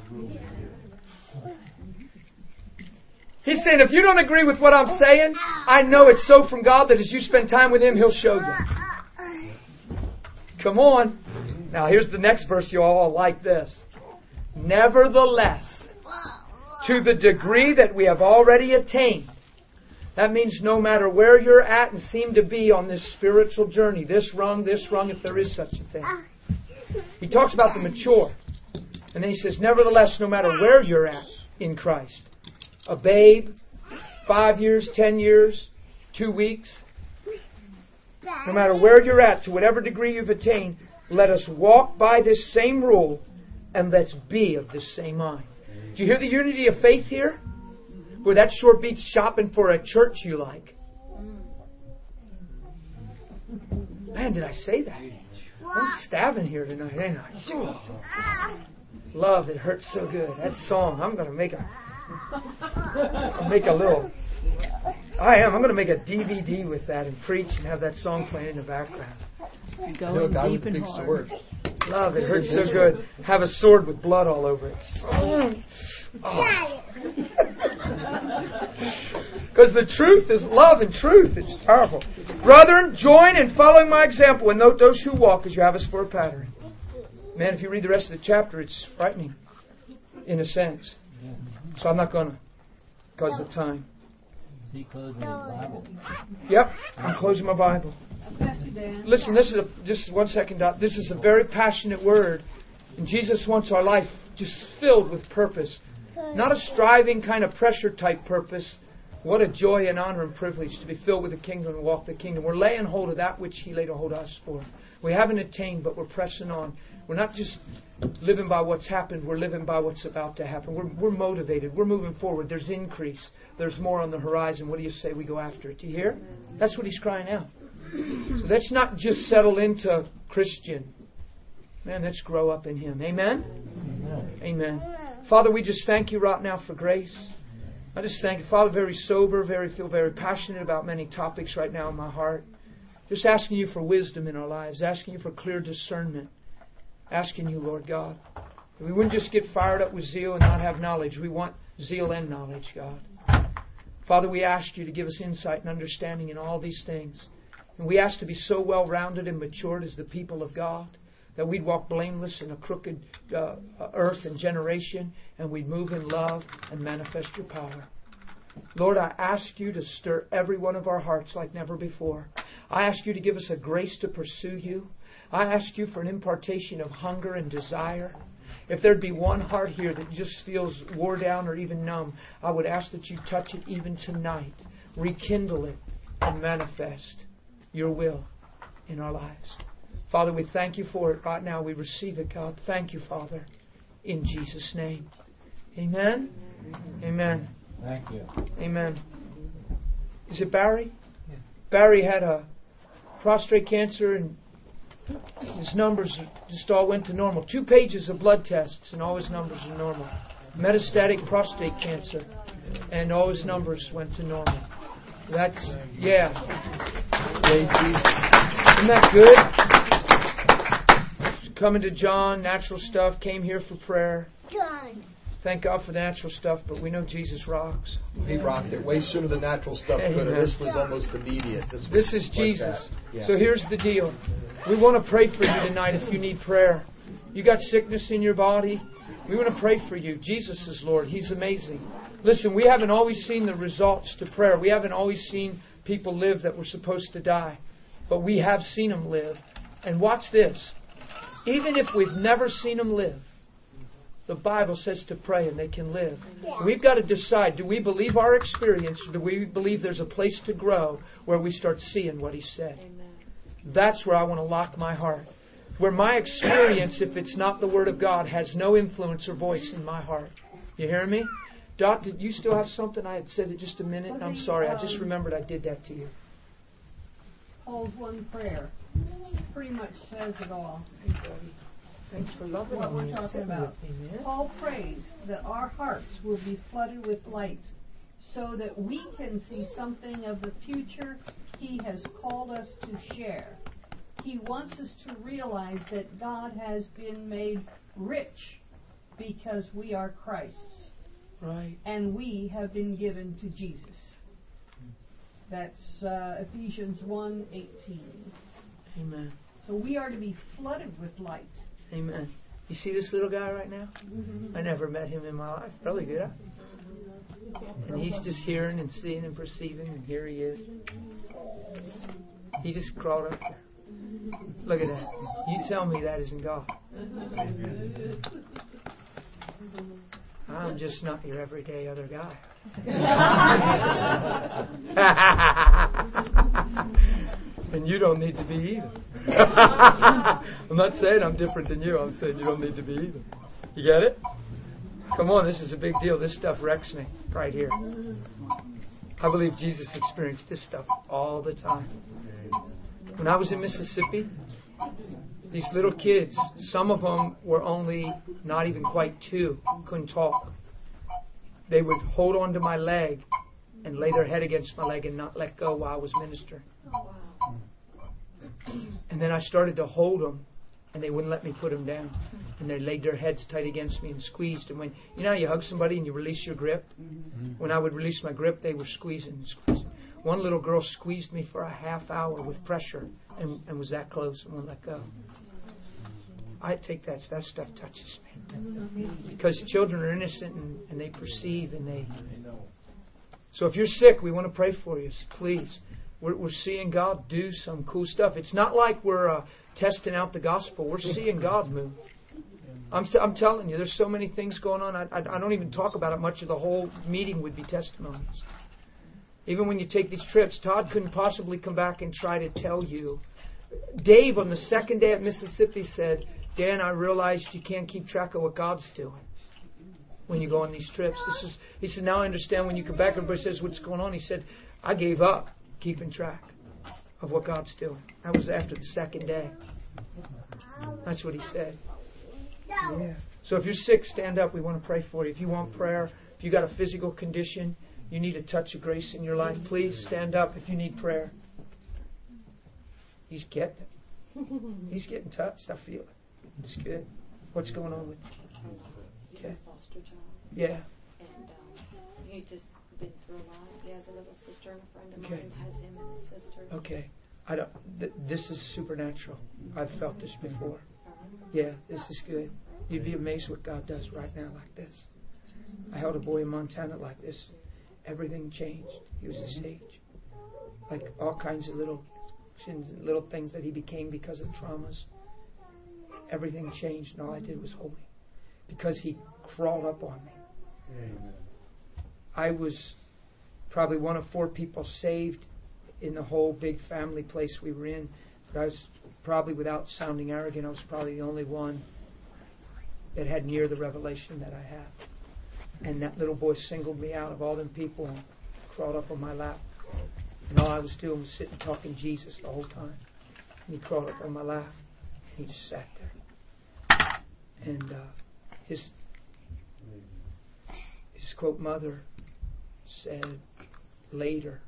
He's saying, if you don't agree with what I'm saying, I know it's so from God that as you spend time with Him, He'll show you. Come on. Now here's the next verse. You all like this. Nevertheless, to the degree that we have already attained. That means no matter where you're at and seem to be on this spiritual journey, this rung, this rung, if there is such a thing. He talks about the mature. And then he says, nevertheless, no matter where you're at in Christ, a babe, five years, ten years, two weeks, no matter where you're at, to whatever degree you've attained, let us walk by this same rule and let's be of this same mind. Do you hear the unity of faith here? Where that short beats shopping for a church you like. Man, did I say that? I'm stabbing here tonight, ain't I? Love, it hurts so good. That song, I'm going to make a I'll make a little I am. I'm going to make a D V D with that and preach and have that song playing in the background. Going deep and hard. Love, it hurts so good. Have a sword with blood all over it. Because oh. the truth is love and truth. It's powerful. Brethren, join in following my example and note those who walk as you have us for a pattern. Man, if you read the rest of the chapter, it's frightening in a sense. So I'm not going to because of time. Is he closing his Bible? Yep, I'm closing my Bible. Listen, this is a, just one second, Doc. This is a very passionate word. And Jesus wants our life just filled with purpose. Not a striving kind of pressure type purpose. What a joy and honor and privilege to be filled with the kingdom and walk the kingdom. We're laying hold of that which He laid a hold of us for. We haven't attained, but we're pressing on. We're not just living by what's happened. We're living by what's about to happen. We're, we're motivated. We're moving forward. There's increase. There's more on the horizon. What do you say? We go after it. Do you hear? That's what He's crying out. So let's not just settle into Christian. Man, let's grow up in Him. Amen? Amen. Amen. Father, we just thank You right now for grace. I just thank You, Father, very sober, very feel very passionate about many topics right now in my heart. Just asking You for wisdom in our lives, asking You for clear discernment, asking You, Lord God, that we wouldn't just get fired up with zeal and not have knowledge. We want zeal and knowledge, God. Father, we ask You to give us insight and understanding in all these things. And we ask to be so well-rounded and matured as the people of God that we'd walk blameless in a crooked uh, earth and generation, and we'd move in love and manifest Your power. Lord, I ask You to stir every one of our hearts like never before. I ask You to give us a grace to pursue You. I ask You for an impartation of hunger and desire. If there'd be one heart here that just feels wore down or even numb, I would ask that You touch it even tonight. Rekindle it and manifest Your will in our lives. Father, we thank You for it right now. We receive it, God. Thank You, Father, in Jesus' name. Amen. Amen. Thank you. Amen. Is it Barry? Barry had a prostate cancer and His numbers just all went to normal. Two pages of blood tests and all his numbers are normal. Metastatic prostate cancer and all his numbers went to normal. That's, yeah. Isn't that good? Coming to John, natural stuff, came here for prayer. Thank God for the natural stuff, but we know Jesus rocks. He rocked it way sooner than natural stuff could have. This was almost immediate. This, was this is like Jesus. Yeah. So here's the deal. We want to pray for you tonight if you need prayer. You got sickness in your body. We want to pray for you. Jesus is Lord. He's amazing. Listen, we haven't always seen the results to prayer. We haven't always seen people live that were supposed to die. But we have seen them live. And watch this. Even if we've never seen them live, the Bible says to pray and they can live. We've got to decide, do we believe our experience or do we believe there's a place to grow where we start seeing what He said? Amen. That's where I want to lock my heart. Where my experience, if it's not the Word of God, has no influence or voice in my heart. You hear me? Dot, did you still have something? I had said it just a minute. And I'm sorry. I just remembered I did that to you. Paul's one prayer pretty much says it all. Thanks for loving what me. we're talking about. Paul prays that our hearts will be flooded with light so that we can see something of the future He has called us to share. He wants us to realize that God has been made rich because we are Christ's. Right. And we have been given to Jesus. That's uh, Ephesians one eighteen. Amen. So we are to be flooded with light. Amen. You see this little guy right now? I never met him in my life. Really, did I? And he's just hearing and seeing and perceiving, and here he is. He just crawled up there. Look at that. You tell me that isn't God. I'm just not your everyday other guy. And you don't need to be either. I'm not saying I'm different than you. I'm saying you don't need to be either. You get it? Come on, this is a big deal. This stuff wrecks me right here. I believe Jesus experienced this stuff all the time. When I was in Mississippi, these little kids, some of them were only not even quite two, couldn't talk. They would hold on to my leg and lay their head against my leg and not let go while I was ministering. And then I started to hold them, and they wouldn't let me put them down. And they laid their heads tight against me and squeezed. And when you know how you hug somebody and you release your grip? When I would release my grip, they were squeezing and squeezing. One little girl squeezed me for a half hour with pressure and, and was that close and wouldn't let go. I take that. That stuff touches me. Because children are innocent and, and they perceive and they... So if you're sick, we want to pray for you. Please. We're, we're seeing God do some cool stuff. It's not like we're uh, testing out the gospel. We're seeing God move. I'm, t- I'm telling you, there's so many things going on. I, I, I don't even talk about it much of the whole meeting would be testimonies. Even when you take these trips, Todd couldn't possibly come back and try to tell you. Dave, on the second day at Mississippi, said, Dan, I realized you can't keep track of what God's doing when you go on these trips. This is, he said, now I understand when you come back, everybody says, what's going on? He said, I gave up keeping track of what God's doing. That was after the second day. That's what he said. Yeah. So if you're sick, stand up. We want to pray for you. If you want prayer, if you got a physical condition, you need a touch of grace in your life, please stand up if you need prayer. He's getting it. He's getting touched. I feel it. It's good. What's going on with you? Okay. Foster child. Yeah. And um, he's just been through a lot. He has a little sister, and a friend of Okay. mine has him and his sister. Okay. I don't. Th- this is supernatural. I've felt this before. Yeah, this is good. You'd be amazed what God does right now like this. I held a boy in Montana like this. Everything changed. He was a stage. Like all kinds of little sins, little things that he became because of traumas. Everything changed, and all I did was hold him. Because he crawled up on me. Amen. I was probably one of four people saved in the whole big family place we were in. But I was probably, without sounding arrogant, I was probably the only one that had near the revelation that I have. And that little boy singled me out of all them people and crawled up on my lap. And all I was doing was sitting talking Jesus the whole time. And he crawled up on my lap. He just sat there. And uh, his his quote mother said later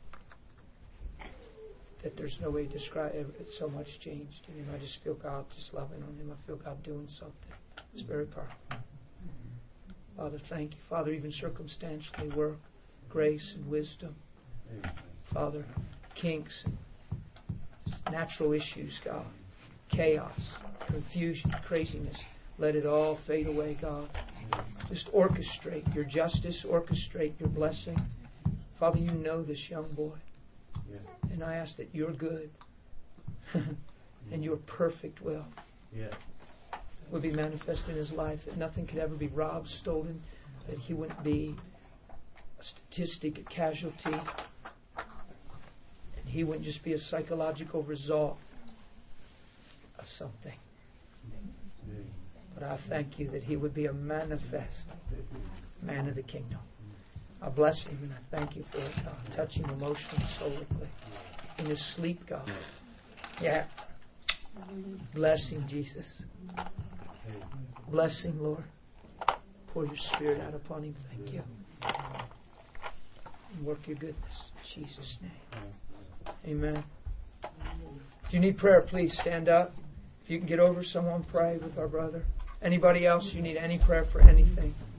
that there's no way to describe it. It's so much changed in him. I just feel God just loving on him. I feel God doing something. It's very powerful. Father, thank you. Father, even circumstantially work grace and wisdom. Father, kinks and natural issues, God. Chaos, confusion, craziness. Let it all fade away, God. Just orchestrate your justice, orchestrate your blessing. Father, you know this young boy. And I ask that your good and your perfect will will be manifest in his life, that nothing could ever be robbed, stolen, that he wouldn't be a statistic, a casualty, and he wouldn't just be a psychological result of something. But I thank you that he would be a manifest man of the kingdom. I bless him and I thank you for it, God. Touch him emotionally, soulfully. In his sleep, God. Yeah. Bless him, Jesus. Bless him, Lord. Pour your Spirit out upon him. Thank you. And work your goodness. In Jesus' name. Amen. If you need prayer, please stand up. If you can get over someone, pray with our brother. Anybody else, you need any prayer for anything.